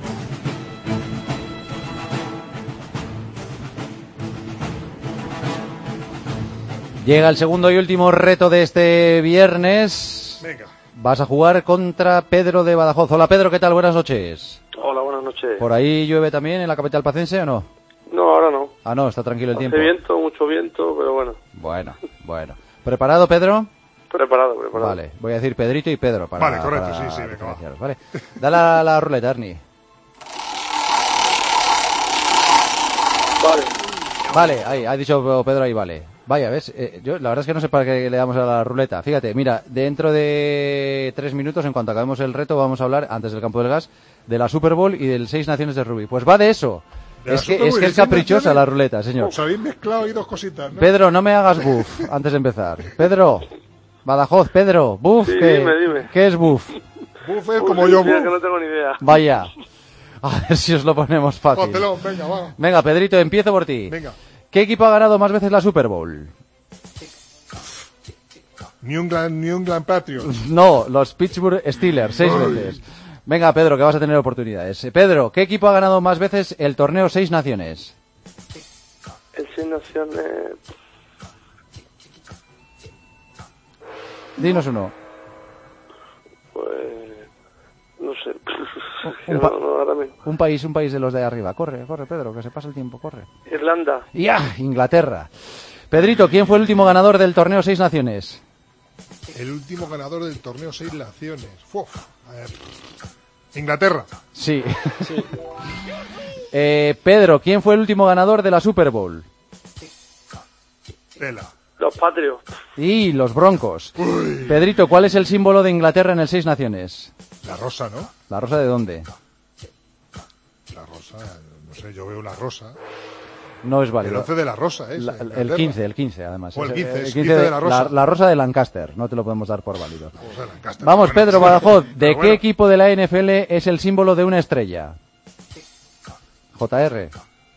Llega el segundo y último reto de este viernes. Venga. Vas a jugar contra Pedro de Badajoz. Hola Pedro, ¿qué tal? Buenas noches. Hola, buenas noches. ¿Por ahí llueve también en la capital pacense o no? No, ahora no. Ah, no, está tranquilo el Hace tiempo. viento, mucho viento, pero bueno. Bueno, bueno. ¿Preparado, Pedro? Preparado, preparado. Vale, voy a decir Pedrito y Pedro para... Vale, correcto, para sí, sí, venga, va. diferenciaros, ¿vale? Dale a la ruleta, Arni. Vale. Vale, ahí, ha dicho Pedro, ahí vale. Vaya, ¿ves? Eh, yo la verdad es que no sé para qué le damos a la ruleta. Fíjate, mira, dentro de tres minutos, en cuanto acabemos el reto, vamos a hablar, antes del campo del gas, de la Super Bowl y del Seis Naciones de Rugby. Pues va de eso. De la Es que, Super es Bowl que y es Seis caprichosa Naciones. la ruleta, señor. Os habéis mezclado ahí dos cositas, ¿no? Pedro, no me hagas buff antes de empezar. Pedro, Badajoz, Pedro, buff, Sí, ¿qué, dime, dime. ¿qué es buff? Buff es como yo, Mira, buff. que no tengo ni idea. Vaya, a ver si os lo ponemos fácil. Póntelo, venga, va. Venga, Pedrito, empiezo por ti. Venga. ¿Qué equipo ha ganado más veces la Super Bowl? New England, New England Patriots. No, los Pittsburgh Steelers, seis Ay. veces. Venga, Pedro, que vas a tener oportunidades. Eh, Pedro, ¿qué equipo ha ganado más veces el torneo Seis Naciones? El Seis Naciones... Dinos uno. Pues... No sé. Un, no, pa- no, ahora mismo. un país, un país de los de arriba. Corre, corre, Pedro, que se pasa el tiempo, corre. Irlanda. ¡Ya! Inglaterra. Pedrito, ¿quién fue el último ganador del torneo Seis Naciones? El último ganador del torneo Seis Naciones. Uf. A ver. Inglaterra. Sí. eh, Pedro, ¿quién fue el último ganador de la Super Bowl? Tela. Los Patriots. Y los Broncos. Uy. Pedrito, ¿cuál es el símbolo de Inglaterra en el Seis Naciones? La rosa, ¿no? ¿La rosa de dónde? La rosa, no sé, yo veo una rosa. No es El válido. once de la rosa, ¿eh? La- el quince, el quince, además. O el Es- quince, el es quince de la rosa. La, rosa de Lancaster, no te lo podemos dar por válido. O sea, Lancaster, Vamos, bueno, Pedro sí. Badajoz, ¿de Pero qué bueno. equipo de la N F L es el símbolo de una estrella? J R.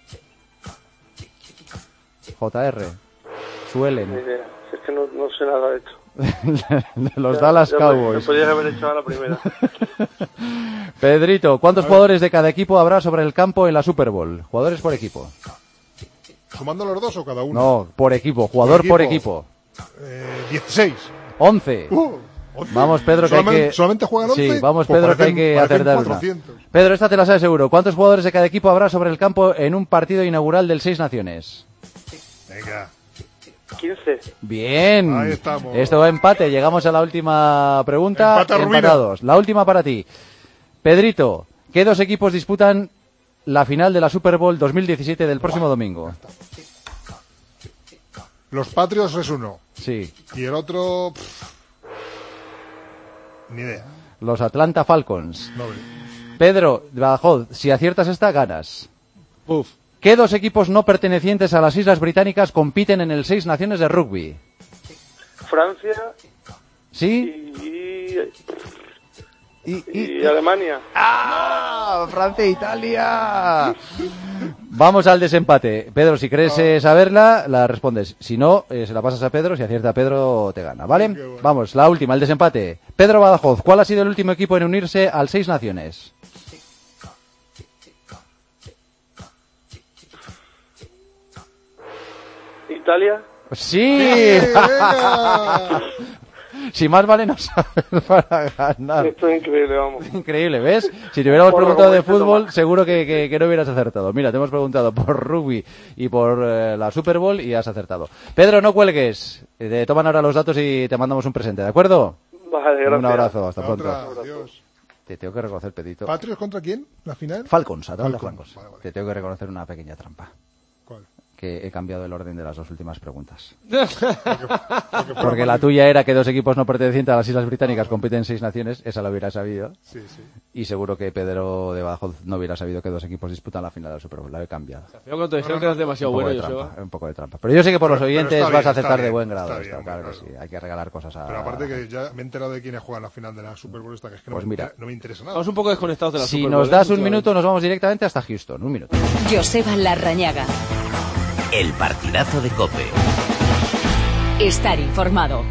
J R. Ni Suelen. idea. Si es que no, no sé nada de esto. De los Ya- Dallas ya me- Cowboys. Me podía haber hecho a la primera. Pedrito, ¿cuántos jugadores de cada equipo habrá sobre el campo en la Super Bowl? Jugadores por equipo. ¿Sumando los dos o cada uno? No, por equipo, jugador por equipo. Eh, dieciséis. once. Uh, once. Vamos, Pedro, que hay ¿Solamente- que... ¿Solamente juegan once? Sí, vamos, Pues Pedro, que hay parecen- que parecen acertar una. cuatrocientos. Pedro, esta te la sabes seguro. ¿Cuántos jugadores de cada equipo habrá sobre el campo en un partido inaugural del Seis Naciones? Venga. quince. Bien. Ahí estamos. Esto va a empate. Llegamos a la última pregunta. Empate a ruina. Empatados. La última para ti. Pedrito, ¿qué dos equipos disputan la final de la Super Bowl dos mil diecisiete del próximo domingo? Los Patriots es uno. Sí. Y el otro... pff, ni idea. Los Atlanta Falcons. No, hombre. Pedro, Badajoz, si aciertas esta, ganas. Uf. ¿Qué dos equipos no pertenecientes a las Islas Británicas compiten en el Seis Naciones de Rugby? Francia ¿Sí? y... Y, y Alemania. ¡Ah! ¡Francia e Italia! Vamos al desempate. Pedro, si crees eh, saberla, la respondes. Si no, eh, se la pasas a Pedro. Si acierta Pedro, te gana, ¿vale? Vamos, la última, el desempate. Pedro Badajoz, ¿cuál ha sido el último equipo en unirse al Seis Naciones? Italia. ¡Sí! Si más vale no saber para ganar. Esto es increíble, vamos. Increíble, ¿ves? Si te hubiéramos Bueno, preguntado como de dice fútbol, Tomás. seguro que, que, que no hubieras acertado. Mira, te hemos preguntado por rugby y por eh, la Super Bowl y has acertado. Pedro, no cuelgues. Eh, Te toman ahora los datos y te mandamos un presente, ¿de acuerdo? Vale, gracias. Un abrazo, hasta Otra, pronto. adiós. Te tengo que reconocer, Pedito. ¿Patriots contra quién? ¿La final? Falcons, Atlanta Falcons, Falcons. vale, vale. Te tengo que reconocer una pequeña trampa. ¿Cuál? que he cambiado el orden de las dos últimas preguntas. Porque la tuya era que dos equipos no pertenecientes a las Islas Británicas compiten en seis naciones, esa la hubiera sabido. Sí, sí. Y seguro que Pedro de Badajoz no hubiera sabido que dos equipos disputan la final del Super Bowl, la he cambiado. Yo cuando te dijeron que eras demasiado bueno, yo trampa, un poco de trampa. Pero yo sé que por los pero, oyentes pero vas bien, a aceptar bien, de buen grado está esto, bien, claro claro. que sí, hay que regalar cosas a... Pero aparte que ya me he enterado de quiénes juegan la final de la Super Bowl esta, que es que Pues no, me, mira, no me interesa nada. Estamos un poco desconectados de la si Super Bowl. nos das un minuto, nos vamos directamente hasta Houston. Un minuto. Joseba Larrañaga. El partidazo de COPE. Estar informado.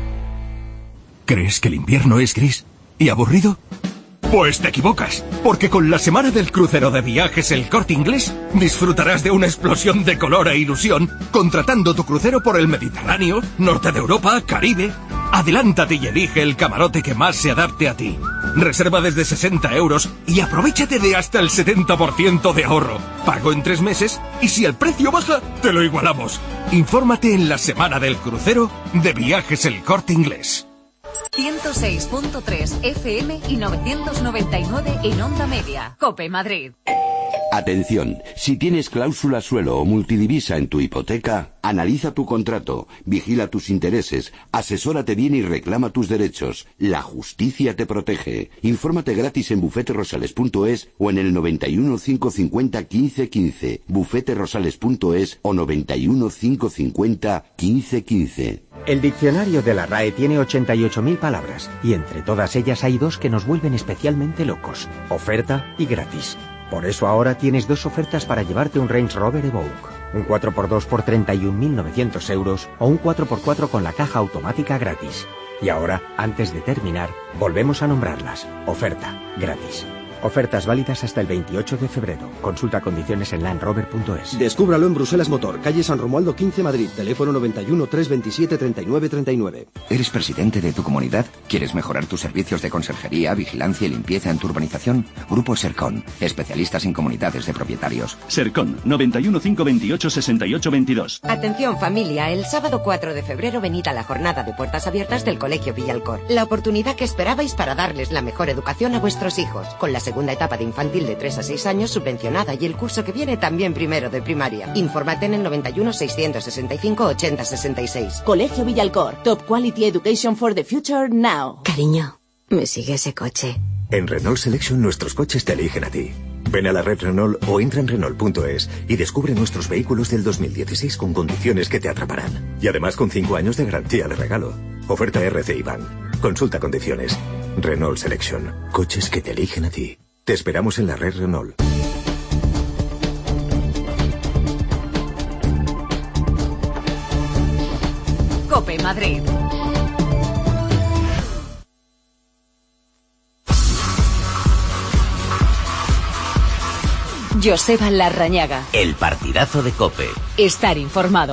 ¿Crees que el invierno es gris y aburrido? Pues te equivocas, porque con la semana del crucero de viajes El Corte Inglés disfrutarás de una explosión de color e ilusión contratando tu crucero por el Mediterráneo, norte de Europa, Caribe. Adelántate y elige el camarote que más se adapte a ti. Reserva desde sesenta euros y aprovéchate de hasta el setenta por ciento de ahorro. Pago en tres meses y si el precio baja, te lo igualamos. Infórmate en la semana del crucero de viajes El Corte Inglés. ciento seis punto tres F M y novecientos noventa y nueve en Onda Media. COPE Madrid. Atención, si tienes cláusula suelo o multidivisa en tu hipoteca, analiza tu contrato, vigila tus intereses, asesórate bien y reclama tus derechos. La justicia te protege. Infórmate gratis en bufete rosales punto es o en el noventa y uno, cinco cincuenta, quince quince, bufete rosales punto es o noventa y uno, cinco cincuenta, quince quince. El diccionario de la R A E tiene ochenta y ocho mil palabras y entre todas ellas hay dos que nos vuelven especialmente locos: oferta y gratis. Por eso ahora tienes dos ofertas para llevarte un Range Rover Evoque. Un cuatro por dos por treinta y un mil novecientos euros o un cuatro por cuatro con la caja automática gratis. Y ahora, antes de terminar, volvemos a nombrarlas. Oferta, gratis. Ofertas válidas hasta el veintiocho de febrero. Consulta condiciones en land rover punto es. Descúbralo en Bruselas Motor, calle San Romualdo quince, Madrid. Teléfono noventa y uno, trescientos veintisiete, treinta y nueve, treinta y nueve. ¿Eres presidente de tu comunidad? ¿Quieres mejorar tus servicios de conserjería, vigilancia y limpieza en tu urbanización? Grupo Sercon, especialistas en comunidades de propietarios. Sercon, noventa y uno, cinco veintiocho, sesenta y ocho veintidós. Atención familia, el sábado cuatro de febrero venid a la jornada de puertas abiertas del Colegio Villalcor. La oportunidad que esperabais para darles la mejor educación a vuestros hijos, con la segunda etapa de infantil de tres a seis años subvencionada y el curso que viene también primero de primaria. Infórmate en el noventa y uno, seiscientos sesenta y cinco, ochenta sesenta y seis. Colegio Villalcor. Top Quality Education for the Future now. Cariño, me sigue ese coche. En Renault Selection nuestros coches te eligen a ti. Ven a la red Renault o entra en Renault punto es y descubre nuestros vehículos del dos mil dieciséis con condiciones que te atraparán. Y además con cinco años de garantía de regalo. Oferta R C I B A N. Consulta condiciones. Renault Selection. Coches que te eligen a ti. Te esperamos en la red Renault. COPE Madrid. Joseba Larrañaga. El partidazo de COPE. Estar informado.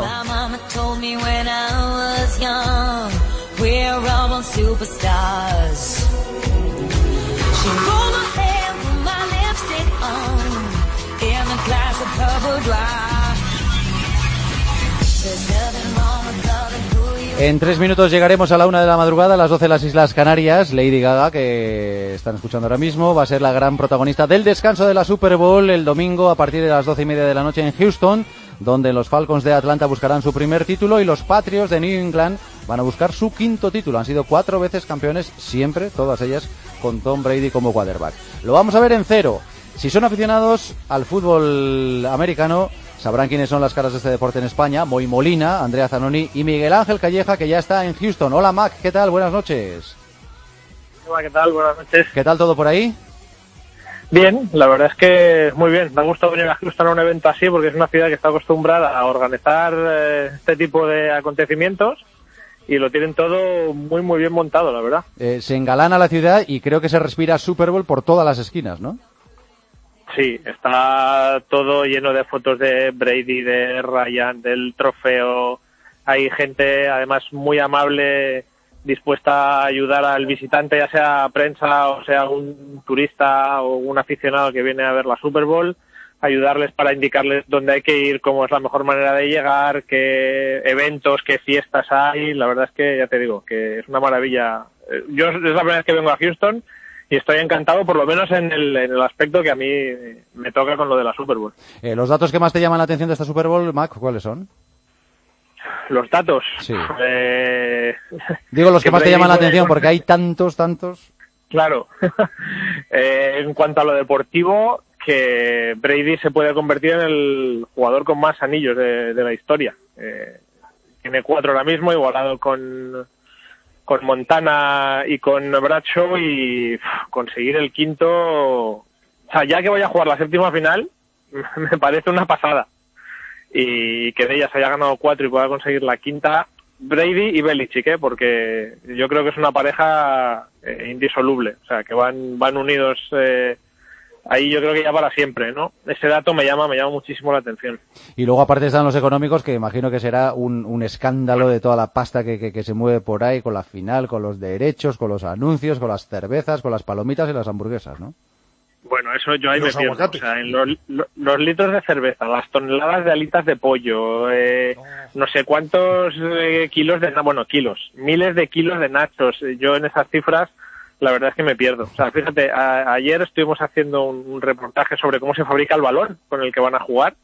En tres minutos llegaremos a la una de la madrugada, a las doce de las Islas Canarias. Lady Gaga, que están escuchando ahora mismo, va a ser la gran protagonista del descanso de la Super Bowl el domingo a partir de las doce y media de la noche en Houston, donde los Falcons de Atlanta buscarán su primer título y los Patriots de New England van a buscar su quinto título. Han sido cuatro veces campeones, siempre, todas ellas con Tom Brady como quarterback. Lo vamos a ver en cero. Si son aficionados al fútbol americano, sabrán quiénes son las caras de este deporte en España: Moy Molina, Andrea Zanoni y Miguel Ángel Calleja, que ya está en Houston. Hola Mac, ¿qué tal? Buenas noches. Hola, ¿qué tal? Buenas noches. ¿Qué tal todo por ahí? Bien, la verdad es que muy bien. Me ha gustado venir a Houston a un evento así porque es una ciudad que está acostumbrada a organizar eh, este tipo de acontecimientos y lo tienen todo muy, muy bien montado, la verdad. Eh, se engalana la ciudad y creo que se respira Super Bowl por todas las esquinas, ¿no? Sí, está todo lleno de fotos de Brady, de Ryan, del trofeo. Hay gente, además, muy amable, dispuesta a ayudar al visitante, ya sea prensa o sea un turista o un aficionado que viene a ver la Super Bowl, ayudarles para indicarles dónde hay que ir, cómo es la mejor manera de llegar, qué eventos, qué fiestas hay. La verdad es que, ya te digo, que es una maravilla. Yo es la primera vez que vengo a Houston y estoy encantado, por lo menos en el, en el aspecto que a mí me toca con lo de la Super Bowl. Eh, ¿Los datos que más te llaman la atención de esta Super Bowl, Mac, cuáles son? Los datos. Sí. Eh... Digo los que, que más te llaman la atención, con... porque hay tantos, tantos. Claro. eh, en cuanto a lo deportivo, que Brady se puede convertir en el jugador con más anillos de, de la historia. Eh, tiene cuatro ahora mismo, igualado con, con Montana y con Bradshaw, y uf, conseguir el quinto... O sea, ya que voy a jugar la séptima final, me parece una pasada. Y que de ellas haya ganado cuatro y pueda conseguir la quinta, Brady y Belichick, ¿eh? Porque yo creo que es una pareja eh, indisoluble, o sea, que van van unidos eh, ahí, yo creo que ya para siempre, ¿no? Ese dato me llama me llama muchísimo la atención. Y luego aparte están los económicos, que imagino que será un, un escándalo de toda la pasta que, que, que se mueve por ahí, con la final, con los derechos, con los anuncios, con las cervezas, con las palomitas y las hamburguesas, ¿no? Bueno, eso yo ahí me pierdo. O sea, en los, los litros de cerveza, las toneladas de alitas de pollo, eh, no sé cuántos eh, kilos de... Bueno, kilos, miles de kilos de nachos. Yo en esas cifras, la verdad es que me pierdo. O sea, fíjate, a, ayer estuvimos haciendo un, un reportaje sobre cómo se fabrica el balón con el que van a jugar.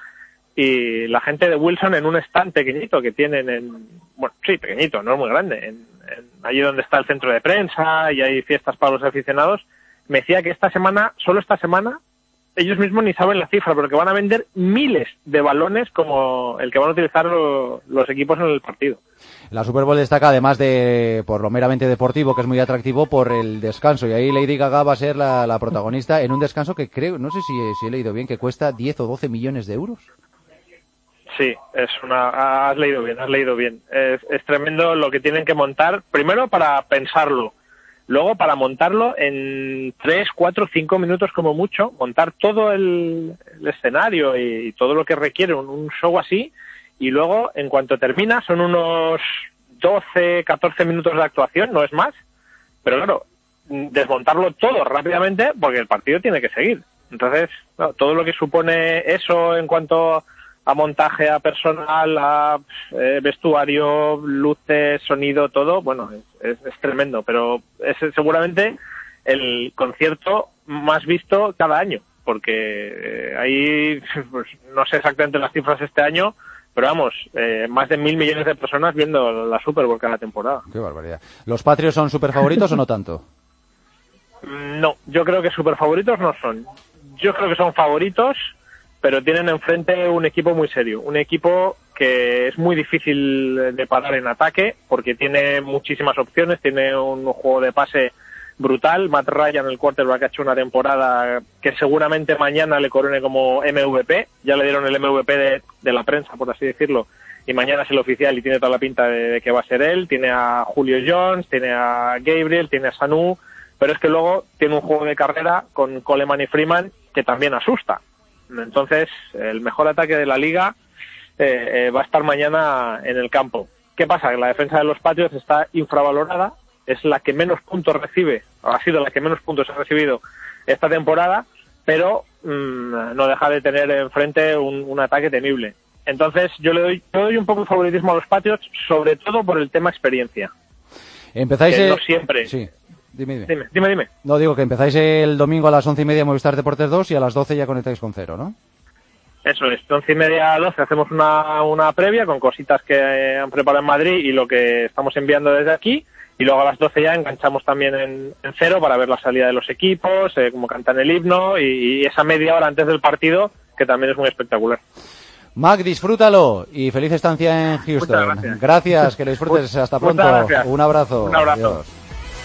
Y la gente de Wilson, en un stand pequeñito que tienen en... Bueno, sí, pequeñito, no es muy grande. En, en, allí donde está el centro de prensa y hay fiestas para los aficionados, me decía que esta semana, solo esta semana, ellos mismos ni saben la cifra, pero que van a vender miles de balones como el que van a utilizar lo, los equipos en el partido. La Super Bowl destaca, además de por lo meramente deportivo, que es muy atractivo, por el descanso. Y ahí Lady Gaga va a ser la, la protagonista en un descanso que creo, no sé si, si he leído bien, que cuesta diez o doce millones de euros. Sí, es una, has leído bien, has leído bien. Es, es tremendo lo que tienen que montar, primero para pensarlo. Luego, para montarlo en tres, cuatro, cinco minutos como mucho, montar todo el, el escenario y, y todo lo que requiere un, un show así, y luego, en cuanto termina, son unos doce, catorce minutos de actuación, no es más, pero claro, desmontarlo todo rápidamente porque el partido tiene que seguir. Entonces, no, todo lo que supone eso en cuanto a montaje, a personal, a eh, vestuario, luces, sonido, todo, bueno, es, es, es tremendo, pero es seguramente el concierto más visto cada año, porque eh, ahí, pues, no sé exactamente las cifras este año, pero vamos, eh, más de mil millones de personas viendo la Super Bowl cada temporada. Qué barbaridad. ¿Los Patriots son super favoritos o no tanto? No, yo creo que super favoritos no son. Yo creo que son favoritos, pero tienen enfrente un equipo muy serio, un equipo que es muy difícil de parar en ataque porque tiene muchísimas opciones, tiene un juego de pase brutal. Matt Ryan, el quarterback, ha hecho una temporada que seguramente mañana le corone como M V P, ya le dieron el M V P de, de la prensa, por así decirlo, y mañana es el oficial y tiene toda la pinta de, de que va a ser él. Tiene a Julio Jones, tiene a Gabriel, tiene a Sanu, pero es que luego tiene un juego de carrera con Coleman y Freeman que también asusta. Entonces, el mejor ataque de la liga eh, eh, va a estar mañana en el campo. ¿Qué pasa? Que la defensa de los Patriots está infravalorada, es la que menos puntos recibe, o ha sido la que menos puntos ha recibido esta temporada, pero mmm, no deja de tener enfrente un, un ataque temible. Entonces, yo le doy, yo doy un poco de favoritismo a los Patriots, sobre todo por el tema experiencia. Empezáis que el... no siempre. Sí. Dime dime. dime, dime, dime. No, digo que empezáis el domingo a las once y media Movistar Deportes dos y a las doce ya conectáis con Cero, ¿no? Eso es, once y media a doce hacemos una, una previa con cositas que han preparado en Madrid y lo que estamos enviando desde aquí, y luego a las doce ya enganchamos también en, en Cero para ver la salida de los equipos, eh, cómo cantan el himno y, y esa media hora antes del partido, que también es muy espectacular. Mac, disfrútalo y feliz estancia en Houston. Muchas gracias. Gracias, que lo disfrutes. Hasta pronto. Un abrazo. Un abrazo. Adiós.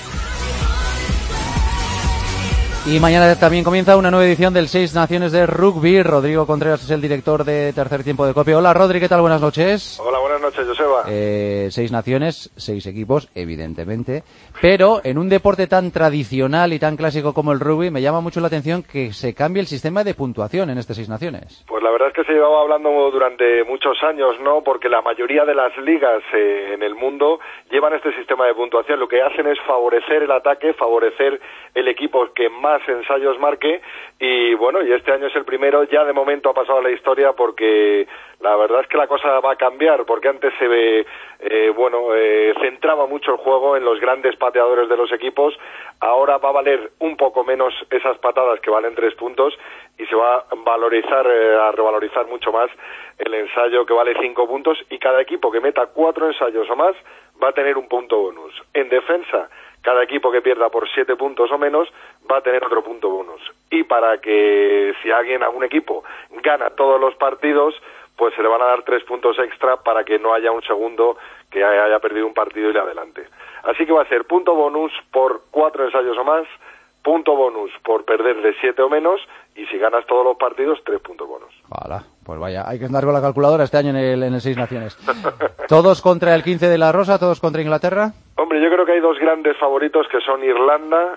Y mañana también comienza una nueva edición del Seis Naciones de Rugby. Rodrigo Contreras es el director de Tercer Tiempo de Copia. Hola, Rodri, ¿qué tal? Buenas noches. Hola, buenas noches, Joseba. Eh, seis naciones, seis equipos, evidentemente. Pero en un deporte tan tradicional y tan clásico como el rugby, me llama mucho la atención que se cambie el sistema de puntuación en este Seis Naciones. Pues la verdad es que se llevaba hablando durante muchos años, ¿no? Porque la mayoría de las ligas eh, en el mundo llevan este sistema de puntuación. Lo que hacen es favorecer el ataque, favorecer el equipo que más ensayos marque, y bueno, y este año es el primero, ya de momento ha pasado a la historia porque la verdad es que la cosa va a cambiar, porque antes se ve, eh, bueno, eh, centraba mucho el juego en los grandes pateadores de los equipos. Ahora va a valer un poco menos esas patadas que valen tres puntos y se va a valorizar, eh, a revalorizar mucho más el ensayo que vale cinco puntos, y cada equipo que meta cuatro ensayos o más va a tener un punto bonus. En defensa, cada equipo que pierda por siete puntos o menos va a tener otro punto bonus. Y para que si alguien, algún equipo, gana todos los partidos, pues se le van a dar tres puntos extra para que no haya un segundo que haya perdido un partido y le adelante. Así que va a ser punto bonus por cuatro ensayos o más, punto bonus por perder de siete o menos, y si ganas todos los partidos, tres puntos bonus. Hola, pues vaya, hay que andar con la calculadora este año en el, en el Seis Naciones. ¿Todos contra el quince de la Rosa? ¿Todos contra Inglaterra? Hombre, yo creo que hay dos grandes favoritos que son Irlanda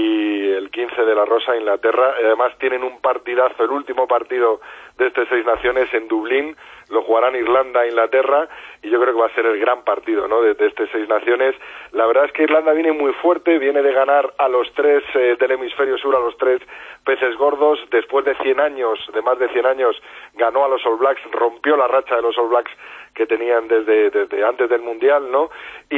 y el quince de la Rosa, Inglaterra. Además tienen un partidazo, el último partido de este Seis Naciones en Dublín. Lo jugarán Irlanda e Inglaterra y yo creo que va a ser el gran partido, ¿no?, de, de este Seis Naciones. La verdad es que Irlanda viene muy fuerte, viene de ganar a los tres eh, del hemisferio sur, a los tres peces gordos. Después de cien años, de más de cien años, ganó a los All Blacks, rompió la racha de los All Blacks que tenían desde, desde antes del Mundial, ¿no?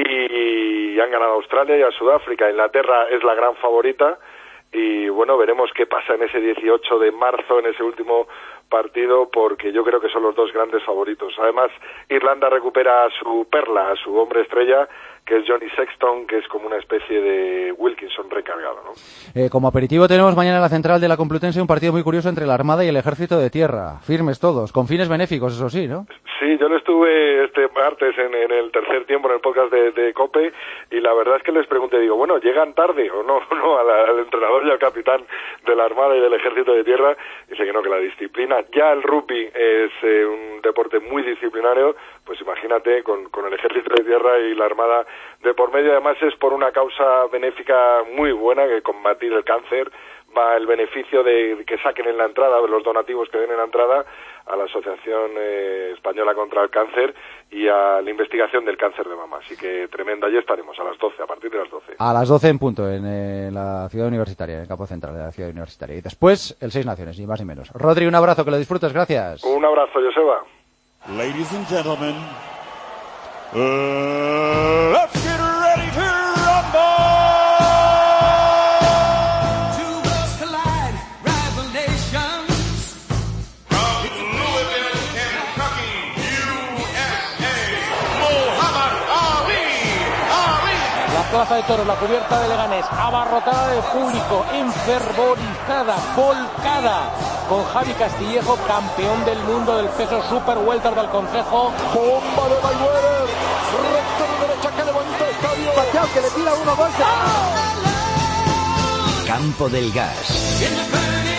Y, y han ganado a Australia y a Sudáfrica. Inglaterra es la gran favorita y, bueno, veremos qué pasa en ese dieciocho de marzo, en ese último partido, porque yo creo que son los dos grandes favoritos. Además, Irlanda recupera a su perla, a su hombre estrella, que es Johnny Sexton, que es como una especie de Wilkinson recargado, ¿no? Eh, como aperitivo tenemos mañana en la central de la Complutense un partido muy curioso entre la Armada y el Ejército de Tierra. Firmes todos, con fines benéficos, eso sí, ¿no? Sí, yo lo estuve este martes en, en el tercer tiempo en el podcast de, de COPE, y la verdad es que les pregunté, digo, bueno, ¿llegan tarde o no, no a la, al entrenador y al capitán de la Armada y del Ejército de Tierra? Dice que no, que la disciplina, ya el rugby es eh, un deporte muy disciplinario, pues imagínate con, con el Ejército de Tierra y la Armada de por medio. Además es por una causa benéfica muy buena, que combatir el cáncer. Va el beneficio de que saquen en la entrada, los donativos que den en la entrada, a la Asociación eh, Española contra el Cáncer y a la investigación del cáncer de mama. Así que tremenda, allí estaremos a las doce, a partir de las doce. A las doce en punto, en eh, la ciudad universitaria, en el campo central de la ciudad universitaria. Y después el Seis Naciones, ni más ni menos. Rodri, un abrazo, que lo disfrutes, gracias. Un abrazo, Joseba. Ladies and gentlemen, uh, let's get ready to rumble! Plaza de Toros, la cubierta de Leganés, abarrotada de público, enfervorizada, volcada, con Javi Castillejo, campeón del mundo del peso super welter del Concejo. Bomba de Mayweather, recto de derecha que levanta el estadio. Pacquiao que le tira uno, dos. Campo del Gas.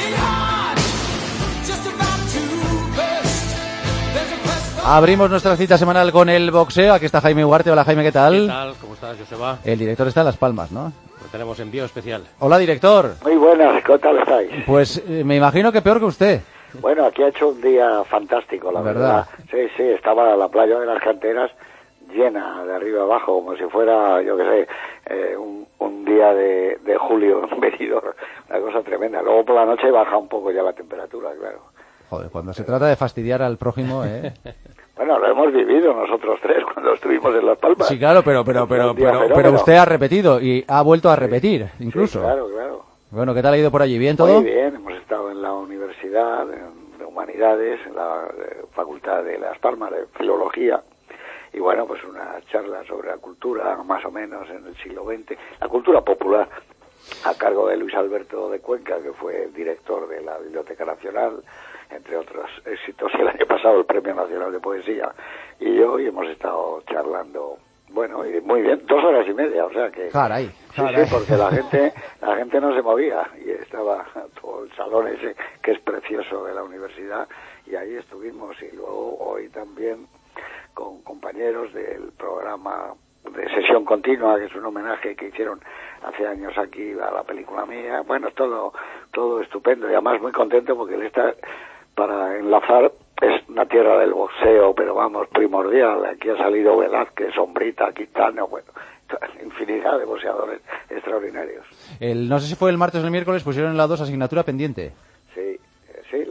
Abrimos nuestra cita semanal con el boxeo. Aquí está Jaime Ugarte. Hola, Jaime, ¿qué tal? ¿Qué tal? ¿Cómo estás, Joseba? El director está en Las Palmas, ¿no? Pues tenemos envío especial. Hola, director. Muy buenas, ¿qué tal estáis? Pues eh, me imagino que peor que usted. Bueno, aquí ha hecho un día fantástico, la verdad. verdad. Sí, sí, estaba la playa de las Canteras llena de arriba abajo, como si fuera, yo qué sé, eh, un, un día de, de julio en Benidorm. Una cosa tremenda. Luego por la noche baja un poco ya la temperatura, claro. Joder, cuando se trata de fastidiar al prójimo, ¿eh? Bueno, lo hemos vivido nosotros tres cuando estuvimos en Las Palmas. Sí, claro, pero pero pero pero, pero usted ha repetido y ha vuelto a repetir, sí, incluso. Sí, claro, claro. Bueno, ¿qué tal ha ido por allí? ¿Bien todo? Muy bien, hemos estado en la Universidad de Humanidades, en la Facultad de Las Palmas de Filología, y bueno, pues una charla sobre la cultura, más o menos, en el siglo veinte, la cultura popular, a cargo de Luis Alberto de Cuenca, que fue el director de la Biblioteca Nacional, entre otros éxitos, y el año pasado el Premio Nacional de Poesía, y yo, y hemos estado charlando, bueno, y muy bien, dos horas y media, o sea que... Caray, caray. Sí, sí, porque la gente, la gente no se movía, y estaba todo el salón ese, que es precioso, de la universidad, y ahí estuvimos, y luego hoy también con compañeros del programa de Sesión Continua, que es un homenaje que hicieron hace años aquí a la película mía. Bueno, todo todo estupendo, y además muy contento porque él está, para enlazar, es una tierra del boxeo, pero vamos, primordial. Aquí ha salido Velázquez, Sombrita, Quintano, bueno, infinidad de boxeadores extraordinarios. El, no sé si fue el martes o el miércoles, pusieron en la dos asignatura pendiente. Sí, sí, la pusieron.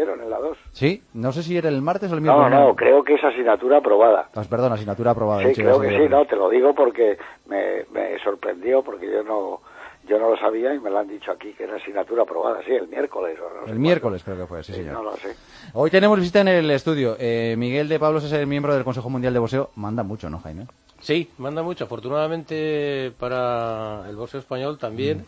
dieron en la dos. Sí, no sé si era el martes o el No, miércoles. no, creo que es asignatura aprobada. Ah, perdón, asignatura aprobada. Sí, dicho creo yo, que sí, sí, no, te lo digo porque me, me sorprendió, porque yo no yo no lo sabía y me lo han dicho aquí, que era asignatura aprobada, sí, el miércoles. O no sé el miércoles creo que fue, sí, sí, señor. no lo sé. Hoy tenemos visita en el estudio. Eh, Miguel de Pablos es el miembro del Consejo Mundial de Boxeo. Manda mucho, ¿no, Jaime? Sí, manda mucho. Afortunadamente para el boxeo español también. Mm.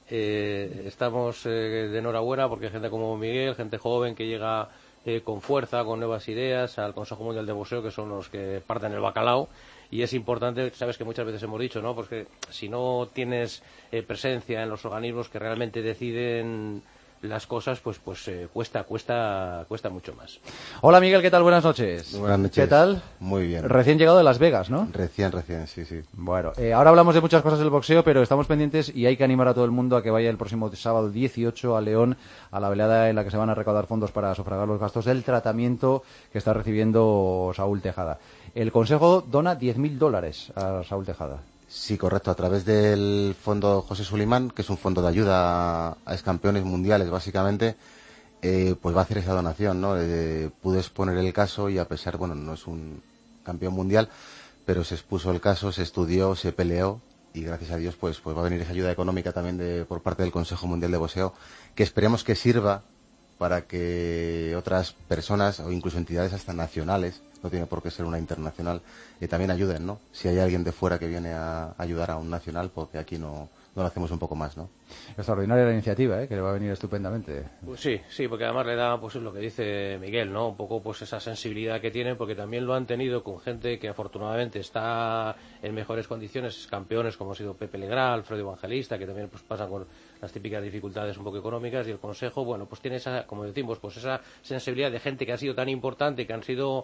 Eh, estamos eh, de enhorabuena porque hay gente como Miguel, gente joven que llega eh, con fuerza, con nuevas ideas al Consejo Mundial de Boxeo, que son los que parten el bacalao. Y es importante, sabes que muchas veces hemos dicho, ¿no? Porque si no tienes eh, presencia en los organismos que realmente deciden las cosas, pues pues eh, cuesta cuesta cuesta mucho más. Hola Miguel, ¿qué tal? Buenas noches. Buenas noches. ¿Qué tal? Muy bien. Recién llegado de Las Vegas, ¿no? Recién, recién, sí, sí. Bueno, eh, ahora hablamos de muchas cosas del boxeo, pero estamos pendientes y hay que animar a todo el mundo a que vaya el próximo sábado dieciocho a León, a la velada en la que se van a recaudar fondos para sufragar los gastos del tratamiento que está recibiendo Saúl Tejada. El Consejo dona diez mil dólares a Saúl Tejada. Sí, correcto, a través del fondo José Sulimán, que es un fondo de ayuda a excampeones mundiales, básicamente, eh, pues va a hacer esa donación, ¿no? Eh, pude exponer el caso y a pesar, bueno, no es un campeón mundial, pero se expuso el caso, se estudió, se peleó y gracias a Dios, pues, pues va a venir esa ayuda económica también de, por parte del Consejo Mundial de Boxeo, que esperemos que sirva para que otras personas o incluso entidades hasta nacionales, no tiene por qué ser una internacional, eh, también ayuden, ¿no? Si hay alguien de fuera que viene a ayudar a un nacional, porque aquí no, no lo hacemos un poco más, ¿no? Extraordinaria la iniciativa, ¿eh? Que le va a venir estupendamente. Pues sí, sí, porque además le da, pues es lo que dice Miguel, ¿no? Un poco pues esa sensibilidad que tienen, porque también lo han tenido con gente que afortunadamente está en mejores condiciones, campeones como ha sido Pepe Legrand, Alfredo Evangelista, que también pues pasan con las típicas dificultades un poco económicas, y el Consejo, bueno, pues tiene esa, como decimos, pues esa sensibilidad de gente que ha sido tan importante, que han sido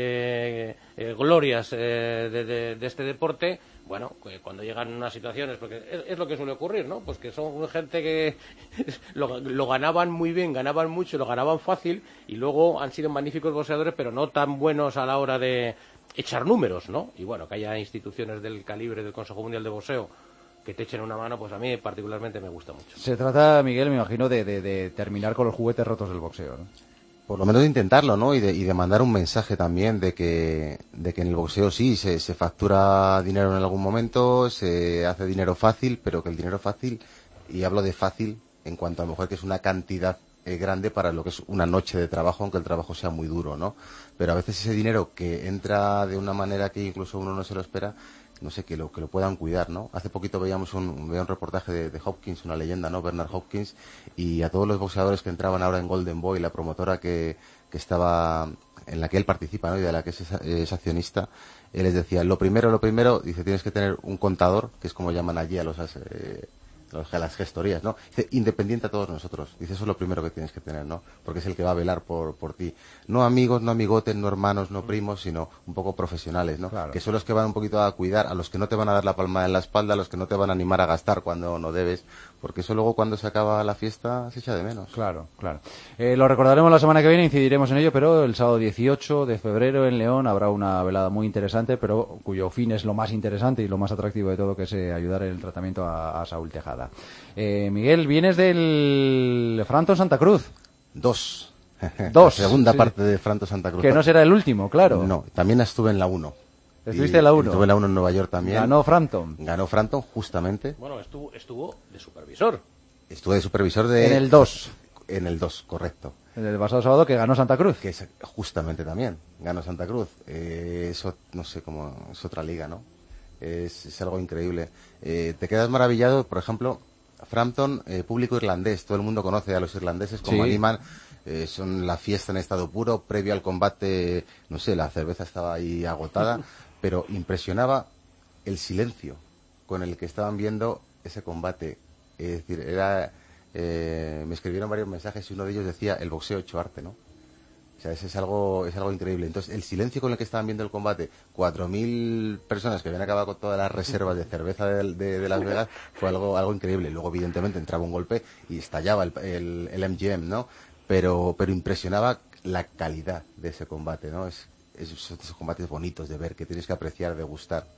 eh, eh, glorias eh, de, de, de este deporte. Bueno, cuando llegan unas situaciones, porque es, es lo que suele ocurrir, ¿no? Pues que son gente que lo, lo ganaban muy bien, ganaban mucho, lo ganaban fácil, y luego han sido magníficos boxeadores, pero no tan buenos a la hora de echar números, ¿no? Y bueno, que haya instituciones del calibre del Consejo Mundial de Boxeo que te echen una mano, pues a mí particularmente me gusta mucho. Se trata, Miguel, me imagino, de, de, de terminar con los juguetes rotos del boxeo, ¿no? Por lo menos de intentarlo, ¿no? Y de, y de mandar un mensaje también de que, de que en el boxeo sí se, se factura dinero en algún momento, se hace dinero fácil, pero que el dinero fácil, y hablo de fácil en cuanto a lo mejor que es una cantidad eh, grande para lo que es una noche de trabajo, aunque el trabajo sea muy duro, ¿no? Pero a veces ese dinero que entra de una manera que incluso uno no se lo espera, no sé, que lo que lo puedan cuidar, ¿no? Hace poquito veíamos un, veía un reportaje de, de Hopkins, una leyenda, ¿no? Bernard Hopkins, y a todos los boxeadores que entraban ahora en Golden Boy, la promotora que, que estaba, en la que él participa, ¿no? Y de la que es, es accionista, él les decía, lo primero, lo primero, dice, tienes que tener un contador, que es como llaman allí a los... Eh, a las gestorías, ¿no? Dice, independiente a todos nosotros. Dice, eso es lo primero que tienes que tener, ¿no? Porque es el que va a velar por, por ti. No amigos, no amigotes, no hermanos, no primos, sino un poco profesionales, ¿no? Claro. Que son los que van un poquito a cuidar, a los que no te van a dar la palma en la espalda, a los que no te van a animar a gastar cuando no debes, porque eso luego cuando se acaba la fiesta se echa de menos. Claro, claro. Eh, lo recordaremos la semana que viene, incidiremos en ello, pero el sábado dieciocho de febrero en León habrá una velada muy interesante, pero cuyo fin es lo más interesante y lo más atractivo de todo, que es eh, ayudar en el tratamiento a, a Saúl Tejada. Eh, Miguel, vienes del Frampton Santa Cruz. Dos. Dos. La segunda sí. parte de Frampton Santa Cruz. Que no será el último, claro. No, también estuve en la uno. ¿Estuviste en la uno? Estuve en la uno en Nueva York también. Ganó Frampton. Ganó Frampton, justamente. Bueno, estuvo, estuvo de supervisor. Estuve de supervisor de... En el dos. En el dos, correcto. En el pasado sábado que ganó Santa Cruz. Que es justamente también, ganó Santa Cruz. Eh, eso, no sé cómo, es otra liga, ¿no? Es, es algo increíble. Eh, te quedas maravillado, por ejemplo... Frampton, eh, público irlandés, todo el mundo conoce a los irlandeses como sí. animan, eh, son la fiesta en estado puro, previo al combate, no sé, la cerveza estaba ahí agotada, pero impresionaba el silencio con el que estaban viendo ese combate. Es decir, era, eh, me escribieron varios mensajes y uno de ellos decía, el boxeo hecho arte, ¿no? O sea, ese es algo, es algo increíble. Entonces, el silencio con el que estaban viendo el combate, cuatro mil personas que habían acabado con todas las reservas de cerveza de, de, de Las Vegas, fue algo, algo increíble. Luego, evidentemente, entraba un golpe y estallaba el, el, el M G M, ¿no? Pero, pero impresionaba la calidad de ese combate, ¿no? Es, es, esos combates bonitos de ver, que tienes que apreciar, de gustar.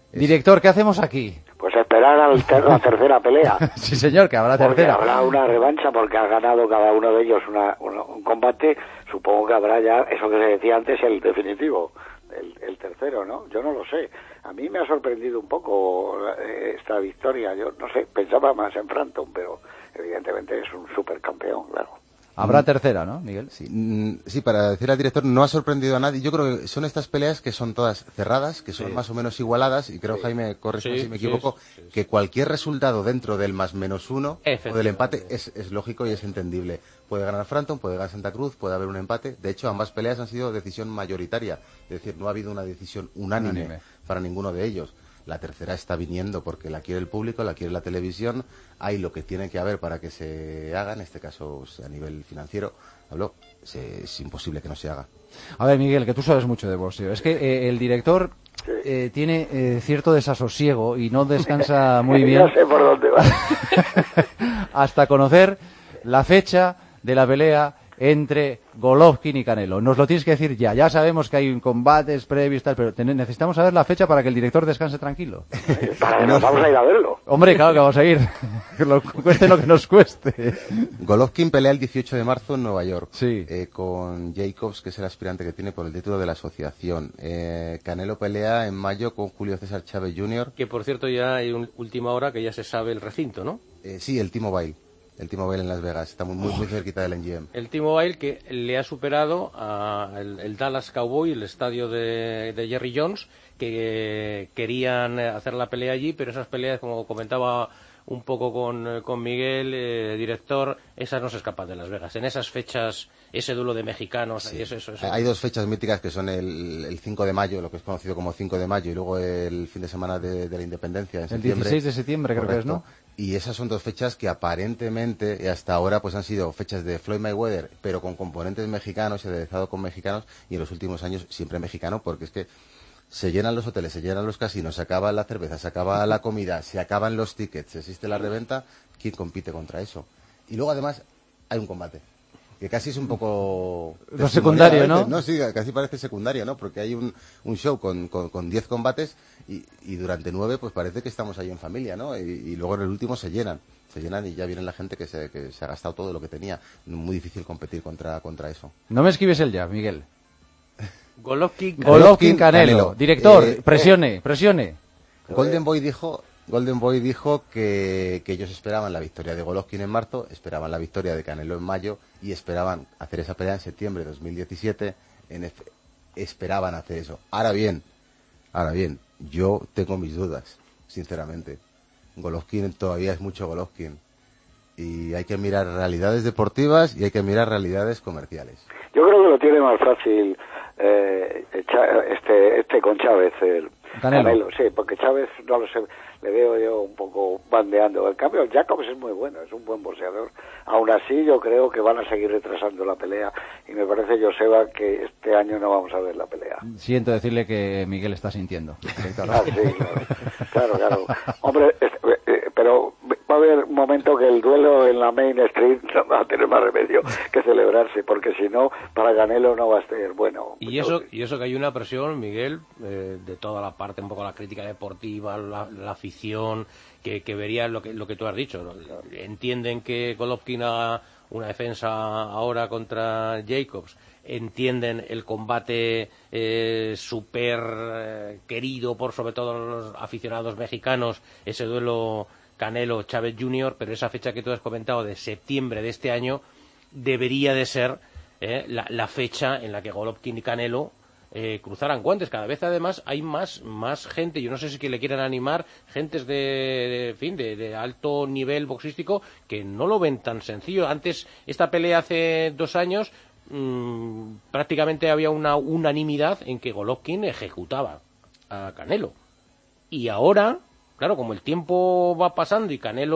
Director, ¿qué hacemos aquí? Pues esperar a ter la tercera pelea. Sí, señor, que habrá porque tercera. Habrá una revancha porque ha ganado cada uno de ellos una, una, un combate. Supongo que habrá ya, eso que se decía antes, el definitivo, el, el tercero, ¿no? Yo no lo sé. A mí me ha sorprendido un poco eh, esta victoria. Yo no sé, pensaba más en Frampton, pero evidentemente es un supercampeón, claro. Habrá tercera, ¿no, Miguel? Sí, sí, para decir al director, no ha sorprendido a nadie. Yo creo que son estas peleas que son todas cerradas, que son sí. más o menos igualadas, y creo, sí. Jaime, corrígeme sí, si me equivoco, sí, sí, que cualquier resultado dentro del más menos uno o del empate es, es lógico y es entendible. Puede ganar Frampton, puede ganar Santa Cruz, puede haber un empate. De hecho, ambas peleas han sido decisión mayoritaria. Es decir, no ha habido una decisión unánime, unánime. para ninguno de ellos. La tercera está viniendo porque la quiere el público, la quiere la televisión, hay lo que tiene que haber para que se haga, en este caso a nivel financiero, hablo, se, es imposible que no se haga. A ver, Miguel, que tú sabes mucho de boxeo. Es que eh, el director eh, tiene eh, cierto desasosiego y no descansa muy bien. No sé por dónde va. Hasta conocer la fecha de la pelea entre Golovkin y Canelo. Nos lo tienes que decir ya. Ya sabemos que hay combates previos, tal, pero necesitamos saber la fecha para que el director descanse tranquilo. Para que nos vamos a ir a verlo. Hombre, claro que vamos a ir. Lo, cueste lo que nos cueste. Golovkin pelea el dieciocho de marzo en Nueva York. Sí. Eh, con Jacobs, que es el aspirante que tiene por el título de la asociación. Eh, Canelo pelea en mayo con Julio César Chávez junior Que, por cierto, ya hay una última hora que ya se sabe el recinto, ¿no? Eh, sí, el T-Mobile. El T-Mobile en Las Vegas, está muy, muy, muy cerquita del M G M. El T-Mobile que le ha superado a el, el Dallas Cowboy, el estadio de, de Jerry Jones, que eh, querían hacer la pelea allí, pero esas peleas, como comentaba un poco con, con Miguel, eh, director, esas no se escapan de Las Vegas. En esas fechas, ese duelo de mexicanos, sí. y eso, eso, eso. Hay dos fechas míticas que son el, el cinco de mayo, lo que es conocido como cinco de mayo, y luego el fin de semana de, de la independencia, en el septiembre. dieciséis de septiembre, creo Correcto. que es, ¿no? Y esas son dos fechas que aparentemente, y hasta ahora, pues han sido fechas de Floyd Mayweather, pero con componentes mexicanos, aderezado con mexicanos, y en los últimos años siempre mexicano, porque es que se llenan los hoteles, se llenan los casinos, se acaba la cerveza, se acaba la comida, se acaban los tickets, existe la reventa. ¿Quién compite contra eso? Y luego, además, hay un combate, que casi es un poco... Lo secundario, ¿no? No, sí, casi parece secundario, ¿no? Porque hay un, un show con, con, con diez combates y, y durante nueve, pues parece que estamos ahí en familia, ¿no? Y, y luego en el último se llenan, se llenan y ya viene la gente que se, que se ha gastado todo lo que tenía. Muy difícil competir contra, contra eso. No me esquives el jab, Miguel. Golovkin, Golovkin Canelo. Canelo. Director, eh, presione, presione. Golden Boy dijo... Golden Boy dijo que, que ellos esperaban la victoria de Golovkin en marzo, esperaban la victoria de Canelo en mayo y esperaban hacer esa pelea en septiembre de dos mil diecisiete. En F esperaban hacer eso. Ahora bien, ahora bien, yo tengo mis dudas, sinceramente. Golovkin todavía es mucho Golovkin y hay que mirar realidades deportivas y hay que mirar realidades comerciales. Yo creo que lo tiene más fácil eh, este este con Chávez, el Canelo. Canelo, sí, porque Chávez no lo sé. Le veo yo un poco bandeando. En cambio, Jacobs es muy bueno, es un buen boxeador. Aún así, yo creo que van a seguir retrasando la pelea. Y me parece, Joseba, que este año no vamos a ver la pelea. Siento decirle que Miguel está sintiendo. Ah, sí, claro. Claro, claro. Hombre, eh, eh, pero va a haber un momento que el duelo en la Main Street no va a tener más remedio que celebrarse, porque si no, para Canelo no va a ser bueno. Y eso, y eso que hay una presión, Miguel, eh, de toda la parte, un poco la crítica deportiva, la, la afición, que, que vería lo que, lo que tú has dicho, ¿no? Entienden que Golovkin haga una defensa ahora contra Jacobs, entienden el combate eh, súper eh, querido por sobre todo los aficionados mexicanos, ese duelo Canelo-Chávez junior, pero esa fecha que tú has comentado de septiembre de este año debería de ser eh, la, la fecha en la que Golovkin y Canelo eh, cruzaran guantes. Cada vez además hay más más gente, yo no sé si que le quieren animar, gentes de, de, en fin, de, de alto nivel boxístico que no lo ven tan sencillo. Antes, esta pelea hace dos años mmm, prácticamente había una unanimidad en que Golovkin ejecutaba a Canelo. Y ahora, claro, como el tiempo va pasando y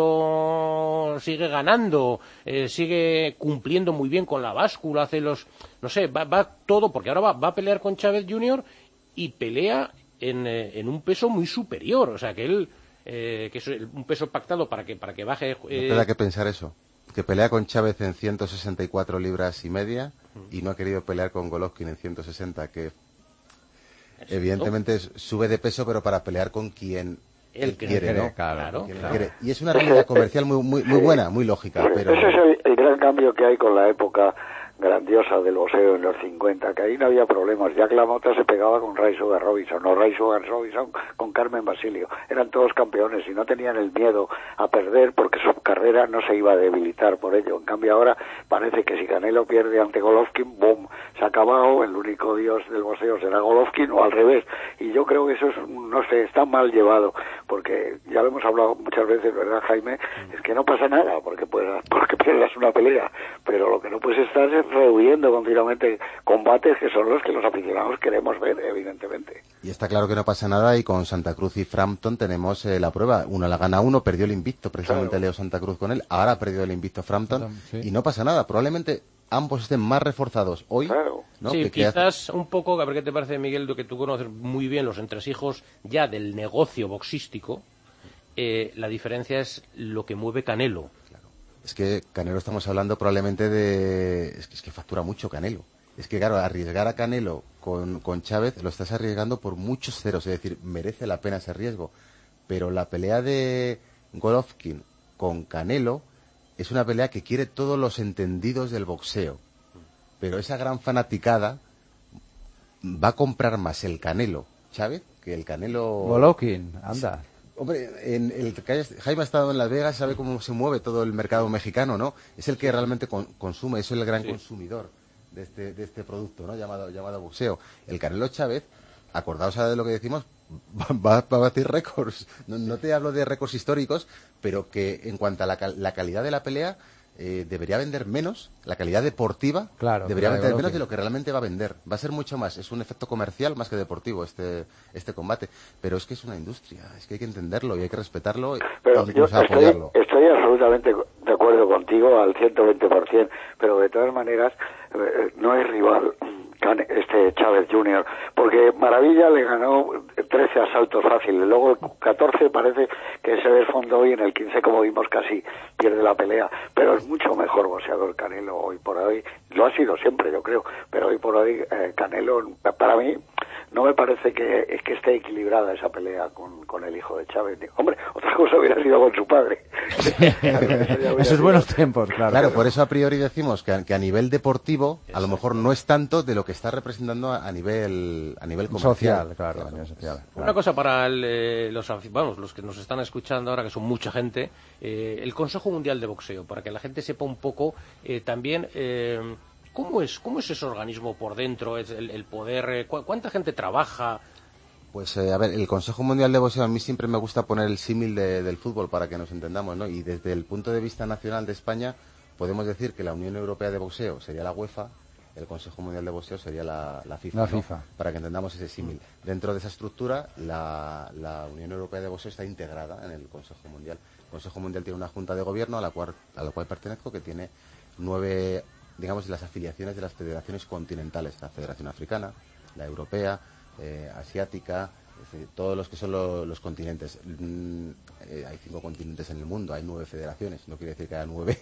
Canelo sigue ganando, eh, sigue cumpliendo muy bien con la báscula, hace los... No sé, va, va todo, porque ahora va, va a pelear con Chávez junior y pelea en, eh, en un peso muy superior. O sea, que él, eh, que es un peso pactado para que, para que baje... Eh... No te da que pensar eso, que pelea con Chávez en ciento sesenta y cuatro libras y media y no ha querido pelear con Golovkin en ciento sesenta, que... evidentemente sube de peso, pero para pelear con quien él él que quiere, quiere, ¿no? claro, Quien claro. quiere. Y es una realidad comercial muy, muy, muy buena, muy lógica, pero... Ese es el, el gran cambio que hay con la época grandiosa del boxeo en los cincuenta, que ahí no había problemas. Jack LaMotta se pegaba con Ray Sugar Robinson, no Ray Sugar Robinson con Carmen Basilio. Eran todos campeones y no tenían el miedo a perder porque su carrera no se iba a debilitar por ello. En cambio ahora parece que si Canelo pierde ante Golovkin, ¡boom!, se ha acabado, el único dios del boxeo será Golovkin, o al revés. Y yo creo que eso es, no sé, está mal llevado, porque ya lo hemos hablado muchas veces, ¿verdad, Jaime? Es que no pasa nada porque, puedas, porque pierdas una pelea, pero lo que no puedes estar es rehuyendo continuamente combates que son los que los aficionados queremos ver, evidentemente. Y está claro que no pasa nada, y con Santa Cruz y Frampton tenemos eh, la prueba. Uno la gana uno, perdió el invicto precisamente Claro. Leo Santa Cruz con él, ahora ha perdido el invicto Frampton, Sí. y no pasa nada. Probablemente ambos estén más reforzados hoy, ¿no? Sí, que, que hace- quizás un poco, a ver qué te parece, Miguel, tú que tú conoces muy bien los entresijos ya del negocio boxístico, eh, la diferencia es lo que mueve Canelo. Es que Canelo estamos hablando probablemente de... Es que, es que factura mucho Canelo. Es que, claro, arriesgar a Canelo con, con Chávez lo estás arriesgando por muchos ceros. Es decir, merece la pena ese riesgo. Pero la pelea de Golovkin con Canelo es una pelea que quiere todos los entendidos del boxeo. Pero esa gran fanaticada va a comprar más el Canelo Chávez que el Canelo... Golovkin, anda. Hombre, en el, Jaime ha estado en Las Vegas, sabe cómo se mueve todo el mercado mexicano, ¿no? Es el que realmente con, consume, es el gran Sí. consumidor de este, de este producto, ¿no? Llamado, llamado boxeo. El Canelo Chávez, acordaos ahora de lo que decimos, va, va a batir récords. No, no te hablo de récords históricos, pero que en cuanto a la, cal- la calidad de la pelea, eh, debería vender menos, la calidad deportiva Claro, debería claro, vender claro menos que- de lo que realmente va a vender. Va a ser mucho más, es un efecto comercial más que deportivo este este combate. Pero es que es una industria, es que hay que entenderlo y hay que respetarlo y Pero yo incluso estoy, apoyarlo. estoy absolutamente de acuerdo contigo al ciento veinte por ciento, pero de todas maneras eh, no es rival Can- este Chávez junior, porque Maravilla le ganó trece asaltos fáciles, luego el catorce parece que se desfondó y en el quince, como vimos, casi pierde la pelea, pero es mucho mejor boxeador Canelo hoy por hoy, lo ha sido siempre yo creo, pero hoy por hoy eh, Canelo, para mí, no me parece que, que esté equilibrada esa pelea con, con el hijo de Chávez. Hombre, otra cosa hubiera sido con su padre. Esos buenos tiempos, claro. Claro, por eso a priori decimos que a, que a nivel deportivo a lo mejor no es tanto de lo que está representando a, a nivel a nivel comercial. Social, claro, a nivel social. Una cosa para el, eh, los, afi- vamos, los que nos están escuchando ahora, que son mucha gente, eh, el Consejo Mundial de Boxeo, para que la gente sepa un poco eh, también eh, cómo es cómo es ese organismo por dentro, es el, el poder, eh, cu- cuánta gente trabaja. Pues eh, a ver, el Consejo Mundial de Boxeo, a mí siempre me gusta poner el símil de- del fútbol para que nos entendamos, ¿no? Y desde el punto de vista nacional de España podemos decir que la Unión Europea de Boxeo sería la UEFA, el Consejo Mundial de Boxeo sería la, la FIFA, La ¿no? FIFA. Para que entendamos ese símil. Dentro de esa estructura, la, la Unión Europea de Boxeo está integrada en el Consejo Mundial. El Consejo Mundial tiene una junta de gobierno a la cual, a la cual pertenezco, que tiene nueve, digamos, las afiliaciones de las federaciones continentales, la Federación Africana, la Europea, eh, Asiática, es decir, todos los que son lo- los continentes. Mm, eh, hay cinco continentes en el mundo, hay nueve federaciones, no quiere decir que haya nueve,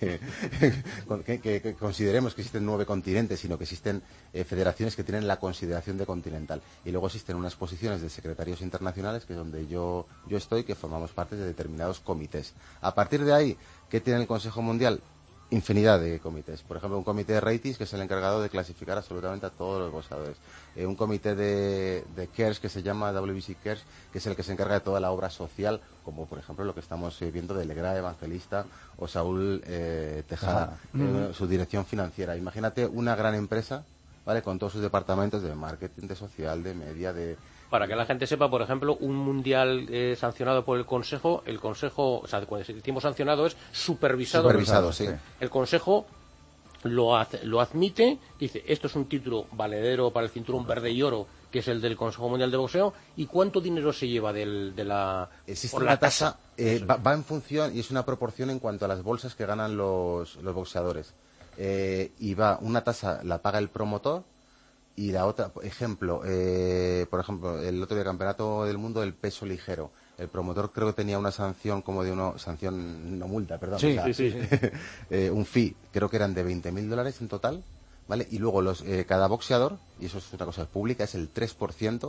que, que- que consideremos que existen nueve continentes, sino que existen eh, federaciones que tienen la consideración de continental. Y luego existen unas posiciones de secretarios internacionales, que es donde yo, yo estoy, que formamos parte de determinados comités. A partir de ahí, ¿qué tiene el Consejo Mundial? Infinidad de comités. Por ejemplo, un comité de ratings, que es el encargado de clasificar absolutamente a todos los boxeadores. Eh, un comité de, de CARES, que se llama W B C CARES, que es el que se encarga de toda la obra social, como por ejemplo lo que estamos eh, viendo de Legrá Evangelista o Saúl eh, Tejada, Ah. eh, su dirección financiera. Imagínate una gran empresa, ¿vale? Con todos sus departamentos de marketing, de social, de media, de... Para que la gente sepa, por ejemplo, un mundial eh, sancionado por el Consejo, el Consejo, o sea, cuando decimos sancionado es supervisado. Supervisado, sí. El Consejo lo, hace- lo admite, dice, esto es un título valedero para el cinturón verde y oro, que es el del Consejo Mundial de Boxeo, ¿y cuánto dinero se lleva del, de la... Existe por una la tasa, eh, va, va en función y es una proporción en cuanto a las bolsas que ganan los, los boxeadores. Eh, y va, una tasa la paga el promotor y la otra, por ejemplo, eh, por ejemplo, el otro día campeonato del mundo del peso ligero. El promotor creo que tenía una sanción como de una sanción, no multa, perdón. Sí, o sea, sí, sí, sí. eh, un fee, creo que eran de veinte mil dólares en total, ¿vale? Y luego los, eh, cada boxeador, y eso es una cosa pública, es el tres por ciento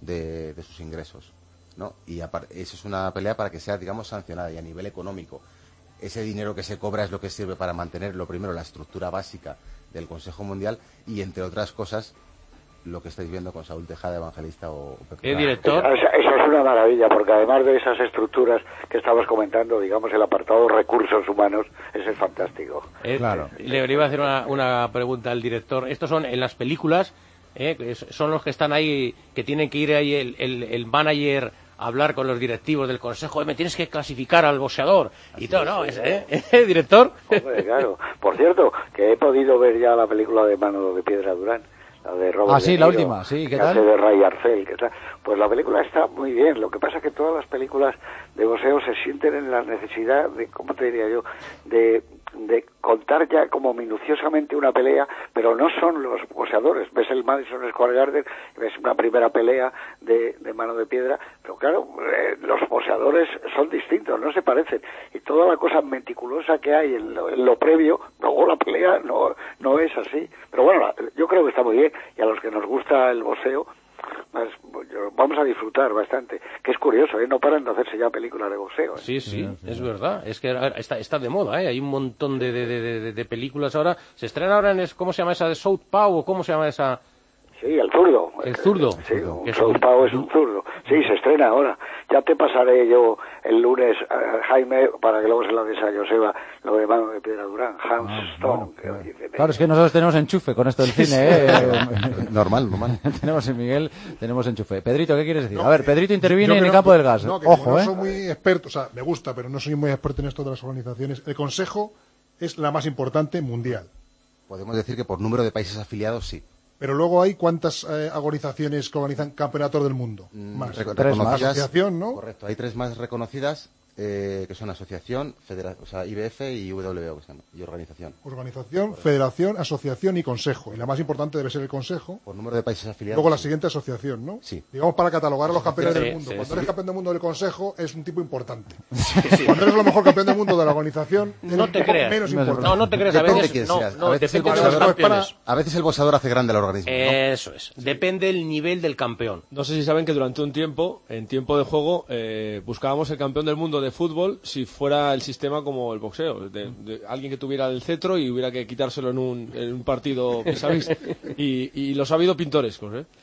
de, de sus ingresos, ¿no? Y apar- eso es una pelea para que sea, digamos, sancionada, y a nivel económico. Ese dinero que se cobra es lo que sirve para mantener, lo primero, la estructura básica del Consejo Mundial y, entre otras cosas, lo que estáis viendo con Saúl Tejada, Evangelista o Pepe. ¿Qué director? Eso, eso es una maravilla, porque además de esas estructuras que estabas comentando, digamos, el apartado recursos humanos, ese es fantástico. Eh, claro. Le, le iba a hacer una, una pregunta al director. Estos son en las películas, eh, que son los que están ahí, que tienen que ir ahí el, el, el manager a hablar con los directivos del consejo. Me tienes que clasificar al boxeador y todo, ¿no? Sí, ¿Eh? ¿Eh, director? Hombre, claro. Por cierto, que he podido ver ya la película de Mano de Piedra Durán. La de Robert Ah, sí, De la Niro, última, sí, ¿qué que tal? hace de Ray Arcel, ¿qué tal? Pues la película está muy bien, lo que pasa es que todas las películas de boxeo se sienten en la necesidad de, ¿cómo te diría yo?, de, de contar ya como minuciosamente una pelea, pero no son los boxeadores. Ves el Madison Square Garden, ves una primera pelea de, de Mano de Piedra, pero claro, eh, los boxeadores son distintos, no se parecen, y toda la cosa meticulosa que hay en lo, en lo previo, luego la pelea no, no es así. Pero bueno, la, yo creo que está muy bien, y a los que nos gusta el boxeo, pues, vamos a disfrutar bastante. Que es curioso, ¿eh? No paran de hacerse ya películas de boxeo, ¿eh? Sí, sí, es verdad. Es que a ver, está, está de moda, ¿eh? Hay un montón de, de, de, de, de películas ahora. Se estrena ahora en, es- ¿cómo se llama esa de Southpaw o cómo se llama esa? Sí, el zurdo. El zurdo. Sí, un Que es Southpaw un- es un zurdo. Sí, se estrena ahora. Ya te pasaré yo el lunes, eh, Jaime, para que luego se lo des a Joseba, lo de Mano de Piedra Durán, Hans Stone. que dice, Claro, es que nosotros tenemos enchufe con esto del cine, ¿eh? Normal, normal. Tenemos en Miguel, tenemos enchufe. Pedrito, ¿qué quieres decir? No, A ver, Pedrito interviene yo en el creo campo que- del gas. No, que Ojo, no ¿eh? soy muy experto, o sea, me gusta, pero no soy muy experto en esto de las organizaciones. El Consejo es la más importante mundial. Podemos decir que por número de países afiliados, sí. Pero luego hay cuántas eh, organizaciones que organizan campeonatos del mundo. Más. Reco- reconocidas- Asociación, ¿no? Correcto, hay tres más reconocidas, eh, que son Asociación, Federa- o sea, I B F y W B O, que se llama, y Organización. Organización, federación, asociación y consejo. Y la más importante debe ser el consejo. Por número de países afiliados. Luego la sí. siguiente asociación, ¿no? Sí. Digamos para catalogar a los campeones Sí, del mundo. sí, Cuando sí. eres campeón del mundo del consejo es un tipo importante. Cuando eres a lo mejor campeón del mundo de la organización eres No un te tipo creas. menos No, importante. no, no te creas. A Depende veces, quién no, seas. no, a, veces el depende de los boxeador, campeones. a veces el boxeador hace grande al organismo, ¿no? Eso es. Depende del nivel del campeón. No sé si saben que durante un tiempo, en tiempo de juego, eh, buscábamos el campeón del mundo de fútbol si fuera el sistema como el boxeo, de, de alguien que tuviera el cetro y hubiera que quitárselo en un, en un partido, ¿sabéis? Y, y los ha habido pintorescos, ¿eh?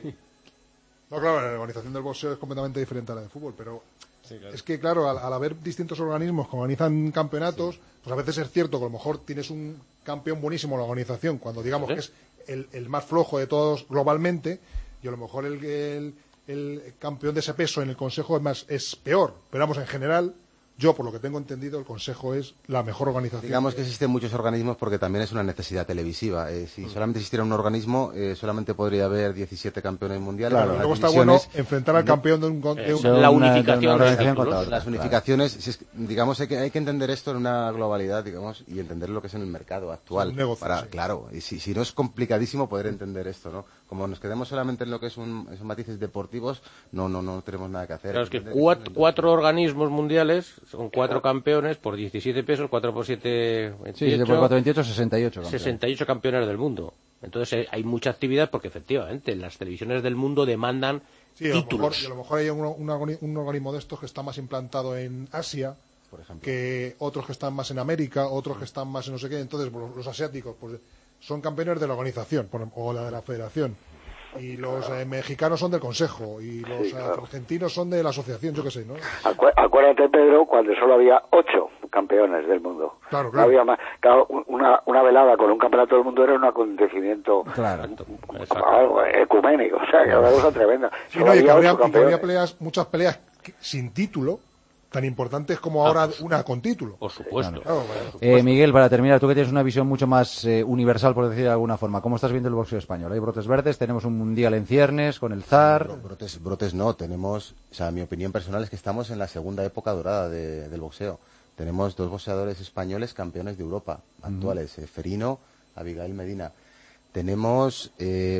No, claro, la organización del boxeo es completamente diferente a la de fútbol, pero Sí, claro. es que, claro, al, al haber distintos organismos que organizan campeonatos, pues a veces es cierto que a lo mejor tienes un campeón buenísimo en la organización, cuando digamos Sí. que es el, el más flojo de todos globalmente, y a lo mejor el, el, el campeón de ese peso en el Consejo es, más, es peor. Pero vamos, en general, yo, por lo que tengo entendido, el Consejo es la mejor organización. Digamos que existen muchos organismos porque también es una necesidad televisiva. Eh, si solamente existiera un organismo, eh, solamente podría haber diecisiete campeones mundiales. Claro, Las luego está bueno divisiones enfrentar al no- campeón de un... con- de un- de La una- unificación de una de organización títulos, contra otra. Las claro. unificaciones, si es que, digamos, hay que, hay que entender esto en una globalidad, digamos, y entender lo que es en el mercado actual. Un negocio, para, sí. Claro, y si, si no es complicadísimo poder entender esto, ¿no? Como nos quedemos solamente en lo que es un, esos matices deportivos, no, no, no tenemos nada que hacer. Claro, es que Entender cuatro, cuatro organismos mundiales son cuatro campeones por diecisiete pesos, cuatro por siete, Sí, siete por cuatro, veintiocho, sesenta y ocho campeones. sesenta y ocho campeones del mundo. Entonces eh, hay mucha actividad porque efectivamente las televisiones del mundo demandan Sí, a lo, mejor, títulos. y a lo mejor hay un, un organi- un organismo de estos que está más implantado en Asia, por ejemplo, que otros que están más en América, otros que están más en no sé qué. Entonces, pues, los, los asiáticos pues, son campeones de la organización por- o la de la federación. Y los eh, mexicanos son del consejo. Y los Sí, claro. argentinos son de la asociación, yo qué sé, ¿no? Acu- acuérdate, Pedro, cuando solo había ocho campeones del mundo. Claro, No claro. había más. Claro, una, una velada con un campeonato del mundo era un acontecimiento Claro. algo ecuménico, o sea, que era una cosa tremenda. Sí, Solo no, y que había habría, ocho y que habría campeones. peleas, muchas peleas que- sin título, tan importantes como ahora una con título. Por supuesto. Claro, bueno, por Eh, supuesto. Miguel, para terminar, tú que tienes una visión mucho más eh, universal, por decir de alguna forma, ¿cómo estás viendo el boxeo español? Hay brotes verdes, tenemos un mundial en ciernes con el zar. Brotes, brotes no, tenemos, o sea, mi opinión personal es que estamos en la segunda época dorada de- del boxeo. Tenemos dos boxeadores españoles campeones de Europa actuales, eh, Ferino, Abigail Medina. Tenemos eh,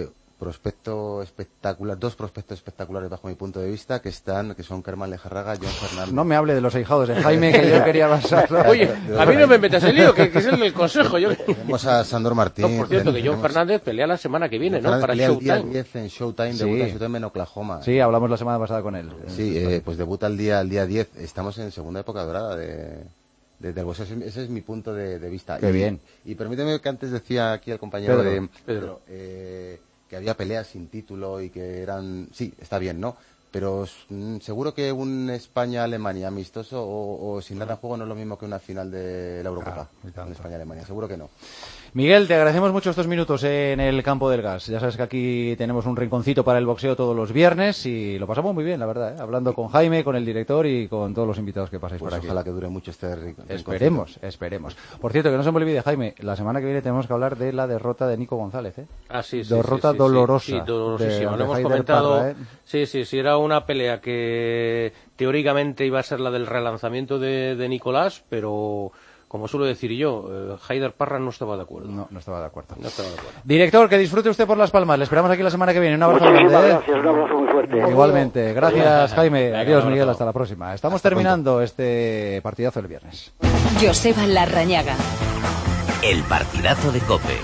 prospecto espectacular, dos prospectos espectaculares bajo mi punto de vista, que están, que son Kerman Lejarraga, John Fernández. No me hable de los ahijados de Jaime, que yo quería pasar. Oye, a mí no me metas el lío, que, que es el del consejo. Yo... Tenemos a Sandor Martín. No, por cierto, que John tenemos... Fernández pelea la semana que viene, ¿no? Para Showtime. El día Showtime. diez en Showtime, Sí. debuta en Showtime en Oklahoma. Sí, hablamos la semana pasada con él. Sí, eh, pues debuta el día, el día diez. Estamos en segunda época dorada de... de, de boxeo. Ese es mi punto de, de vista. Qué y, bien. Y permíteme que antes decía aquí el compañero Pedro, de Pedro. Eh, que había peleas sin título y que eran... Sí, está bien, ¿no? Pero mm, seguro que un España-Alemania amistoso o, o sin nada en juego no es lo mismo que una final de la Eurocopa. Ah, España-Alemania, seguro que no. Miguel, te agradecemos mucho estos minutos en el campo del gas. Ya sabes que aquí tenemos un rinconcito para el boxeo todos los viernes y lo pasamos muy bien, la verdad, ¿eh? Hablando con Jaime, con el director y con todos los invitados que pasáis Pues por aquí. ojalá que dure mucho este rinconcito. Esperemos, esperemos. Por cierto, que no se me olvide, Jaime, la semana que viene tenemos que hablar de la derrota de Nico González, ¿eh? Ah, sí, sí. Derrota sí, sí, dolorosa. Sí, sí, dolorosísima. de- Lo de hemos Haider comentado. Parra, ¿eh? Sí, sí, sí. Era una pelea que teóricamente iba a ser la del relanzamiento de, de Nicolás, pero como suelo decir yo, eh, Haider Parra no estaba de acuerdo. No, no estaba de acuerdo. No estaba de acuerdo. Director, que disfrute usted por Las Palmas. Le esperamos aquí la semana que viene. Un abrazo Muchísimas grande, ¿eh? gracias, un abrazo muy fuerte. Igualmente. Gracias, Jaime. Venga, Adiós, un Miguel. abrazo. Hasta la próxima. Estamos terminando este partidazo del viernes. Joseba Larrañaga. El partidazo de COPE.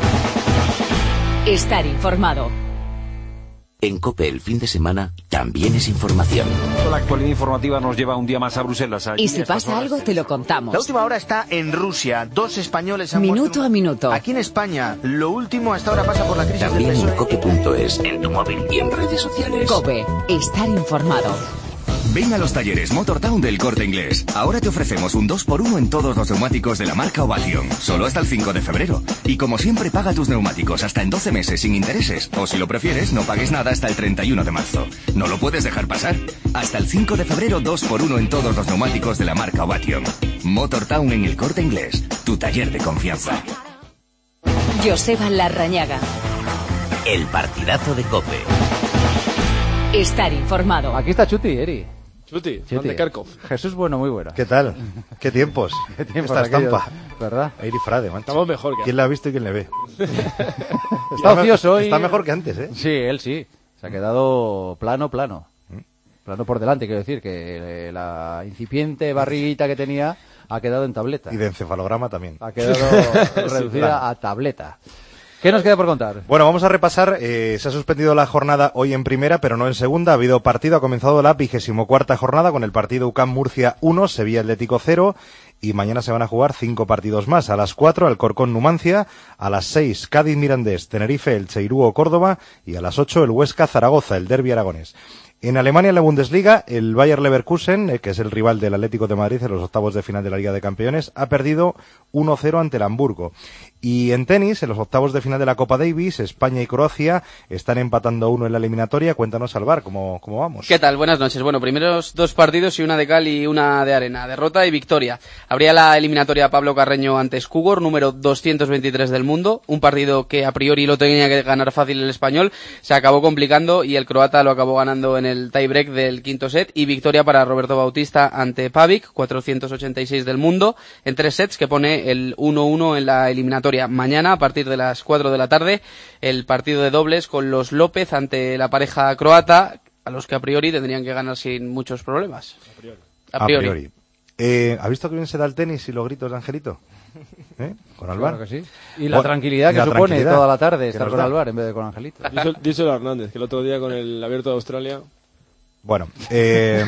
Estar informado. En COPE el fin de semana también es información. La actualidad informativa nos lleva un día más a Bruselas. Allí Y si estas pasa horas- algo, te lo contamos. La última hora está en Rusia. Dos españoles han Minuto muerto. a minuto. Aquí en España, lo último hasta ahora pasa por la crisis También del en P S O E. cope punto es, en tu móvil y en redes sociales. COPE. Estar informado. Ven a los talleres Motortown del Corte Inglés. Ahora te ofrecemos un dos por uno en todos los neumáticos de la marca Ovation. Solo hasta el cinco de febrero. Y como siempre, paga tus neumáticos hasta en doce meses sin intereses. O si lo prefieres, no pagues nada hasta el treinta y uno de marzo. No lo puedes dejar pasar. Hasta el cinco de febrero, dos por uno en todos los neumáticos de la marca Ovation. Motortown en el Corte Inglés. Tu taller de confianza. Joseba Larrañaga. El partidazo de COPE. Estar informado. Aquí está Chuti, Eri. Chuti, Chuti. de Kharkov. Jesús Bueno, muy buena. ¿Qué tal? ¿Qué tiempos? ¿Qué tiempos Esta aquellos? estampa. ¿Verdad? Eiri Frade, macho. Estamos mejor que ¿Quién la ha visto y quién le ve? Está ocioso y... Está mejor que antes, ¿eh? Sí, él sí. Se ha quedado plano, plano. Plano por delante, quiero decir, que eh, la incipiente barriguita que tenía ha quedado en tableta. Y de encefalograma también. Ha quedado reducida claro. a tableta. ¿Qué nos queda por contar? Bueno, vamos a repasar. Eh, se ha suspendido la jornada hoy en primera, pero no en segunda. Ha habido partido. Ha comenzado la vigésimo cuarta jornada con el partido U C A M Murcia uno, Sevilla Atlético cero. Y mañana se van a jugar cinco partidos más. A las cuatro, Alcorcón Numancia. A las seis, Cádiz Mirandés, Tenerife, el Cheirúo Córdoba. Y a las ocho, el Huesca Zaragoza, el derbi aragonés. En Alemania, en la Bundesliga, el Bayer Leverkusen, eh, que es el rival del Atlético de Madrid en los octavos de final de la Liga de Campeones, ha perdido uno cero ante el Hamburgo. Y en tenis, en los octavos de final de la Copa Davis, España y Croacia están empatando a uno en la eliminatoria. Cuéntanos, Alvar, ¿cómo, cómo vamos? ¿Qué tal? Buenas noches. Bueno, primeros dos partidos y una de cal y una de arena. Derrota y victoria. Habría la eliminatoria Pablo Carreño ante Skugor, número doscientos veintitrés del mundo. Un partido que a priori lo tenía que ganar fácil el español. Se acabó complicando y el croata lo acabó ganando en el tiebreak del quinto set. Y victoria para Roberto Bautista ante Pavic, cuatrocientos ochenta y seis del mundo, en tres sets, que pone el uno uno en la eliminatoria. Mañana, a partir de las cuatro de la tarde, el partido de dobles con los López ante la pareja croata, a los que a priori tendrían que ganar sin muchos problemas. A priori. A priori. A priori. Eh, ¿Ha visto que bien se da el tenis y los gritos de Angelito? ¿Eh? ¿Con Alvar? Claro que sí. Y la Bueno, tranquilidad y que la supone tranquilidad toda la tarde que estar nos con da. Alvar en vez de con Angelito. Díselo, díselo a Hernández, que el otro día con el Abierto de Australia... Bueno, eh,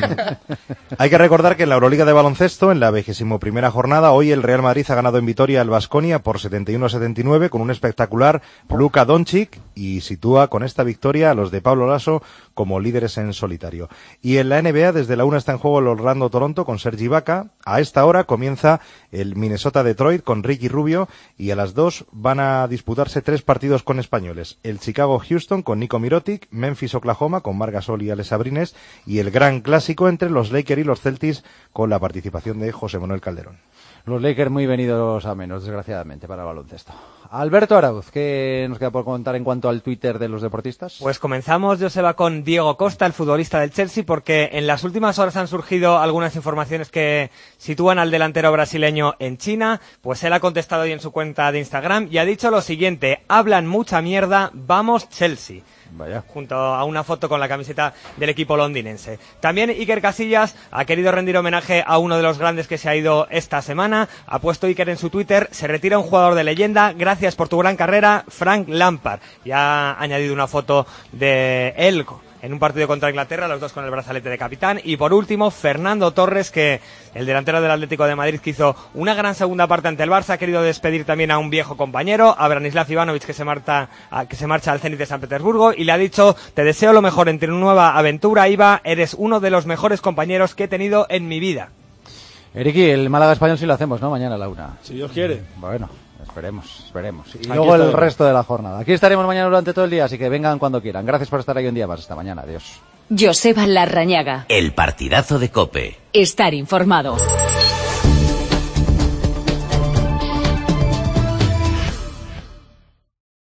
hay que recordar que en la Euroliga de baloncesto, en la vigésimo primera jornada, hoy el Real Madrid ha ganado en Vitoria al Baskonia por setenta y uno a setenta y nueve con un espectacular Luka Doncic y sitúa con esta victoria a los de Pablo Lasso como líderes en solitario. Y en la N B A, desde la una está en juego el Orlando Toronto con Serge Ibaka. A esta hora comienza el Minnesota Detroit con Ricky Rubio y a las dos van a disputarse tres partidos con españoles. El Chicago Houston con Nico Mirotic, Memphis Oklahoma con Marc Gasol y Alex Abrines y el gran clásico entre los Lakers y los Celtics con la participación de José Manuel Calderón. Los Lakers muy venidos a menos, desgraciadamente, para el baloncesto. Alberto Arauz, ¿qué nos queda por contar en cuanto al Twitter de los deportistas? Pues comenzamos, Joseba, con Diego Costa, el futbolista del Chelsea, porque en las últimas horas han surgido algunas informaciones que sitúan al delantero brasileño en China. Pues él ha contestado hoy en su cuenta de Instagram y ha dicho lo siguiente: hablan mucha mierda, vamos Chelsea. Vaya. Junto a una foto con la camiseta del equipo londinense. También Iker Casillas ha querido rendir homenaje a uno de los grandes que se ha ido esta semana. Ha puesto Iker en su Twitter: se retira un jugador de leyenda, gracias por tu gran carrera, Frank Lampard. Y ha añadido una foto de él en un partido contra Inglaterra, los dos con el brazalete de capitán. Y por último, Fernando Torres, que el delantero del Atlético de Madrid, que hizo una gran segunda parte ante el Barça, ha querido despedir también a un viejo compañero, a Branislav Ivanovic, que se marcha, que se marcha al Zenit de San Petersburgo, y le ha dicho: te deseo lo mejor en tu nueva aventura, Iva, eres uno de los mejores compañeros que he tenido en mi vida. Eriki, el Málaga español sí lo hacemos, ¿no? Mañana a la una. Si Dios quiere. Bueno. Esperemos, esperemos. Y Aquí luego estaremos. el resto de la jornada. Aquí estaremos mañana durante todo el día, así que vengan cuando quieran. Gracias por estar ahí un día más. Hasta mañana. Adiós. Joseba Larrañaga. El partidazo de COPE. Estar informado.